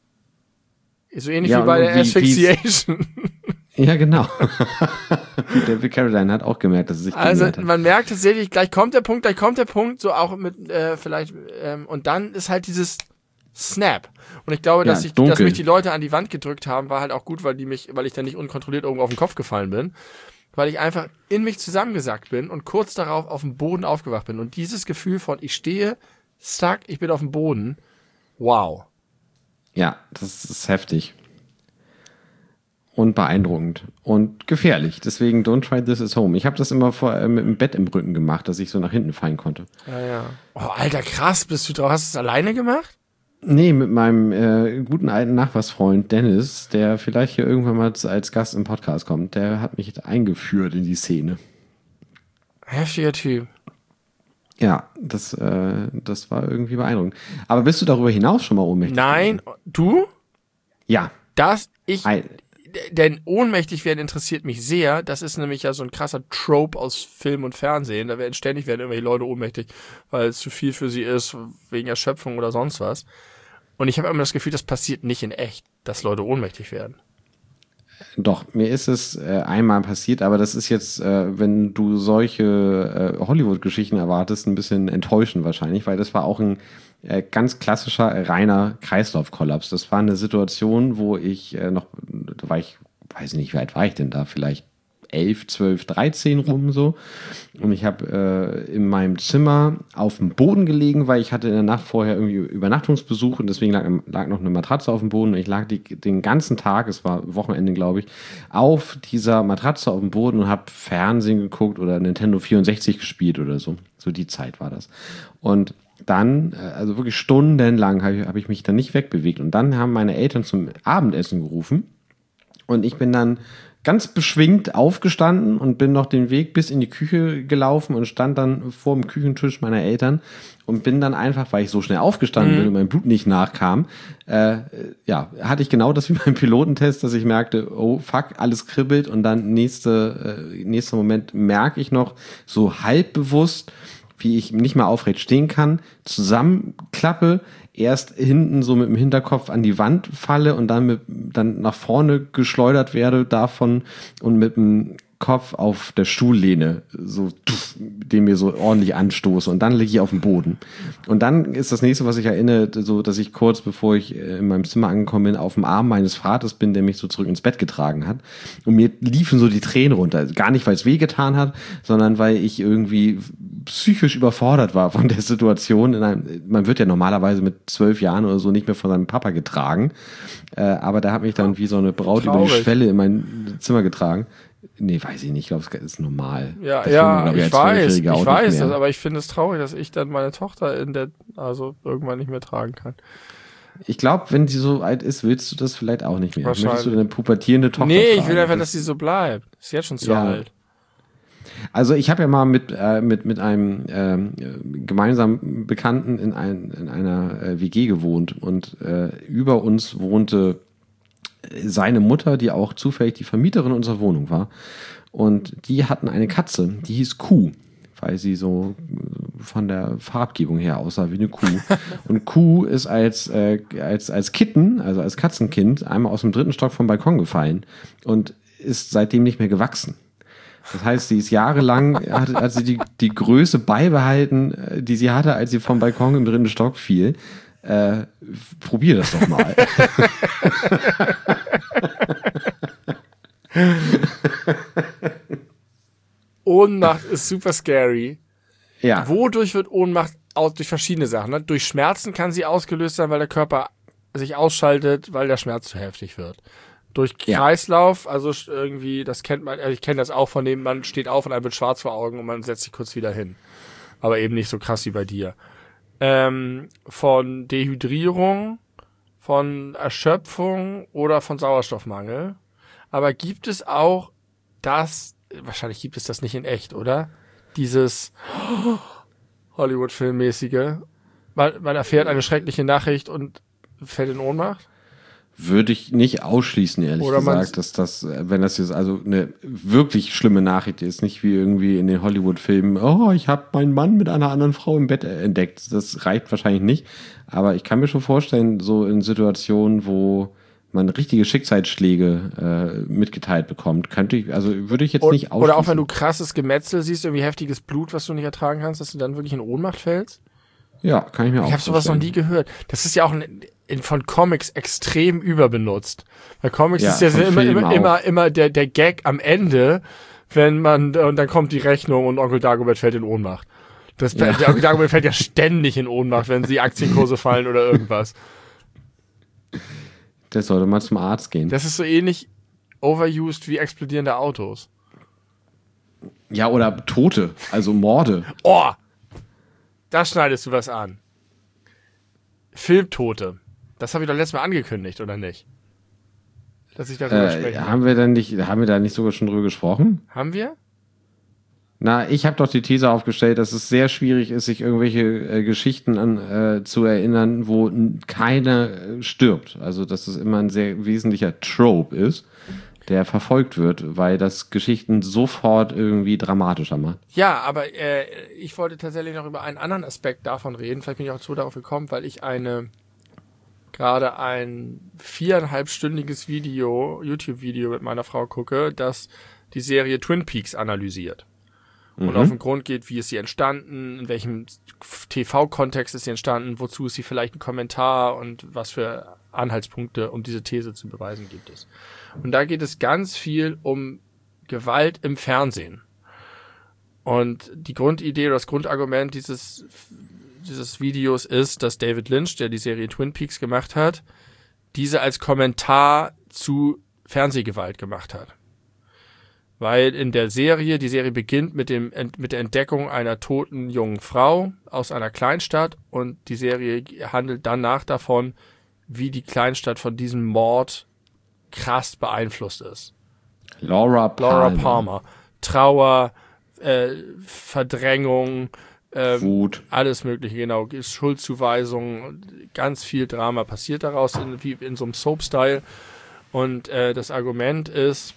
Speaker 2: So ähnlich
Speaker 1: Ja,
Speaker 2: wie bei
Speaker 1: und
Speaker 2: der
Speaker 1: wie-
Speaker 2: Asphyxiation.
Speaker 1: Ja, genau. David Carradine hat auch gemerkt, dass es sich
Speaker 2: Also
Speaker 1: genähert hat.
Speaker 2: man merkt tatsächlich, gleich kommt der Punkt, gleich kommt der Punkt, so auch mit äh, vielleicht, ähm, und dann ist halt dieses Snap. Und ich glaube,
Speaker 1: Ja,
Speaker 2: dass, ich,
Speaker 1: dunkel.
Speaker 2: dass mich die Leute an die Wand gedrückt haben, war halt auch gut, weil die mich, weil ich dann nicht unkontrolliert irgendwo auf den Kopf gefallen bin. Weil ich einfach in mich zusammengesackt bin und kurz darauf auf dem Boden aufgewacht bin. Und dieses Gefühl von, ich stehe, stuck, ich bin auf dem Boden, wow.
Speaker 1: Ja, das ist heftig. Und beeindruckend. Und gefährlich. Deswegen don't try this at home. Ich habe das immer vor, äh, mit dem Bett im Rücken gemacht, dass ich so nach hinten fallen konnte.
Speaker 2: Ja, ja. Oh, Alter, krass, bist du drauf? Hast du es alleine gemacht?
Speaker 1: Nee, mit meinem äh, guten alten Nachbarsfreund Dennis, der vielleicht hier irgendwann mal als Gast im Podcast kommt, der hat mich eingeführt in die Szene.
Speaker 2: Heftiger Typ.
Speaker 1: Ja, das, äh, das war irgendwie beeindruckend. Aber bist du darüber hinaus schon mal ohnmächtig?
Speaker 2: Nein, du?
Speaker 1: Ja.
Speaker 2: Das, ich,
Speaker 1: Ein,
Speaker 2: denn ohnmächtig werden interessiert mich sehr. Das ist nämlich ja so ein krasser Trope aus Film und Fernsehen. Da werden ständig werden irgendwelche Leute ohnmächtig, weil es zu viel für sie ist, wegen Erschöpfung oder sonst was. Und ich habe immer das Gefühl, das passiert nicht in echt, dass Leute ohnmächtig werden.
Speaker 1: Doch, mir ist es äh, einmal passiert, aber das ist jetzt, äh, wenn du solche äh, Hollywood-Geschichten erwartest, ein bisschen enttäuschend wahrscheinlich, weil das war auch ein äh, ganz klassischer, äh, reiner Kreislaufkollaps. Das war eine Situation, wo ich äh, noch, da war ich, weiß nicht, wie alt war ich denn da, vielleicht elf, zwölf, dreizehn rum so. Und ich habe äh, in meinem Zimmer auf dem Boden gelegen, weil ich hatte in der Nacht vorher irgendwie Übernachtungsbesuch und deswegen lag, lag noch eine Matratze auf dem Boden. Und ich lag die, den ganzen Tag, es war Wochenende, glaube ich, auf dieser Matratze auf dem Boden und habe Fernsehen geguckt oder Nintendo vierundsechzig gespielt oder so. So die Zeit war das. Und dann, also wirklich stundenlang habe ich, hab ich mich dann nicht wegbewegt. Und dann haben meine Eltern zum Abendessen gerufen und ich bin dann ganz beschwingt aufgestanden und bin noch den Weg bis in die Küche gelaufen und stand dann vor dem Küchentisch meiner Eltern und bin dann einfach, weil ich so schnell aufgestanden mhm. bin und mein Blut nicht nachkam, äh, ja, hatte ich genau das wie beim Pilotentest, dass ich merkte, oh fuck, alles kribbelt und dann nächste, äh, nächster Moment merke ich noch so halb bewusst, wie ich nicht mehr aufrecht stehen kann, zusammenklappe, erst hinten so mit dem Hinterkopf an die Wand falle und dann mit dann nach vorne geschleudert werde davon und mit dem Kopf auf der Stuhllehne so tuff, den mir so ordentlich anstoße und dann liege ich auf dem Boden. Und dann ist das nächste, was ich erinnere, so, dass ich kurz bevor ich in meinem Zimmer angekommen bin, auf dem Arm meines Vaters bin, der mich so zurück ins Bett getragen hat. Und mir liefen so die Tränen runter. Gar nicht, weil es wehgetan hat, sondern weil ich irgendwie psychisch überfordert war von der Situation. In einem, man wird ja normalerweise mit zwölf Jahren oder so nicht mehr von seinem Papa getragen. Äh, aber der hat mich dann wie so eine Braut
Speaker 2: Traurig.
Speaker 1: über die Schwelle in mein Zimmer getragen. Nee, weiß ich nicht. Ich glaube, es ist normal.
Speaker 2: Ja,
Speaker 1: Das
Speaker 2: ja,
Speaker 1: man,
Speaker 2: ich
Speaker 1: als
Speaker 2: weiß,
Speaker 1: Zwölfjähriger
Speaker 2: ich
Speaker 1: auch
Speaker 2: weiß
Speaker 1: nicht mehr.
Speaker 2: das, aber ich finde es traurig, dass ich dann meine Tochter in der, also irgendwann nicht mehr tragen kann.
Speaker 1: Ich glaube, wenn sie so alt ist, willst du das vielleicht auch nicht mehr.
Speaker 2: Wahrscheinlich.
Speaker 1: Möchtest du eine pubertierende Tochter
Speaker 2: Nee, ich
Speaker 1: tragen?
Speaker 2: will einfach,
Speaker 1: Das-
Speaker 2: dass sie so bleibt. Ist jetzt schon zu
Speaker 1: Ja.
Speaker 2: alt.
Speaker 1: Also ich habe ja mal mit, äh, mit, mit einem ähm, gemeinsamen Bekannten in, ein, in einer äh, W G gewohnt und äh, über uns wohnte seine Mutter, die auch zufällig die Vermieterin unserer Wohnung war. Und die hatten eine Katze, die hieß Kuh, weil sie so von der Farbgebung her aussah wie eine Kuh. Und Kuh ist als, äh, als, als Kitten, also als Katzenkind, einmal aus dem dritten Stock vom Balkon gefallen und ist seitdem nicht mehr gewachsen. Das heißt, sie ist jahrelang, hat, hat sie die, die Größe beibehalten, äh, die sie hatte, als sie vom Balkon im dritten Stock fiel. Äh, probier das doch mal.
Speaker 2: Ohnmacht ist super scary.
Speaker 1: Ja.
Speaker 2: Wodurch wird Ohnmacht aus, durch verschiedene Sachen. Ne? Durch Schmerzen kann sie ausgelöst sein, weil der Körper sich ausschaltet, weil der Schmerz zu heftig wird. durch Kreislauf, ja. Also irgendwie, das kennt man, also ich kenne das auch von dem, man steht auf und einem wird schwarz vor Augen und man setzt sich kurz wieder hin. Aber eben nicht so krass wie bei dir. Ähm, von Dehydrierung, von Erschöpfung oder von Sauerstoffmangel. Aber gibt es auch das, wahrscheinlich gibt es das nicht in echt, oder? Dieses Hollywood-Filmmäßige. Man, man erfährt eine schreckliche Nachricht und fällt in Ohnmacht?
Speaker 1: Würde ich nicht ausschließen, ehrlich
Speaker 2: Oder
Speaker 1: gesagt, dass das, wenn das jetzt also eine wirklich schlimme Nachricht ist, nicht wie irgendwie in den Hollywood-Filmen, oh, ich habe meinen Mann mit einer anderen Frau im Bett entdeckt. Das reicht wahrscheinlich nicht. Aber ich kann mir schon vorstellen, so in Situationen, wo man richtige Schicksalsschläge äh, mitgeteilt bekommt, könnte ich, also würde ich jetzt
Speaker 2: oder,
Speaker 1: nicht ausschließen.
Speaker 2: Oder auch wenn du krasses Gemetzel siehst, irgendwie heftiges Blut, was du nicht ertragen kannst, dass du dann wirklich in Ohnmacht fällst?
Speaker 1: Ja, kann ich mir
Speaker 2: ich
Speaker 1: auch
Speaker 2: Ich habe sowas noch nie gehört. Das ist ja auch ein, in, von Comics extrem überbenutzt. Bei Comics
Speaker 1: ja,
Speaker 2: ist ja immer, immer, immer, immer der, der Gag am Ende, wenn man, und dann kommt die Rechnung und Onkel Dagobert fällt in Ohnmacht. Das, ja. Der Onkel Dagobert fällt ja ständig in Ohnmacht, wenn sie Aktienkurse fallen oder irgendwas.
Speaker 1: Der sollte mal zum Arzt gehen.
Speaker 2: Das ist so ähnlich overused wie explodierende Autos.
Speaker 1: Ja, oder Tote, also Morde.
Speaker 2: Oh! Da schneidest du was an. Filmtote. Das habe ich doch letztes Mal angekündigt, oder nicht? Dass ich darüber
Speaker 1: äh,
Speaker 2: spreche.
Speaker 1: Haben wir dann nicht, haben wir da nicht sogar schon drüber gesprochen?
Speaker 2: Haben wir?
Speaker 1: Na, ich habe doch die These aufgestellt, dass es sehr schwierig ist, sich irgendwelche äh, Geschichten an, äh, zu erinnern, wo n- keiner äh, stirbt. Also, dass es immer ein sehr wesentlicher Trope ist, der verfolgt wird, weil das Geschichten sofort irgendwie dramatischer macht.
Speaker 2: Ja, aber äh, ich wollte tatsächlich noch über einen anderen Aspekt davon reden. Vielleicht bin ich auch so darauf gekommen, weil ich eine gerade ein viereinhalbstündiges Video, YouTube-Video mit meiner Frau gucke, das die Serie Twin Peaks analysiert. Und mhm. auf den Grund geht, wie ist sie entstanden, in welchem T V-Kontext ist sie entstanden, wozu ist sie vielleicht ein Kommentar und was für Anhaltspunkte, um diese These zu beweisen, gibt es. Und da geht es ganz viel um Gewalt im Fernsehen. Und die Grundidee oder das Grundargument dieses, dieses Videos ist, dass David Lynch, der die Serie Twin Peaks gemacht hat, diese als Kommentar zu Fernsehgewalt gemacht hat. Weil in der Serie, die Serie beginnt mit dem mit der Entdeckung einer toten jungen Frau aus einer Kleinstadt und die Serie handelt danach davon, wie die Kleinstadt von diesem Mord krass beeinflusst ist.
Speaker 1: Laura Palmer.
Speaker 2: Laura Palmer. Trauer, äh, Verdrängung, äh,
Speaker 1: Wut.
Speaker 2: Alles mögliche, genau. Schuldzuweisung, ganz viel Drama passiert daraus, in, wie in so einem Soap-Style. Und äh, das Argument ist,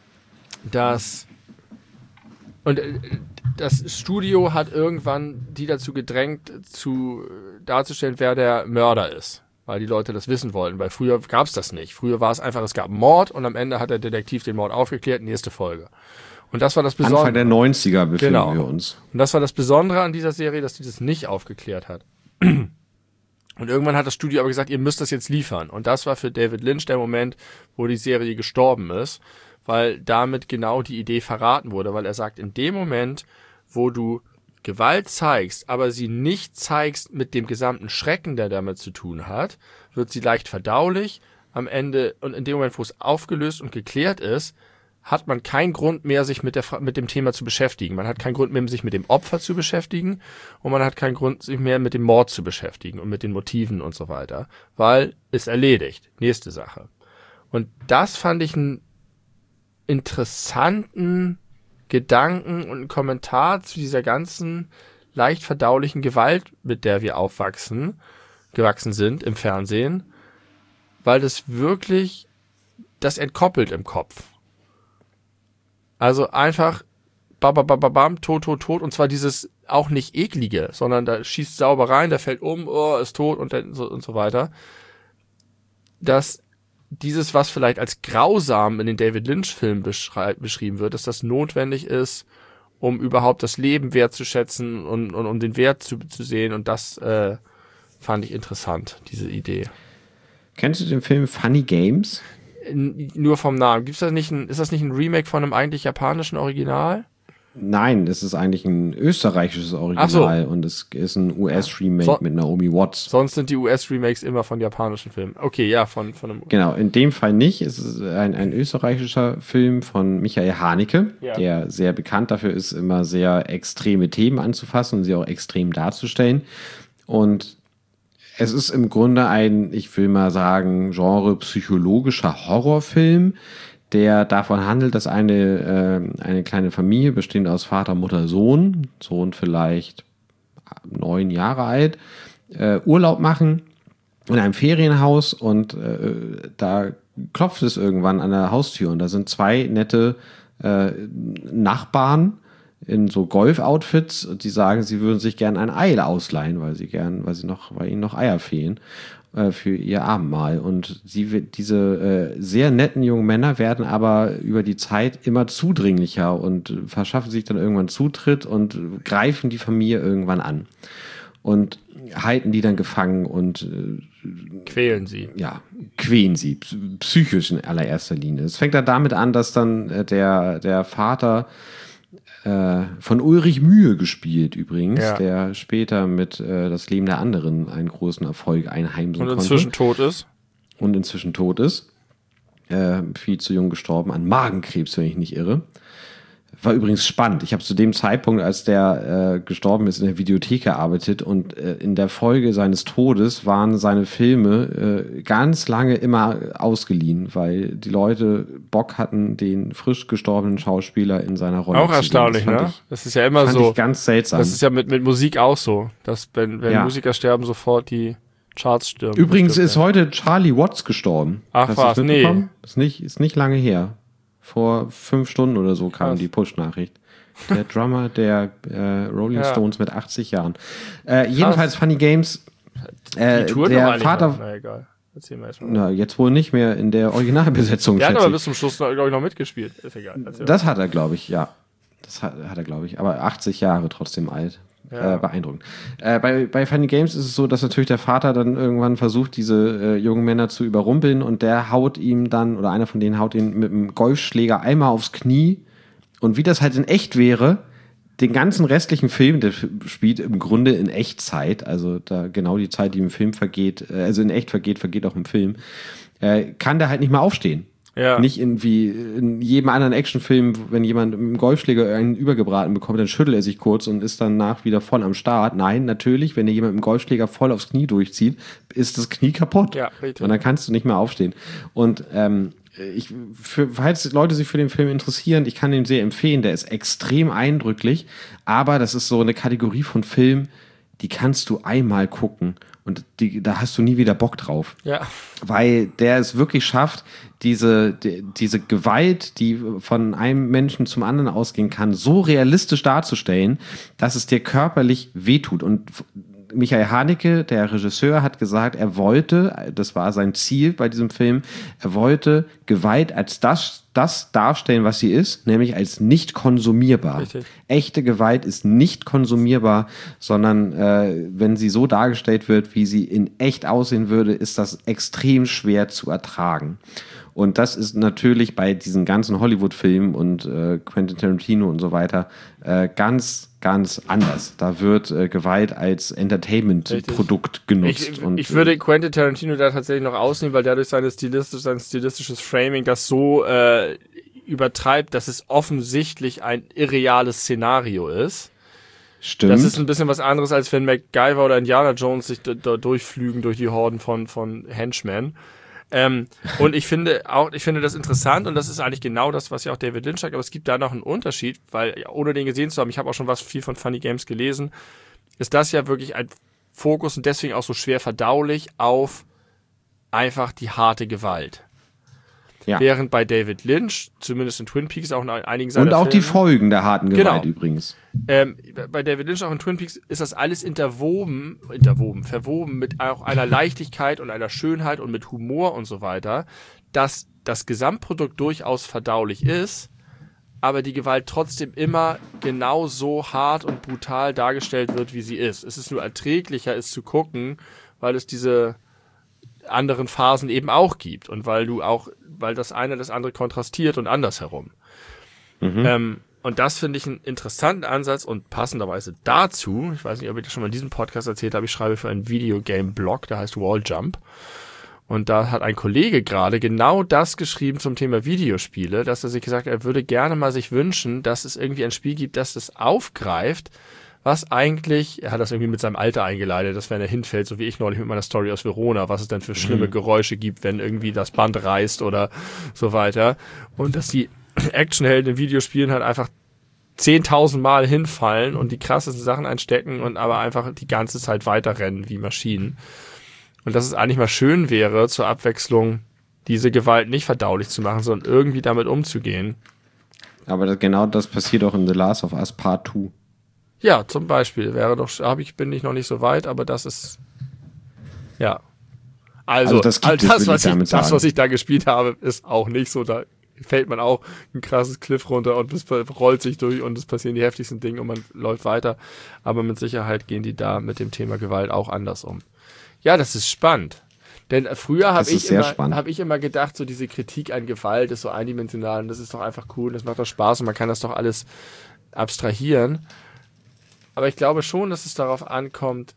Speaker 2: dass und äh, das Studio hat irgendwann die dazu gedrängt, zu darzustellen, wer der Mörder ist. Weil die Leute das wissen wollten, weil früher gab es das nicht. Früher war es einfach, es gab einen Mord und am Ende hat der Detektiv den Mord aufgeklärt, nächste Folge. Und das war das Besondere.
Speaker 1: Anfang der neunziger befinden
Speaker 2: genau.
Speaker 1: wir uns.
Speaker 2: Und das war das Besondere an dieser Serie, dass die das nicht aufgeklärt hat. Und irgendwann hat das Studio aber gesagt, ihr müsst das jetzt liefern. Und das war für David Lynch der Moment, wo die Serie gestorben ist, weil damit genau die Idee verraten wurde, weil er sagt, in dem Moment, wo du Gewalt zeigst, aber sie nicht zeigst mit dem gesamten Schrecken, der damit zu tun hat, wird sie leicht verdaulich. Am Ende, und in dem Moment, wo es aufgelöst und geklärt ist, hat man keinen Grund mehr, sich mit der mit dem Thema zu beschäftigen. Man hat keinen Grund mehr, sich mit dem Opfer zu beschäftigen und man hat keinen Grund, sich mehr mit dem Mord zu beschäftigen und mit den Motiven und so weiter, weil es erledigt. Nächste Sache. Und das fand ich einen interessanten Gedanken und einen Kommentar zu dieser ganzen leicht verdaulichen Gewalt, mit der wir aufwachsen, gewachsen sind im Fernsehen, weil das wirklich das entkoppelt im Kopf. Also einfach babababam, tot, tot, tot und zwar dieses auch nicht eklige, sondern da schießt sauber rein, der fällt um, oh, ist tot und, dann so, und so weiter. Dass dieses, was vielleicht als grausam in den David Lynch-Filmen beschrei- beschrieben wird, dass das notwendig ist, um überhaupt das Leben wertzuschätzen und, und um den Wert zu, zu sehen. Und das äh, fand ich interessant, diese Idee.
Speaker 1: Kennst du den Film Funny Games?
Speaker 2: N- nur vom Namen. Gibt's das nicht ein, ist das nicht ein Remake von einem eigentlich japanischen Original?
Speaker 1: Nein, es ist eigentlich ein österreichisches Original so. Und es ist ein U S-Remake so, mit Naomi Watts.
Speaker 2: Sonst sind die U S-Remakes immer von japanischen Filmen. Okay, ja, von, von einem...
Speaker 1: Genau, in dem Fall nicht. Es ist ein, ein österreichischer Film von Michael Haneke, ja. der sehr bekannt dafür ist, immer sehr extreme Themen anzufassen und sie auch extrem darzustellen. Und es ist im Grunde ein, ich will mal sagen, genre psychologischer Horrorfilm, der davon handelt, dass eine, äh, eine kleine Familie bestehend aus Vater, Mutter, Sohn, Sohn vielleicht neun Jahre alt, äh, Urlaub machen in einem Ferienhaus und äh, da klopft es irgendwann an der Haustür und da sind zwei nette äh, Nachbarn in so Golf-Outfits, die sagen, sie würden sich gern ein Ei ausleihen, weil sie gern, weil sie noch, weil ihnen noch Eier fehlen für ihr Abendmahl. Und sie, diese äh, sehr netten jungen Männer werden aber über die Zeit immer zudringlicher und verschaffen sich dann irgendwann Zutritt und greifen die Familie irgendwann an und halten die dann gefangen und äh,
Speaker 2: quälen sie.
Speaker 1: Ja, quälen sie, psychisch in allererster Linie. Es fängt dann damit an, dass dann äh, der, der Vater von Ulrich Mühe gespielt übrigens, ja. der später mit äh, Das Leben der Anderen einen großen Erfolg einheimsen konnte.
Speaker 2: Und inzwischen konnte. tot ist.
Speaker 1: Und inzwischen tot ist. Äh, viel zu jung gestorben an Magenkrebs, wenn ich nicht irre. War übrigens spannend. Ich habe zu dem Zeitpunkt, als der äh, gestorben ist, in der Videothek gearbeitet und äh, in der Folge seines Todes waren seine Filme äh, ganz lange immer ausgeliehen, weil die Leute Bock hatten, den frisch gestorbenen Schauspieler in seiner Rolle
Speaker 2: auch zu sehen. Auch erstaunlich, das ne? Ich,
Speaker 1: das
Speaker 2: ist ja immer
Speaker 1: fand
Speaker 2: so.
Speaker 1: Ich ganz seltsam.
Speaker 2: Das ist ja mit, mit Musik auch so, dass wenn, wenn
Speaker 1: ja.
Speaker 2: Musiker sterben, sofort die Charts stürmen.
Speaker 1: Übrigens ist heute Charlie Watts gestorben.
Speaker 2: Ach Hast was, nee.
Speaker 1: Ist nicht, ist nicht lange her. Vor fünf Stunden oder so kam Krass. die Push-Nachricht. Der Drummer der äh, Rolling ja. Stones mit achtzig Jahren. Äh, jedenfalls Funny Games. Äh,
Speaker 2: die Tour
Speaker 1: der Vater.
Speaker 2: Noch. Na egal. Erzähl mal erstmal.
Speaker 1: Na, jetzt wohl nicht mehr in der Originalbesetzung.
Speaker 2: Der hat aber bis zum Schluss, glaube ich, noch mitgespielt. Ist egal.
Speaker 1: Das hat er, glaube ich, ja. Das hat, hat er, glaube ich. Aber achtzig Jahre trotzdem alt. Ja. Äh, beeindruckend. Äh, bei, bei Funny Games ist es so, dass natürlich der Vater dann irgendwann versucht, diese äh, jungen Männer zu überrumpeln und der haut ihm dann, oder einer von denen haut ihn mit einem Golfschläger einmal aufs Knie und wie das halt in echt wäre, den ganzen restlichen Film, der spielt im Grunde in Echtzeit, also da genau die Zeit, die im Film vergeht, äh, also in echt vergeht, vergeht auch im Film, äh, kann der halt nicht mehr aufstehen. Ja. Nicht in, wie in jedem anderen Actionfilm, wenn jemand mit dem Golfschläger einen übergebraten bekommt, dann schüttelt er sich kurz und ist danach wieder voll am Start. Nein, natürlich, wenn dir jemand mit dem Golfschläger voll aufs Knie durchzieht, ist das Knie kaputt.
Speaker 2: Ja, richtig.
Speaker 1: Und dann kannst du nicht mehr aufstehen. Und ähm, ich, für, falls Leute sich für den Film interessieren, ich kann den sehr empfehlen, der ist extrem eindrücklich, aber das ist so eine Kategorie von Film, die kannst du einmal gucken und die, da hast du nie wieder Bock drauf.
Speaker 2: Ja.
Speaker 1: Weil der es wirklich schafft, diese, die, diese Gewalt, die von einem Menschen zum anderen ausgehen kann, so realistisch darzustellen, dass es dir körperlich wehtut. Und Michael Haneke, der Regisseur, hat gesagt, er wollte, das war sein Ziel bei diesem Film, er wollte Gewalt als das, das darstellen, was sie ist, nämlich als nicht konsumierbar. Richtig. Echte Gewalt ist nicht konsumierbar, sondern äh, wenn sie so dargestellt wird, wie sie in echt aussehen würde, ist das extrem schwer zu ertragen. Und das ist natürlich bei diesen ganzen Hollywood-Filmen und äh, Quentin Tarantino und so weiter äh, ganz, ganz anders. Da wird äh, Gewalt als Entertainment-Produkt genutzt.
Speaker 2: Ich,
Speaker 1: und,
Speaker 2: ich würde Quentin Tarantino da tatsächlich noch ausnehmen, weil dadurch seine stilistisch, sein stilistisches Framing das so äh, übertreibt, dass es offensichtlich ein irreales Szenario ist.
Speaker 1: Stimmt.
Speaker 2: Das ist ein bisschen was anderes, als wenn MacGyver oder Indiana Jones sich da, da durchflügen durch die Horden von, von Henchmen. Ähm, und ich finde auch, ich finde das interessant und das ist eigentlich genau das, was ja auch David Lynch sagt, aber es gibt da noch einen Unterschied, weil ohne den gesehen zu haben, ich habe auch schon was viel von Funny Games gelesen, ist das ja wirklich ein Fokus und deswegen auch so schwer verdaulich auf einfach die harte Gewalt. Ja. Während bei David Lynch, zumindest in Twin Peaks, auch in einigen seiner
Speaker 1: Und auch
Speaker 2: Filme,
Speaker 1: die Folgen der harten Gewalt
Speaker 2: genau.
Speaker 1: übrigens.
Speaker 2: Ähm, bei David Lynch, auch in Twin Peaks, ist das alles interwoben, interwoben, verwoben mit auch einer Leichtigkeit und einer Schönheit und mit Humor und so weiter, dass das Gesamtprodukt durchaus verdaulich ist, aber die Gewalt trotzdem immer genau so hart und brutal dargestellt wird, wie sie ist. Es ist nur erträglicher, es zu gucken, weil es diese anderen Phasen eben auch gibt und weil du auch, weil das eine das andere kontrastiert und andersherum. Mhm. Ähm, und das finde ich einen interessanten Ansatz und passenderweise dazu, ich weiß nicht, ob ich das schon mal in diesem Podcast erzählt habe, ich schreibe für einen Videogame-Blog, der heißt Walljump. Und da hat ein Kollege gerade genau das geschrieben zum Thema Videospiele, dass er sich gesagt hat, er würde gerne mal sich wünschen, dass es irgendwie ein Spiel gibt, das das aufgreift, was eigentlich, er hat das irgendwie mit seinem Alter eingeleitet, dass wenn er hinfällt, so wie ich neulich mit meiner Story aus Verona, was es dann für schlimme mhm. Geräusche gibt, wenn irgendwie das Band reißt oder so weiter. Und dass die Actionhelden in Videospielen halt einfach zehntausend Mal hinfallen und die krassesten Sachen einstecken und aber einfach die ganze Zeit weiterrennen wie Maschinen. Und dass es eigentlich mal schön wäre, zur Abwechslung diese Gewalt nicht verdaulich zu machen, sondern irgendwie damit umzugehen.
Speaker 1: Aber das, genau das passiert auch in The Last of Us Part zwei.
Speaker 2: Ja, zum Beispiel. Wäre doch, hab ich, bin ich noch nicht so weit, aber das ist, ja. Also, also das, all das, es, was ich, ich das, was ich da gespielt habe, ist auch nicht so, da fällt man auch ein krasses Cliff runter und es rollt sich durch und es passieren die heftigsten Dinge und man läuft weiter. Aber mit Sicherheit gehen die da mit dem Thema Gewalt auch anders um. Ja, das ist spannend. Denn früher habe ich, hab ich immer gedacht, so diese Kritik an Gewalt ist so eindimensional und das ist doch einfach cool und das macht doch Spaß und man kann das doch alles abstrahieren. Aber ich glaube schon, dass es darauf ankommt,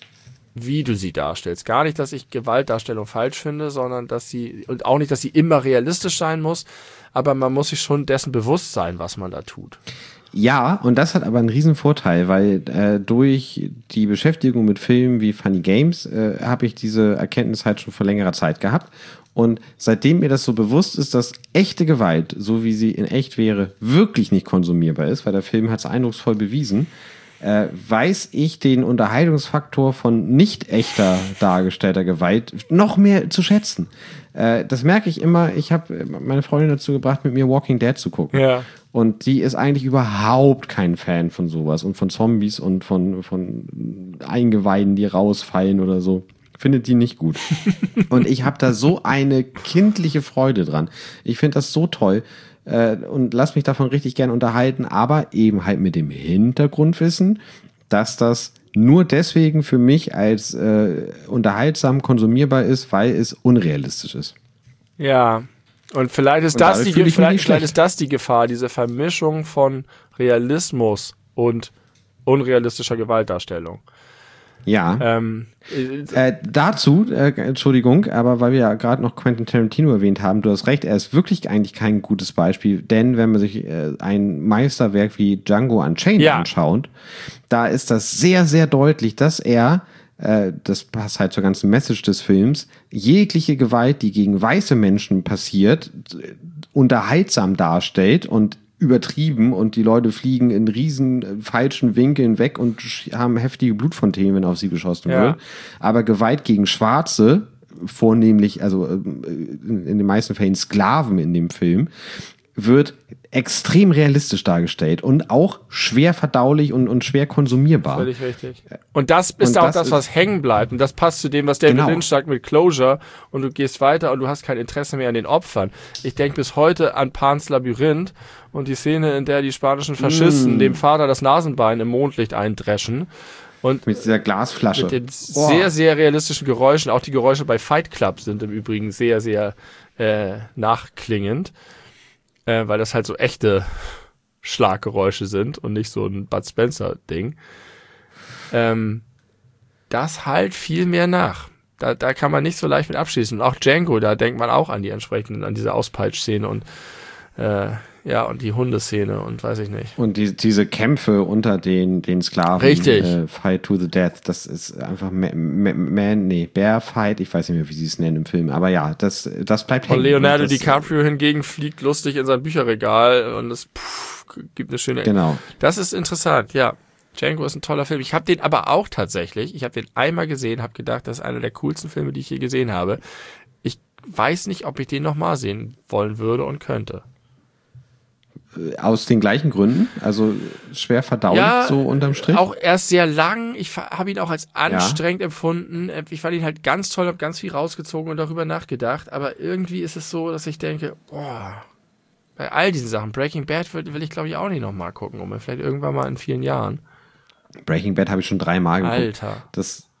Speaker 2: wie du sie darstellst. Gar nicht, dass ich Gewaltdarstellung falsch finde, sondern dass sie, und auch nicht, dass sie immer realistisch sein muss, aber man muss sich schon dessen bewusst sein, was man da tut.
Speaker 1: Ja, und das hat aber einen riesen Vorteil, weil äh, durch die Beschäftigung mit Filmen wie Funny Games äh, habe ich diese Erkenntnis halt schon vor längerer Zeit gehabt. Und seitdem mir das so bewusst ist, dass echte Gewalt, so wie sie in echt wäre, wirklich nicht konsumierbar ist, weil der Film hat es eindrucksvoll bewiesen, äh, weiß ich den Unterhaltungsfaktor von nicht echter dargestellter Gewalt noch mehr zu schätzen. Äh, das merke ich immer. Ich habe meine Freundin dazu gebracht, mit mir Walking Dead zu gucken.
Speaker 2: Ja.
Speaker 1: Und die ist eigentlich überhaupt kein Fan von sowas und von Zombies und von, von Eingeweiden, die rausfallen oder so. Findet die nicht gut. Und ich habe da so eine kindliche Freude dran. Ich finde das so toll äh, und lass mich davon richtig gern unterhalten, aber eben halt mit dem Hintergrundwissen, dass das nur deswegen für mich als äh, unterhaltsam konsumierbar ist, weil es unrealistisch ist.
Speaker 2: Ja, und vielleicht ist, und das, die, vielleicht, vielleicht ist das die Gefahr, diese Vermischung von Realismus und unrealistischer Gewaltdarstellung.
Speaker 1: Ja.
Speaker 2: Ähm,
Speaker 1: äh, dazu, äh, Entschuldigung, aber weil wir ja gerade noch Quentin Tarantino erwähnt haben, du hast recht, er ist wirklich eigentlich kein gutes Beispiel, denn wenn man sich äh, ein Meisterwerk wie Django Unchained ja. anschaut, da ist das sehr, sehr deutlich, dass er, äh, das passt halt zur ganzen Message des Films, jegliche Gewalt, die gegen weiße Menschen passiert, unterhaltsam darstellt und übertrieben und die Leute fliegen in riesen falschen Winkeln weg und haben heftige Blutfontänen, wenn auf sie geschossen ja. wird. Aber Gewalt gegen Schwarze, vornehmlich, also in den meisten Fällen Sklaven in dem Film, wird extrem realistisch dargestellt und auch schwer verdaulich und, und schwer konsumierbar.
Speaker 2: Völlig richtig. Und das ist und auch das, das was hängen bleibt. Und das passt zu dem, was David
Speaker 1: genau.
Speaker 2: Lynch sagt mit Closure. Und du gehst weiter und du hast kein Interesse mehr an den Opfern. Ich denke bis heute an Pans Labyrinth und die Szene, in der die spanischen Faschisten mm. dem Vater das Nasenbein im Mondlicht eindreschen. Und
Speaker 1: mit dieser Glasflasche.
Speaker 2: Mit den oh. sehr, sehr realistischen Geräuschen. Auch die Geräusche bei Fight Club sind im Übrigen sehr, sehr äh, nachklingend. Äh, weil das halt so echte Schlaggeräusche sind und nicht so ein Bud Spencer-Ding. Ähm, das halt viel mehr nach. Da, da kann man nicht so leicht mit abschließen. Und auch Django, da denkt man auch an die entsprechenden, an diese Auspeitsch-Szene und äh, ja, und die Hundeszene und weiß ich nicht.
Speaker 1: Und die, diese Kämpfe unter den, den Sklaven.
Speaker 2: Richtig.
Speaker 1: Äh, Fight to the Death, das ist einfach Man, Man nee, Bear Fight, ich weiß nicht mehr, wie sie es nennen im Film, aber ja, das, das bleibt hängen.
Speaker 2: Und Leonardo
Speaker 1: und das,
Speaker 2: DiCaprio hingegen fliegt lustig in sein Bücherregal und es pff, gibt eine schöne...
Speaker 1: Genau.
Speaker 2: Das ist interessant, ja. Django ist ein toller Film. Ich habe den aber auch tatsächlich, ich habe den einmal gesehen, habe gedacht, das ist einer der coolsten Filme, die ich je gesehen habe. Ich weiß nicht, ob ich den nochmal sehen wollen würde und könnte.
Speaker 1: Aus den gleichen Gründen? Also schwer verdaulich, ja, so unterm Strich?
Speaker 2: Auch erst sehr lang. Ich habe ihn auch als anstrengend ja. empfunden. Ich fand ihn halt ganz toll, habe ganz viel rausgezogen und darüber nachgedacht. Aber irgendwie ist es so, dass ich denke, boah, bei all diesen Sachen, Breaking Bad will, will ich glaube ich auch nicht nochmal gucken. Vielleicht irgendwann mal in vielen Jahren.
Speaker 1: Breaking Bad habe ich schon dreimal geguckt.
Speaker 2: Alter.
Speaker 1: Das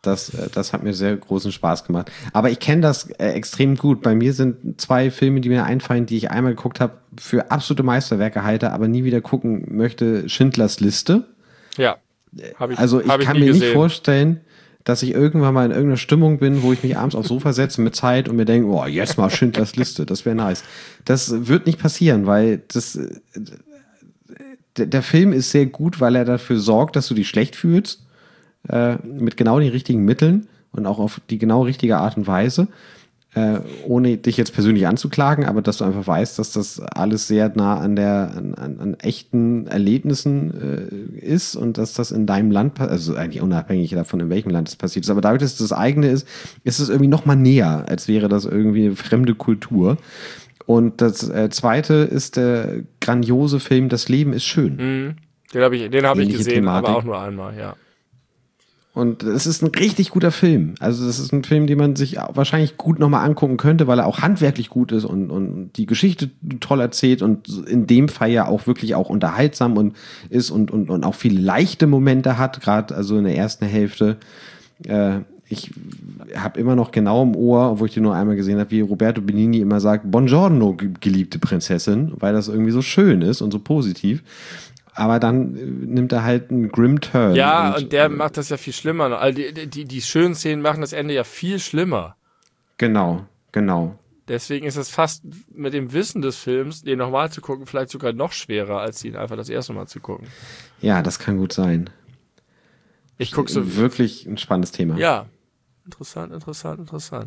Speaker 1: Das, äh, das hat mir sehr großen Spaß gemacht. Aber ich kenne das äh, extrem gut. Bei mir sind zwei Filme, die mir einfallen, die ich einmal geguckt habe, für absolute Meisterwerke halte, aber nie wieder gucken möchte. Schindlers Liste.
Speaker 2: Ja. Hab ich,
Speaker 1: also ich
Speaker 2: hab ich
Speaker 1: kann
Speaker 2: nie
Speaker 1: mir
Speaker 2: gesehen.
Speaker 1: nicht vorstellen, dass ich irgendwann mal in irgendeiner Stimmung bin, wo ich mich abends aufs Sofa setze mit Zeit und mir denke, oh, jetzt mal Schindlers Liste, das wäre nice. Das wird nicht passieren, weil das äh, der, der Film ist sehr gut, weil er dafür sorgt, dass du dich schlecht fühlst. Äh, mit genau den richtigen Mitteln und auch auf die genau richtige Art und Weise, äh, ohne dich jetzt persönlich anzuklagen, aber dass du einfach weißt, dass das alles sehr nah an der an, an, an echten Erlebnissen äh, ist und dass das in deinem Land, also eigentlich unabhängig davon, in welchem Land es passiert ist, aber dadurch, dass es das eigene ist, ist es irgendwie noch mal näher, als wäre das irgendwie eine fremde Kultur. Und das äh, zweite ist der grandiose Film Das Leben ist schön.
Speaker 2: Mhm. Den habe ich, den hab ich
Speaker 1: Ähnliche
Speaker 2: gesehen,
Speaker 1: Thematik.
Speaker 2: aber auch nur einmal, ja.
Speaker 1: Und es ist ein richtig guter Film. Also das ist ein Film, den man sich wahrscheinlich gut nochmal angucken könnte, weil er auch handwerklich gut ist und, und die Geschichte toll erzählt und in dem Fall ja auch wirklich auch unterhaltsam und ist und, und, und auch viele leichte Momente hat, gerade also in der ersten Hälfte. Äh, ich habe immer noch genau im Ohr, obwohl ich den nur einmal gesehen habe, wie Roberto Benigni immer sagt, Buongiorno, geliebte Prinzessin, weil das irgendwie so schön ist und so positiv. Aber dann nimmt er halt einen grim Turn.
Speaker 2: Ja, und, und der äh, macht das ja viel schlimmer. Also die, die, die schönen Szenen machen das Ende ja viel schlimmer.
Speaker 1: Genau, genau.
Speaker 2: Deswegen ist es fast mit dem Wissen des Films, den nochmal zu gucken, vielleicht sogar noch schwerer, als ihn einfach das erste Mal zu gucken.
Speaker 1: Ja, das kann gut sein.
Speaker 2: Ich gucke so.
Speaker 1: Wirklich ein spannendes Thema.
Speaker 2: Ja. Interessant, interessant, interessant.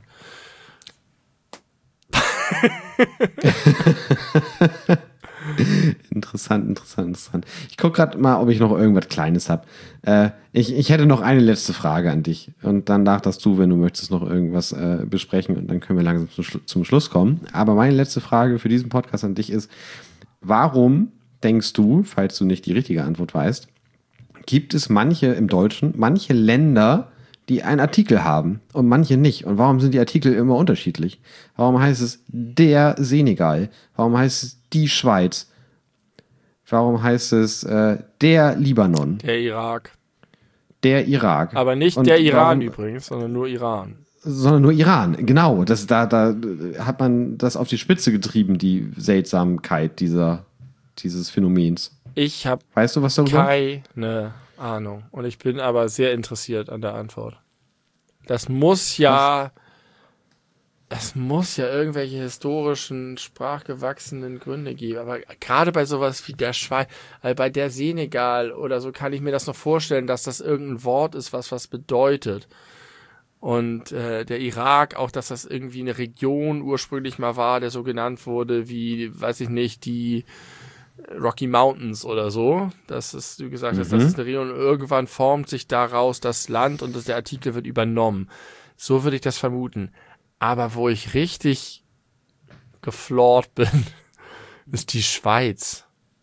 Speaker 1: Interessant, interessant, interessant. Ich gucke gerade mal, ob ich noch irgendwas Kleines habe. Äh, ich, ich hätte noch eine letzte Frage an dich. Und dann darfst du, wenn du möchtest, noch irgendwas äh, besprechen. Und dann können wir langsam zum, Schlu- zum Schluss kommen. Aber meine letzte Frage für diesen Podcast an dich ist, warum denkst du, falls du nicht die richtige Antwort weißt, gibt es manche im Deutschen, manche Länder, die einen Artikel haben und manche nicht? Und warum sind die Artikel immer unterschiedlich? Warum heißt es der Senegal? Warum heißt es die Schweiz? Warum heißt es äh, der Libanon?
Speaker 2: Der Irak.
Speaker 1: Der Irak.
Speaker 2: Aber nicht
Speaker 1: und
Speaker 2: der Iran
Speaker 1: warum,
Speaker 2: übrigens, sondern nur Iran.
Speaker 1: Sondern nur Iran, genau. Das, da, da hat man das auf die Spitze getrieben, die Seltsamkeit dieser, dieses Phänomens.
Speaker 2: Ich habe
Speaker 1: weißt du was darüber?
Speaker 2: Keine Ahnung. Und ich bin aber sehr interessiert an der Antwort. Das muss ja, es muss ja irgendwelche historischen, sprachgewachsenen Gründe geben. Aber gerade bei sowas wie der Schweiz, also bei der Senegal oder so, kann ich mir das noch vorstellen, dass das irgendein Wort ist, was was bedeutet. Und äh, der Irak, auch, dass das irgendwie eine Region ursprünglich mal war, der so genannt wurde wie, weiß ich nicht, die Rocky Mountains oder so. Das ist, wie gesagt, mhm. das ist eine Region. Irgendwann formt sich daraus das Land und das, der Artikel wird übernommen. So würde ich das vermuten. Aber wo ich richtig gefloort bin, ist die Schweiz.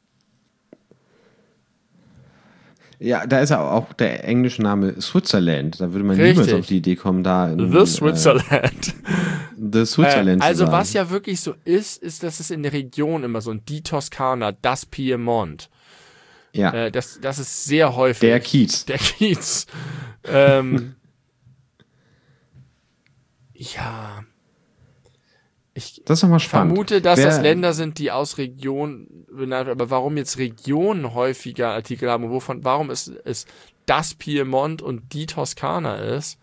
Speaker 1: Ja, da ist ja auch der englische Name Switzerland. Da würde man
Speaker 2: Richtig.
Speaker 1: niemals auf die Idee kommen, da in,
Speaker 2: The Switzerland.
Speaker 1: Äh, The Switzerland
Speaker 2: äh, Also
Speaker 1: zu sagen.
Speaker 2: was ja wirklich so ist, ist, dass es in der Region immer so ein die Toskana, das Piemont.
Speaker 1: Ja.
Speaker 2: Äh, das, das ist sehr häufig.
Speaker 1: Der Kiez.
Speaker 2: Der Kiez. ähm, ja. Ich
Speaker 1: das ist doch mal spannend.
Speaker 2: vermute, dass
Speaker 1: Wer,
Speaker 2: das Länder sind, die aus Regionen benannt werden. Aber warum jetzt Regionen häufiger Artikel haben und wovon, warum es, es das Piemont und die Toskana ist,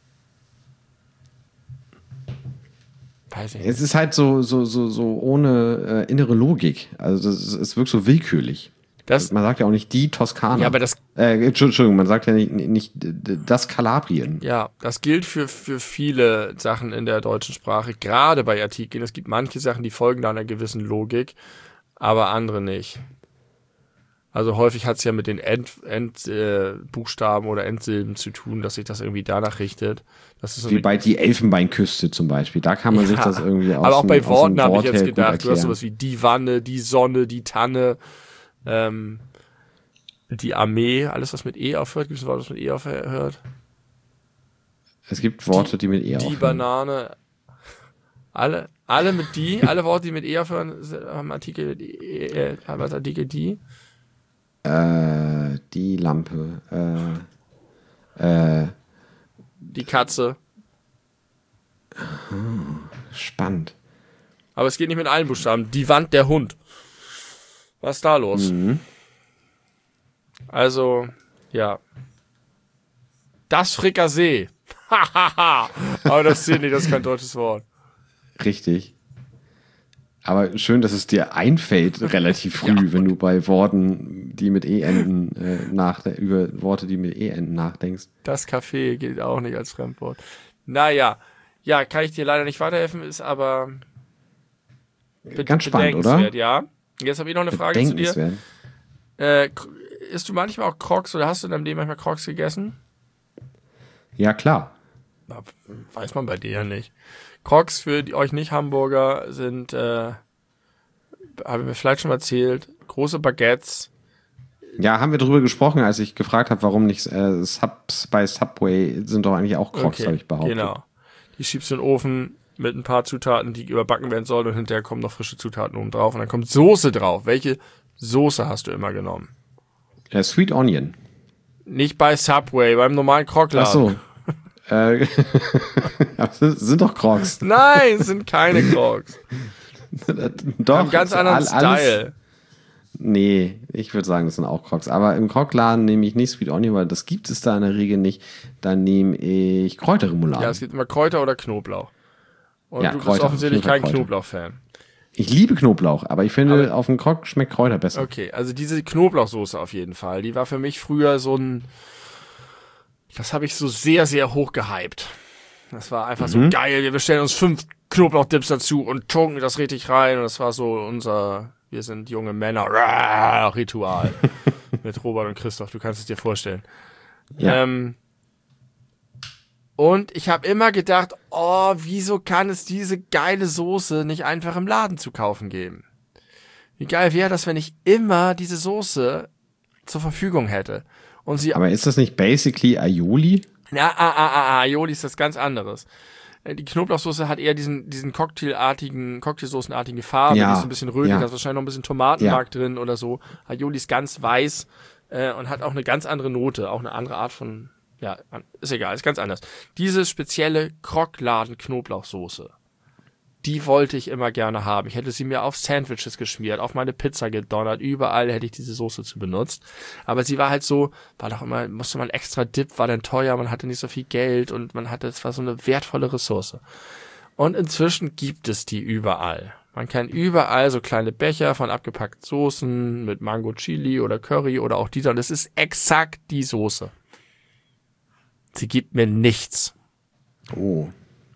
Speaker 2: weiß ich nicht.
Speaker 1: Es ist halt so, so, so, so ohne äh, innere Logik. Also es, es wirkt so willkürlich.
Speaker 2: Das,
Speaker 1: man sagt ja auch nicht die Toskana.
Speaker 2: Ja, aber das,
Speaker 1: äh, Entschuldigung, man sagt ja nicht, nicht das Kalabrien.
Speaker 2: Ja, das gilt für, für viele Sachen in der deutschen Sprache, gerade bei Artikeln. Es gibt manche Sachen, die folgen da einer gewissen Logik, aber andere nicht. Also häufig hat es ja mit den End, End, äh, Buchstaben oder Endsilben zu tun, dass sich das irgendwie danach richtet. Das ist so
Speaker 1: Wie bei die Elfenbeinküste zum Beispiel. Da kann man
Speaker 2: ja,
Speaker 1: sich das irgendwie aus
Speaker 2: aber auch
Speaker 1: dem,
Speaker 2: bei Worten habe
Speaker 1: Wort
Speaker 2: ich jetzt gedacht, du hast
Speaker 1: erklären.
Speaker 2: sowas wie die Wanne, die Sonne, die Tanne, ähm, die Armee, alles was mit E aufhört. Gibt es ein Wort, was mit E aufhört?
Speaker 1: Es gibt Worte, die, die mit E aufhören.
Speaker 2: Die Banane. Alle, alle mit die, alle Worte, die mit E aufhören, haben Artikel mit E, äh, haben als Artikel die.
Speaker 1: Äh, die Lampe. Äh, äh,
Speaker 2: die Katze.
Speaker 1: Spannend.
Speaker 2: Aber es geht nicht mit allen Buchstaben. Die Wand, der Hund. Was ist da los?
Speaker 1: Mhm.
Speaker 2: Also, ja. Das Frikassee. Hahaha. Aber das ist nicht, das ist kein deutsches Wort.
Speaker 1: Richtig. Aber schön, dass es dir einfällt, relativ früh, ja, wenn du bei Worten, die mit E enden, äh, nach, über Worte, die mit E enden nachdenkst.
Speaker 2: Das Café gilt auch nicht als Fremdwort. Naja, ja, kann ich dir leider nicht weiterhelfen, ist aber
Speaker 1: ganz spannend, oder?
Speaker 2: Ja. Jetzt habe ich noch eine Frage zu dir. Äh, isst du manchmal auch Crocs oder hast du in deinem Leben manchmal Crocs gegessen?
Speaker 1: Ja, klar.
Speaker 2: Na, weiß man bei dir ja nicht. Crocs für die, euch Nicht-Hamburger sind, äh, haben wir vielleicht schon mal erzählt, große Baguettes.
Speaker 1: Ja, haben wir drüber gesprochen, als ich gefragt habe, warum nicht äh, Subs bei Subway sind doch eigentlich auch Crocs,
Speaker 2: okay,
Speaker 1: habe ich behauptet.
Speaker 2: Genau. Die schiebst du in den Ofen mit ein paar Zutaten, die überbacken werden sollen, und hinterher kommen noch frische Zutaten oben drauf und dann kommt Soße drauf. Welche Soße hast du immer genommen?
Speaker 1: Ja, Sweet Onion.
Speaker 2: Nicht bei Subway, beim normalen Crocladen.
Speaker 1: Ach so. äh, das sind doch Crocs.
Speaker 2: Nein, es sind keine Crocs.
Speaker 1: Doch.
Speaker 2: Haben ganz anderen
Speaker 1: all,
Speaker 2: Style.
Speaker 1: Alles, nee, ich würde sagen, das sind auch Crocs. Aber im Crocladen nehme ich nicht Sweet Onion, weil das gibt es da in der Regel nicht. Dann nehme ich Kräuterremoulade.
Speaker 2: Ja, es gibt immer Kräuter oder Knoblauch. Und
Speaker 1: ja,
Speaker 2: du
Speaker 1: Kräuter,
Speaker 2: bist offensichtlich kein
Speaker 1: Kräuter.
Speaker 2: Knoblauch-Fan.
Speaker 1: Ich liebe Knoblauch, aber ich finde,
Speaker 2: aber,
Speaker 1: auf dem Croc schmeckt Kräuter besser.
Speaker 2: Okay, also diese Knoblauchsoße auf jeden Fall, die war für mich früher so ein, das habe ich so sehr, sehr hoch gehypt. Das war einfach
Speaker 1: mhm.
Speaker 2: so geil, wir bestellen uns fünf Knoblauchdips dazu und tunken das richtig rein und das war so unser, wir sind junge Männer, Ritual mit Robert und Christoph, du kannst es dir vorstellen.
Speaker 1: Ja.
Speaker 2: Ähm, Und ich habe immer gedacht, oh, wieso kann es diese geile Soße nicht einfach im Laden zu kaufen geben? Wie geil wäre das, wenn ich immer diese Soße zur Verfügung hätte. Und sie.
Speaker 1: Aber ist das nicht basically Aioli?
Speaker 2: Ja, ah, ah, ah, Aioli ist das ganz anderes. Die Knoblauchsoße hat eher diesen, diesen Cocktailartigen, Cocktailsoßenartige Farbe,
Speaker 1: ja.
Speaker 2: die ist ein bisschen rötlich,
Speaker 1: ja.
Speaker 2: da ist wahrscheinlich noch ein bisschen Tomatenmark
Speaker 1: ja.
Speaker 2: drin oder so. Aioli ist ganz weiß äh, und hat auch eine ganz andere Note, auch eine andere Art von. Ja, ist egal, ist ganz anders. Diese spezielle Crocladen-Knoblauchsoße, die wollte ich immer gerne haben. Ich hätte sie mir auf Sandwiches geschmiert, auf meine Pizza gedonnert, überall hätte ich diese Soße zu benutzt. Aber sie war halt so, war doch immer, musste man extra Dip, war dann teuer, man hatte nicht so viel Geld und man hatte, es war so eine wertvolle Ressource. Und inzwischen gibt es die überall. Man kann überall so kleine Becher von abgepackten Soßen mit Mango Chili oder Curry oder auch dieser, und es ist exakt die Soße. Sie gibt mir nichts.
Speaker 1: Oh.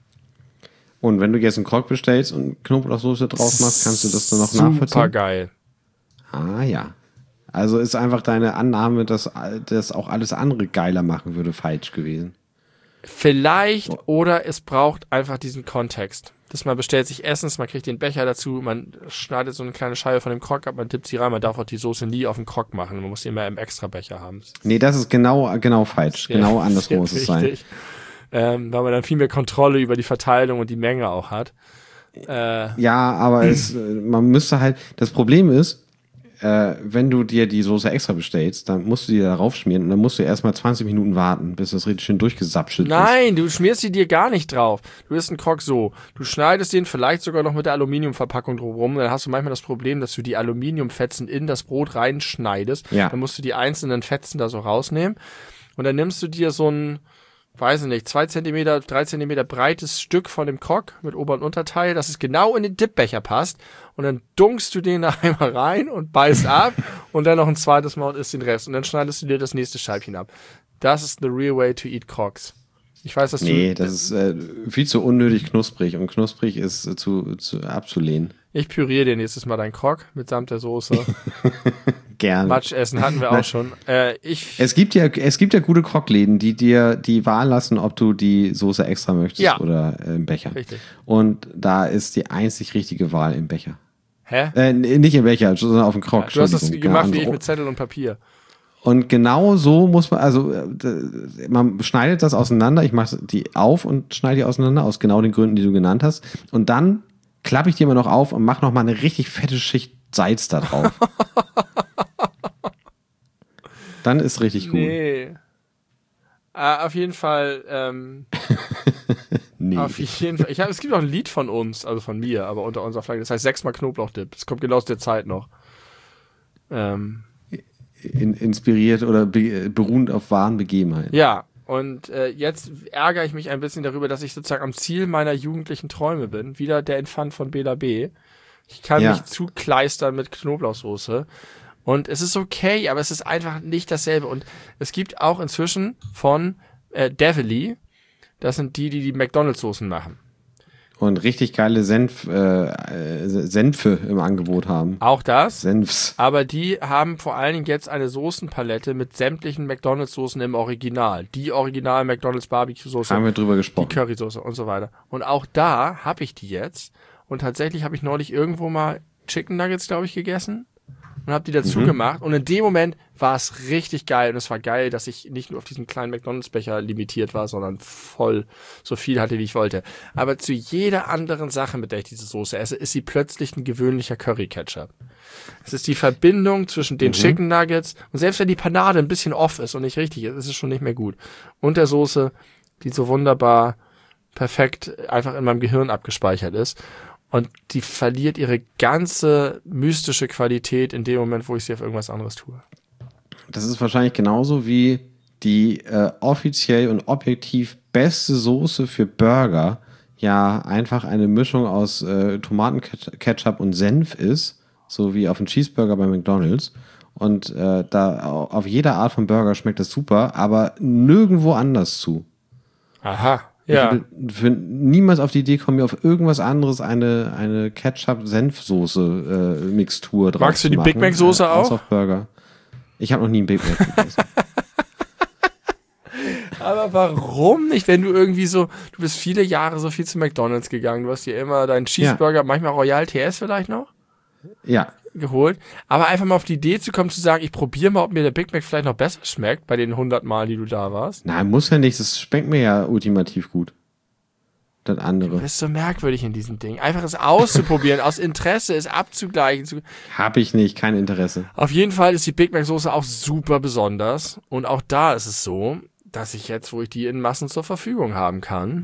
Speaker 1: Und wenn du jetzt einen Croc bestellst und Knoblauchsoße drauf machst, kannst du das dann noch nachvollziehen?
Speaker 2: Super geil.
Speaker 1: Ah ja. Also ist einfach deine Annahme, dass das auch alles andere geiler machen würde, falsch gewesen.
Speaker 2: Vielleicht, oder es braucht einfach diesen Kontext. Dass man bestellt sich Essens, man kriegt den Becher dazu, man schneidet so eine kleine Scheibe von dem Croc ab, man tippt sie rein, man darf auch die Soße nie auf den Croc machen, man muss sie immer im Extrabecher haben.
Speaker 1: Nee, das ist genau, genau falsch. Ja, genau andersrum muss es sein.
Speaker 2: Ähm, weil man dann viel mehr Kontrolle über die Verteilung und die Menge auch hat. Äh,
Speaker 1: ja, aber es, man müsste halt, das Problem ist, äh, wenn du dir die Soße extra bestellst, dann musst du die da raufschmieren und dann musst du erstmal zwanzig Minuten warten, bis das richtig schön durchgesapschelt ist.
Speaker 2: Nein, du schmierst sie dir gar nicht drauf. Du isst einen Croc so. Du schneidest den vielleicht sogar noch mit der Aluminiumverpackung drumherum. Dann hast du manchmal das Problem, dass du die Aluminiumfetzen in das Brot reinschneidest.
Speaker 1: Ja.
Speaker 2: Dann musst du die einzelnen Fetzen da so rausnehmen. Und dann nimmst du dir so ein, weiß ich nicht, zwei Zentimeter, drei Zentimeter breites Stück von dem Croc mit Ober- und Unterteil, dass es genau in den Dipbecher passt. Und dann dunkst du den da einmal rein und beißt ab und dann noch ein zweites Mal und isst den Rest. Und dann schneidest du dir das nächste Scheibchen ab. Das ist the real way to eat Crocs. Ich weiß, dass
Speaker 1: nee,
Speaker 2: du...
Speaker 1: Nee, das ist äh, viel zu unnötig knusprig und knusprig ist äh, zu, zu abzulehnen.
Speaker 2: Ich püriere dir nächstes Mal deinen Croc mitsamt der Soße.
Speaker 1: Gerne.
Speaker 2: Matschessen hatten wir auch schon. Äh, ich
Speaker 1: es gibt ja, es gibt ja gute Croc-Läden, die dir die Wahl lassen, ob du die Soße extra möchtest
Speaker 2: ja.
Speaker 1: oder äh, im Becher.
Speaker 2: Richtig.
Speaker 1: Und da ist die einzig richtige Wahl im Becher.
Speaker 2: Hä?
Speaker 1: Äh, nicht im Becher, sondern auf dem Croc.
Speaker 2: Ja, du hast das gemacht
Speaker 1: genau,
Speaker 2: wie ich mit Zettel und Papier.
Speaker 1: Und genau so muss man, also man schneidet das auseinander, ich mache die auf und schneide die auseinander, aus genau den Gründen, die du genannt hast. Und dann klappe ich die immer noch auf und mache noch mal eine richtig fette Schicht Salz da drauf. Dann ist richtig gut.
Speaker 2: Nee. äh, auf jeden Fall, ähm,
Speaker 1: nee.
Speaker 2: auf jeden Fall. Ich hab, es gibt auch ein Lied von uns, also von mir, aber unter unserer Flagge. Das heißt sechsmal Knoblauchdip. Das kommt genau aus der Zeit noch. Ähm,
Speaker 1: In, inspiriert oder be, beruhend auf wahren Begebenheiten.
Speaker 2: Ja, und äh, jetzt ärgere ich mich ein bisschen darüber, dass ich sozusagen am Ziel meiner jugendlichen Träume bin. Wieder der Infant von Bela B. Ich kann
Speaker 1: Ja.
Speaker 2: mich zukleistern mit Knoblauchsoße. Und es ist okay, aber es ist einfach nicht dasselbe. Und es gibt auch inzwischen von äh, Devilly, das sind die, die die McDonald's-Soßen machen.
Speaker 1: Und richtig geile Senf, äh, Senfe im Angebot haben.
Speaker 2: Auch das.
Speaker 1: Senfs.
Speaker 2: Aber die haben vor allen Dingen jetzt eine Soßenpalette mit sämtlichen McDonald's-Soßen im Original. Die Original McDonald's Barbecue-Soße.
Speaker 1: Haben wir drüber
Speaker 2: Die
Speaker 1: gesprochen.
Speaker 2: Currysoße und so weiter. Und auch da habe ich die jetzt. Und tatsächlich habe ich neulich irgendwo mal Chicken Nuggets, glaube ich, gegessen. Und habe die dazu
Speaker 1: Mhm.
Speaker 2: gemacht. Und in dem Moment war es richtig geil. Und es war geil, dass ich nicht nur auf diesen kleinen McDonald's-Becher limitiert war, sondern voll so viel hatte, wie ich wollte. Aber zu jeder anderen Sache, mit der ich diese Soße esse, ist sie plötzlich ein gewöhnlicher Curry-Ketchup. Es ist die Verbindung zwischen den
Speaker 1: Mhm.
Speaker 2: Chicken Nuggets. Und selbst wenn die Panade ein bisschen off ist und nicht richtig ist, ist es schon nicht mehr gut. Und der Soße, die so wunderbar perfekt einfach in meinem Gehirn abgespeichert ist. Und die verliert ihre ganze mystische Qualität in dem Moment, wo ich sie auf irgendwas anderes tue.
Speaker 1: Das ist wahrscheinlich genauso wie die äh, offiziell und objektiv beste Soße für Burger ja einfach eine Mischung aus äh, Tomatenketchup und Senf ist, so wie auf dem Cheeseburger bei McDonald's. Und äh, da auf jeder Art von Burger schmeckt das super, aber nirgendwo anders zu.
Speaker 2: Aha, ja.
Speaker 1: Ich würde für niemals auf die Idee kommen, mir auf irgendwas anderes eine, eine Ketchup-Senf-Soße-Mixtur drauf
Speaker 2: Magst du
Speaker 1: zu
Speaker 2: die
Speaker 1: machen,
Speaker 2: Big Mac-Soße
Speaker 1: äh, außer
Speaker 2: auch?
Speaker 1: auf Burger. Ich habe noch nie einen Big Mac gegessen.
Speaker 2: Aber warum nicht, wenn du irgendwie so, du bist viele Jahre so viel zu McDonald's gegangen, du hast dir immer deinen Cheeseburger, manchmal Royal T S vielleicht noch,
Speaker 1: Ja,
Speaker 2: geholt, aber einfach mal auf die Idee zu kommen, zu sagen, ich probiere mal, ob mir der Big Mac vielleicht noch besser schmeckt, bei den hundert Mal, die du da warst.
Speaker 1: nein, muss ja nicht. Das schmeckt mir ja ultimativ gut. Das andere.
Speaker 2: Das ist so merkwürdig in diesem Ding. Einfach es auszuprobieren, aus Interesse es abzugleichen. Zu
Speaker 1: Habe ich nicht, kein Interesse.
Speaker 2: Auf jeden Fall ist die Big Mac Soße auch super besonders. Und auch da ist es so, dass ich jetzt, wo ich die in Massen zur Verfügung haben kann.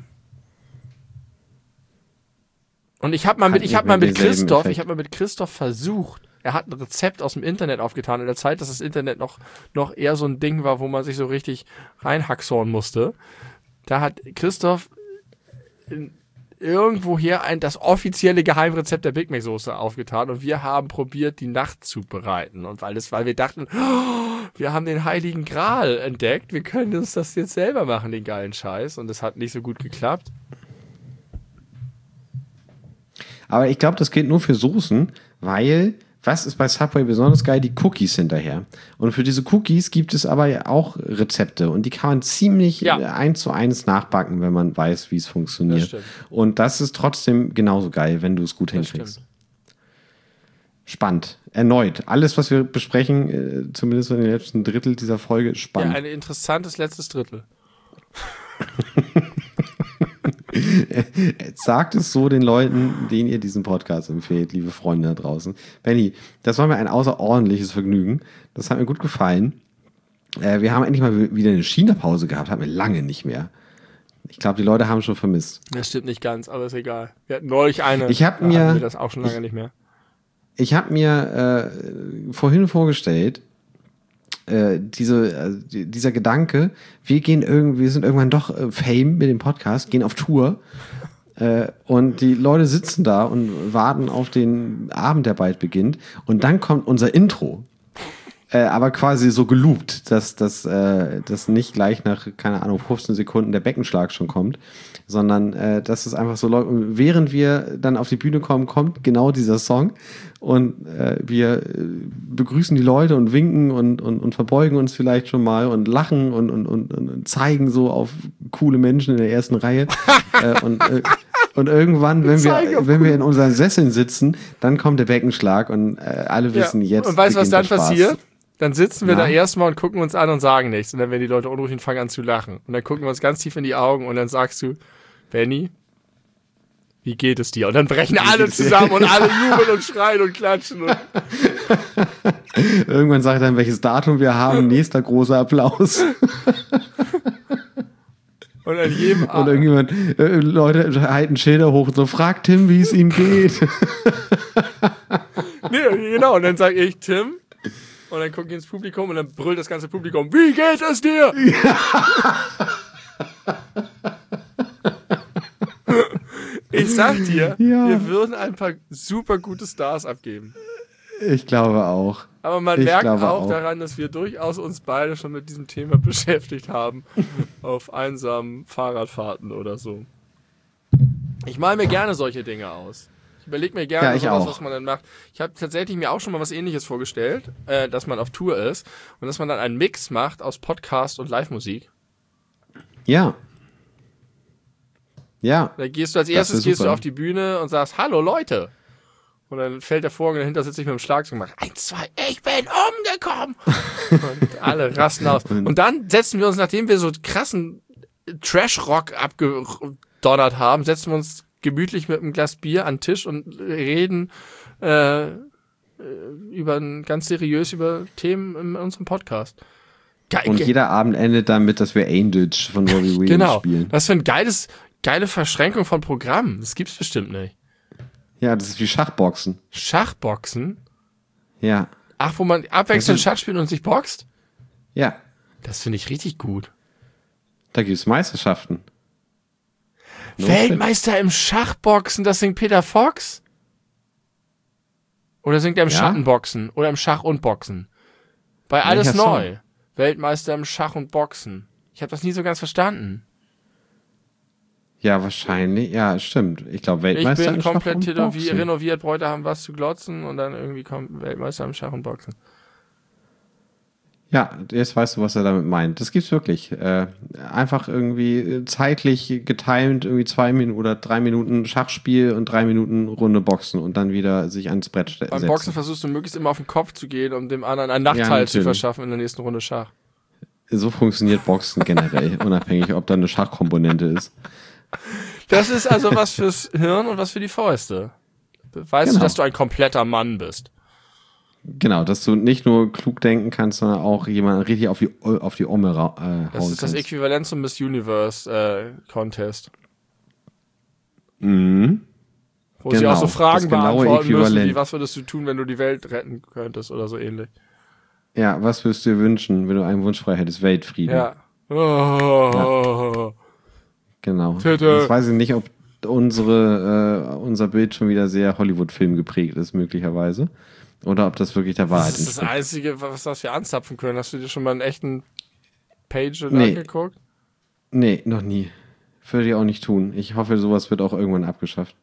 Speaker 2: Und ich habe mal mit,
Speaker 1: Hat
Speaker 2: ich habe
Speaker 1: nicht
Speaker 2: mal
Speaker 1: mehr
Speaker 2: mit
Speaker 1: denselben
Speaker 2: Christoph,
Speaker 1: Effekt.
Speaker 2: ich habe mal mit Christoph versucht. Er hat ein Rezept aus dem Internet aufgetan in der Zeit, dass das Internet noch, noch eher so ein Ding war, wo man sich so richtig reinhacksorn musste. Da hat Christoph irgendwoher ein, das offizielle Geheimrezept der Big Mac Soße aufgetan und wir haben probiert, die Nacht zu bereiten. Und weil das, weil wir dachten, oh, wir haben den Heiligen Gral entdeckt, wir können uns das jetzt selber machen, den geilen Scheiß. Und das hat nicht so gut geklappt.
Speaker 1: Aber ich glaube, das gilt nur für Soßen, weil, was ist bei Subway besonders geil? Die Cookies hinterher. Und für diese Cookies gibt es aber ja auch Rezepte und die kann man ziemlich
Speaker 2: Ja.
Speaker 1: äh, eins zu eins nachbacken, wenn man weiß, wie es funktioniert.
Speaker 2: Das stimmt.
Speaker 1: Und das ist trotzdem genauso geil, wenn du es gut
Speaker 2: Das
Speaker 1: hinkriegst.
Speaker 2: stimmt.
Speaker 1: Spannend. Erneut. Alles, was wir besprechen, äh, zumindest in den letzten Drittel dieser Folge, ist
Speaker 2: Ja,
Speaker 1: spannend.
Speaker 2: ein interessantes letztes Drittel.
Speaker 1: Sagt es so den Leuten, denen ihr diesen Podcast empfehlt, liebe Freunde da draußen. Benni, das war mir ein außerordentliches Vergnügen. Das hat mir gut gefallen. Äh, wir haben endlich mal wieder eine China-Pause gehabt. Hatten wir lange nicht mehr. Ich glaube, die Leute haben schon vermisst.
Speaker 2: Das stimmt nicht ganz, aber ist egal. Wir hatten neulich eine.
Speaker 1: Ich hab
Speaker 2: da
Speaker 1: mir-
Speaker 2: hatten wir das auch schon lange nicht mehr.
Speaker 1: Ich habe mir äh, vorhin vorgestellt, äh, diese, äh, die- dieser Gedanke, wir gehen irgendwie, wir sind irgendwann doch äh, Fame mit dem Podcast, gehen auf Tour äh, und die Leute sitzen da und warten auf den Abend, der bald beginnt und dann kommt unser Intro. Äh, aber quasi so geloopt, dass das äh, dass nicht gleich nach, keine Ahnung, fünfzehn Sekunden der Beckenschlag schon kommt, sondern äh, dass es einfach so läuft. Und während wir dann auf die Bühne kommen, kommt genau dieser Song und äh, wir äh, begrüßen die Leute und winken und, und, und verbeugen uns vielleicht schon mal und lachen und, und, und, und zeigen so auf coole Menschen in der ersten Reihe. äh, und, äh, und irgendwann, wenn
Speaker 2: Zeigen
Speaker 1: wir,
Speaker 2: auf
Speaker 1: wenn wir in unseren Sesseln sitzen, dann kommt der Beckenschlag und äh, alle wissen
Speaker 2: Ja.
Speaker 1: jetzt.
Speaker 2: Und weißt du, was
Speaker 1: beginnt
Speaker 2: dann
Speaker 1: der Spaß.
Speaker 2: passiert? Dann sitzen wir
Speaker 1: Na?
Speaker 2: da erstmal und gucken uns an und sagen nichts. Und dann werden die Leute unruhig und fangen an zu lachen. Und dann gucken wir uns ganz tief in die Augen und dann sagst du, Benni, wie geht es dir? Und dann brechen alle zusammen und alle jubeln und schreien und klatschen. Und
Speaker 1: Irgendwann sagt er dann, welches Datum wir haben. Nächster großer Applaus.
Speaker 2: Und an jedem
Speaker 1: Und irgendjemand, äh, Leute halten Schilder hoch und so, fragt Tim, wie es ihm geht.
Speaker 2: Nee, genau, und dann sage ich Tim und dann gucke ich ins Publikum und dann brüllt das ganze Publikum, wie geht es dir? Ich sag dir,
Speaker 1: Ja.
Speaker 2: wir würden ein paar super gute Stars abgeben.
Speaker 1: Ich glaube auch.
Speaker 2: Aber man
Speaker 1: Ich
Speaker 2: merkt
Speaker 1: glaube
Speaker 2: auch,
Speaker 1: auch.
Speaker 2: daran, dass wir durchaus uns beide schon mit diesem Thema beschäftigt haben. Auf einsamen Fahrradfahrten oder so. Ich male mir gerne solche Dinge aus. Ich überlege mir gerne
Speaker 1: Ja, ich
Speaker 2: sowas,
Speaker 1: auch.
Speaker 2: was man dann macht. Ich habe tatsächlich mir auch schon mal was Ähnliches vorgestellt, äh, dass man auf Tour ist und dass man dann einen Mix macht aus Podcast und Live-Musik.
Speaker 1: Ja. Ja.
Speaker 2: Da gehst du als
Speaker 1: Das
Speaker 2: erstes
Speaker 1: ist
Speaker 2: gehst du
Speaker 1: super.
Speaker 2: auf die Bühne und sagst, hallo Leute. Und dann fällt der Vorhang, dahinter sitze ich mit dem Schlagzeug und mache, eins, zwei, ich bin umgekommen. Und alle rasten aus. Und dann setzen wir uns, nachdem wir so krassen Trash-Rock abgedonnert haben, setzen wir uns gemütlich mit einem Glas Bier an den Tisch und reden äh, über ganz seriös über Themen in unserem Podcast. Geil,
Speaker 1: Und
Speaker 2: ge-
Speaker 1: jeder Abend endet damit, dass wir Angels von Robbie Williams
Speaker 2: genau.
Speaker 1: spielen.
Speaker 2: Was für ein geiles, geile Verschränkung von Programmen. Das gibt's bestimmt nicht.
Speaker 1: Ja, das ist wie Schachboxen.
Speaker 2: Schachboxen?
Speaker 1: Ja.
Speaker 2: Ach, wo man abwechselnd
Speaker 1: Das
Speaker 2: Schach spielt und sich boxt?
Speaker 1: Ja.
Speaker 2: Das finde ich richtig gut.
Speaker 1: Da gibt es Meisterschaften. No
Speaker 2: Weltmeister im Schachboxen, das singt Peter Fox? Oder singt er im
Speaker 1: Ja?
Speaker 2: Schattenboxen? Oder im Schach und Boxen? Bei Alles
Speaker 1: Welcher
Speaker 2: Neu.
Speaker 1: Song?
Speaker 2: Weltmeister im Schach und Boxen. Ich habe das nie so ganz verstanden.
Speaker 1: Ja, wahrscheinlich. Ja, stimmt. Ich glaube,
Speaker 2: Ich
Speaker 1: Weltmeister
Speaker 2: bin
Speaker 1: im Schach
Speaker 2: komplett
Speaker 1: und
Speaker 2: tätowiert,
Speaker 1: Boxen.
Speaker 2: renoviert, Bräute haben was zu glotzen und dann irgendwie kommt Weltmeister im Schach und Boxen.
Speaker 1: Ja, jetzt weißt du, was er damit meint. Das gibt's wirklich. Äh, einfach irgendwie zeitlich getimed, irgendwie zwei Minuten oder drei Minuten Schachspiel und drei Minuten Runde Boxen und dann wieder sich ans Brett ste-
Speaker 2: Beim
Speaker 1: setzen.
Speaker 2: Boxen versuchst du möglichst immer auf den Kopf zu gehen, um dem anderen einen
Speaker 1: Ja,
Speaker 2: Nachteil zu
Speaker 1: natürlich.
Speaker 2: verschaffen in der nächsten Runde Schach.
Speaker 1: So funktioniert Boxen generell, unabhängig, ob da eine Schachkomponente ist.
Speaker 2: Das ist also was fürs Hirn und was für die Fäuste. Weißt
Speaker 1: Genau.
Speaker 2: du, dass du ein kompletter Mann bist?
Speaker 1: Genau, dass du nicht nur klug denken kannst, sondern auch jemanden richtig auf die, auf die Omme ra- äh,
Speaker 2: Das
Speaker 1: hauen
Speaker 2: ist das
Speaker 1: kannst.
Speaker 2: Äquivalent zum Miss Universe äh, Contest.
Speaker 1: Mhm.
Speaker 2: Wo sie
Speaker 1: Genau,
Speaker 2: auch so Fragen
Speaker 1: das genaue
Speaker 2: beantworten müssen,
Speaker 1: Äquivalent.
Speaker 2: wie was würdest du tun, wenn du die Welt retten könntest oder so ähnlich.
Speaker 1: Ja, was würdest du dir wünschen, wenn du einen Wunsch frei hättest? Weltfrieden.
Speaker 2: Ja. Oh.
Speaker 1: Genau.
Speaker 2: Tete.
Speaker 1: Jetzt weiß ich nicht, ob unsere, äh, unser Bild schon wieder sehr Hollywood-Film geprägt ist, möglicherweise. Oder ob das wirklich der Wahrheit
Speaker 2: Das ist das
Speaker 1: entspricht.
Speaker 2: Einzige, was, was wir anzapfen können. Hast du dir schon mal einen echten Page
Speaker 1: Nee.
Speaker 2: angeguckt?
Speaker 1: Nee, noch nie. Würde ich auch nicht tun. Ich hoffe, sowas wird auch irgendwann abgeschafft.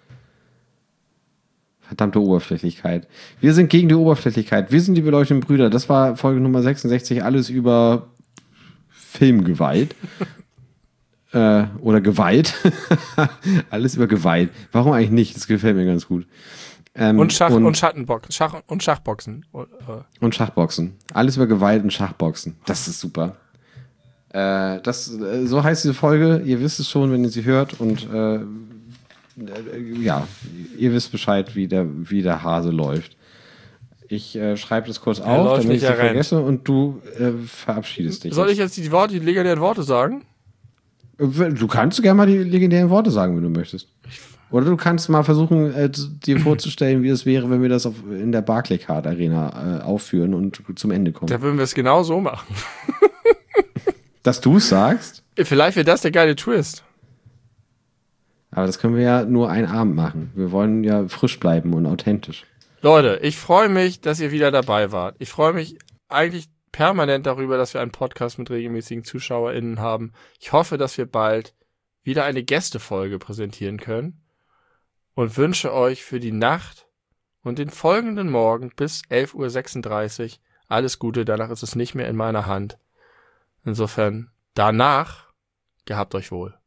Speaker 1: Verdammte Oberflächlichkeit. Wir sind gegen die Oberflächlichkeit. Wir sind die beleuchteten Brüder. Das war Folge Nummer sechsundsechzig. Alles über Filmgewalt. äh, oder Gewalt. Alles über Gewalt. Warum eigentlich nicht? Das gefällt mir ganz gut. Ähm,
Speaker 2: Und Schach und,
Speaker 1: und,
Speaker 2: Schattenboxen. Schach und Schachboxen. Und, äh,
Speaker 1: und Schachboxen. Alles über Gewalt und Schachboxen. Das ist super. Äh, das, äh, so heißt diese Folge. Ihr wisst es schon, wenn ihr sie hört. Und äh, äh, ja, ihr wisst Bescheid, wie der, wie der Hase läuft. Ich äh, schreibe das kurz auf,
Speaker 2: läuft
Speaker 1: damit
Speaker 2: nicht,
Speaker 1: ich es
Speaker 2: er rennt.
Speaker 1: vergesse und du äh, verabschiedest dich.
Speaker 2: Soll ich jetzt die Worte, die legendären Worte sagen?
Speaker 1: Du kannst gerne mal die legendären Worte sagen, wenn du möchtest. Oder du kannst mal versuchen, äh, dir vorzustellen, wie es wäre, wenn wir das auf, in der Barclaycard Arena äh, aufführen und zum Ende kommen.
Speaker 2: Da würden wir es genau so machen.
Speaker 1: Dass du es sagst,
Speaker 2: Vielleicht wäre das der geile Twist.
Speaker 1: aber das können wir ja nur einen Abend machen. Wir wollen ja frisch bleiben und authentisch.
Speaker 2: Leute, ich freue mich, dass ihr wieder dabei wart. Ich freue mich eigentlich permanent darüber, dass wir einen Podcast mit regelmäßigen ZuschauerInnen haben. Ich hoffe, dass wir bald wieder eine Gästefolge präsentieren können und wünsche euch für die Nacht und den folgenden Morgen bis elf Uhr sechsunddreißig alles Gute. Danach ist es nicht mehr in meiner Hand. Insofern, danach, gehabt euch wohl.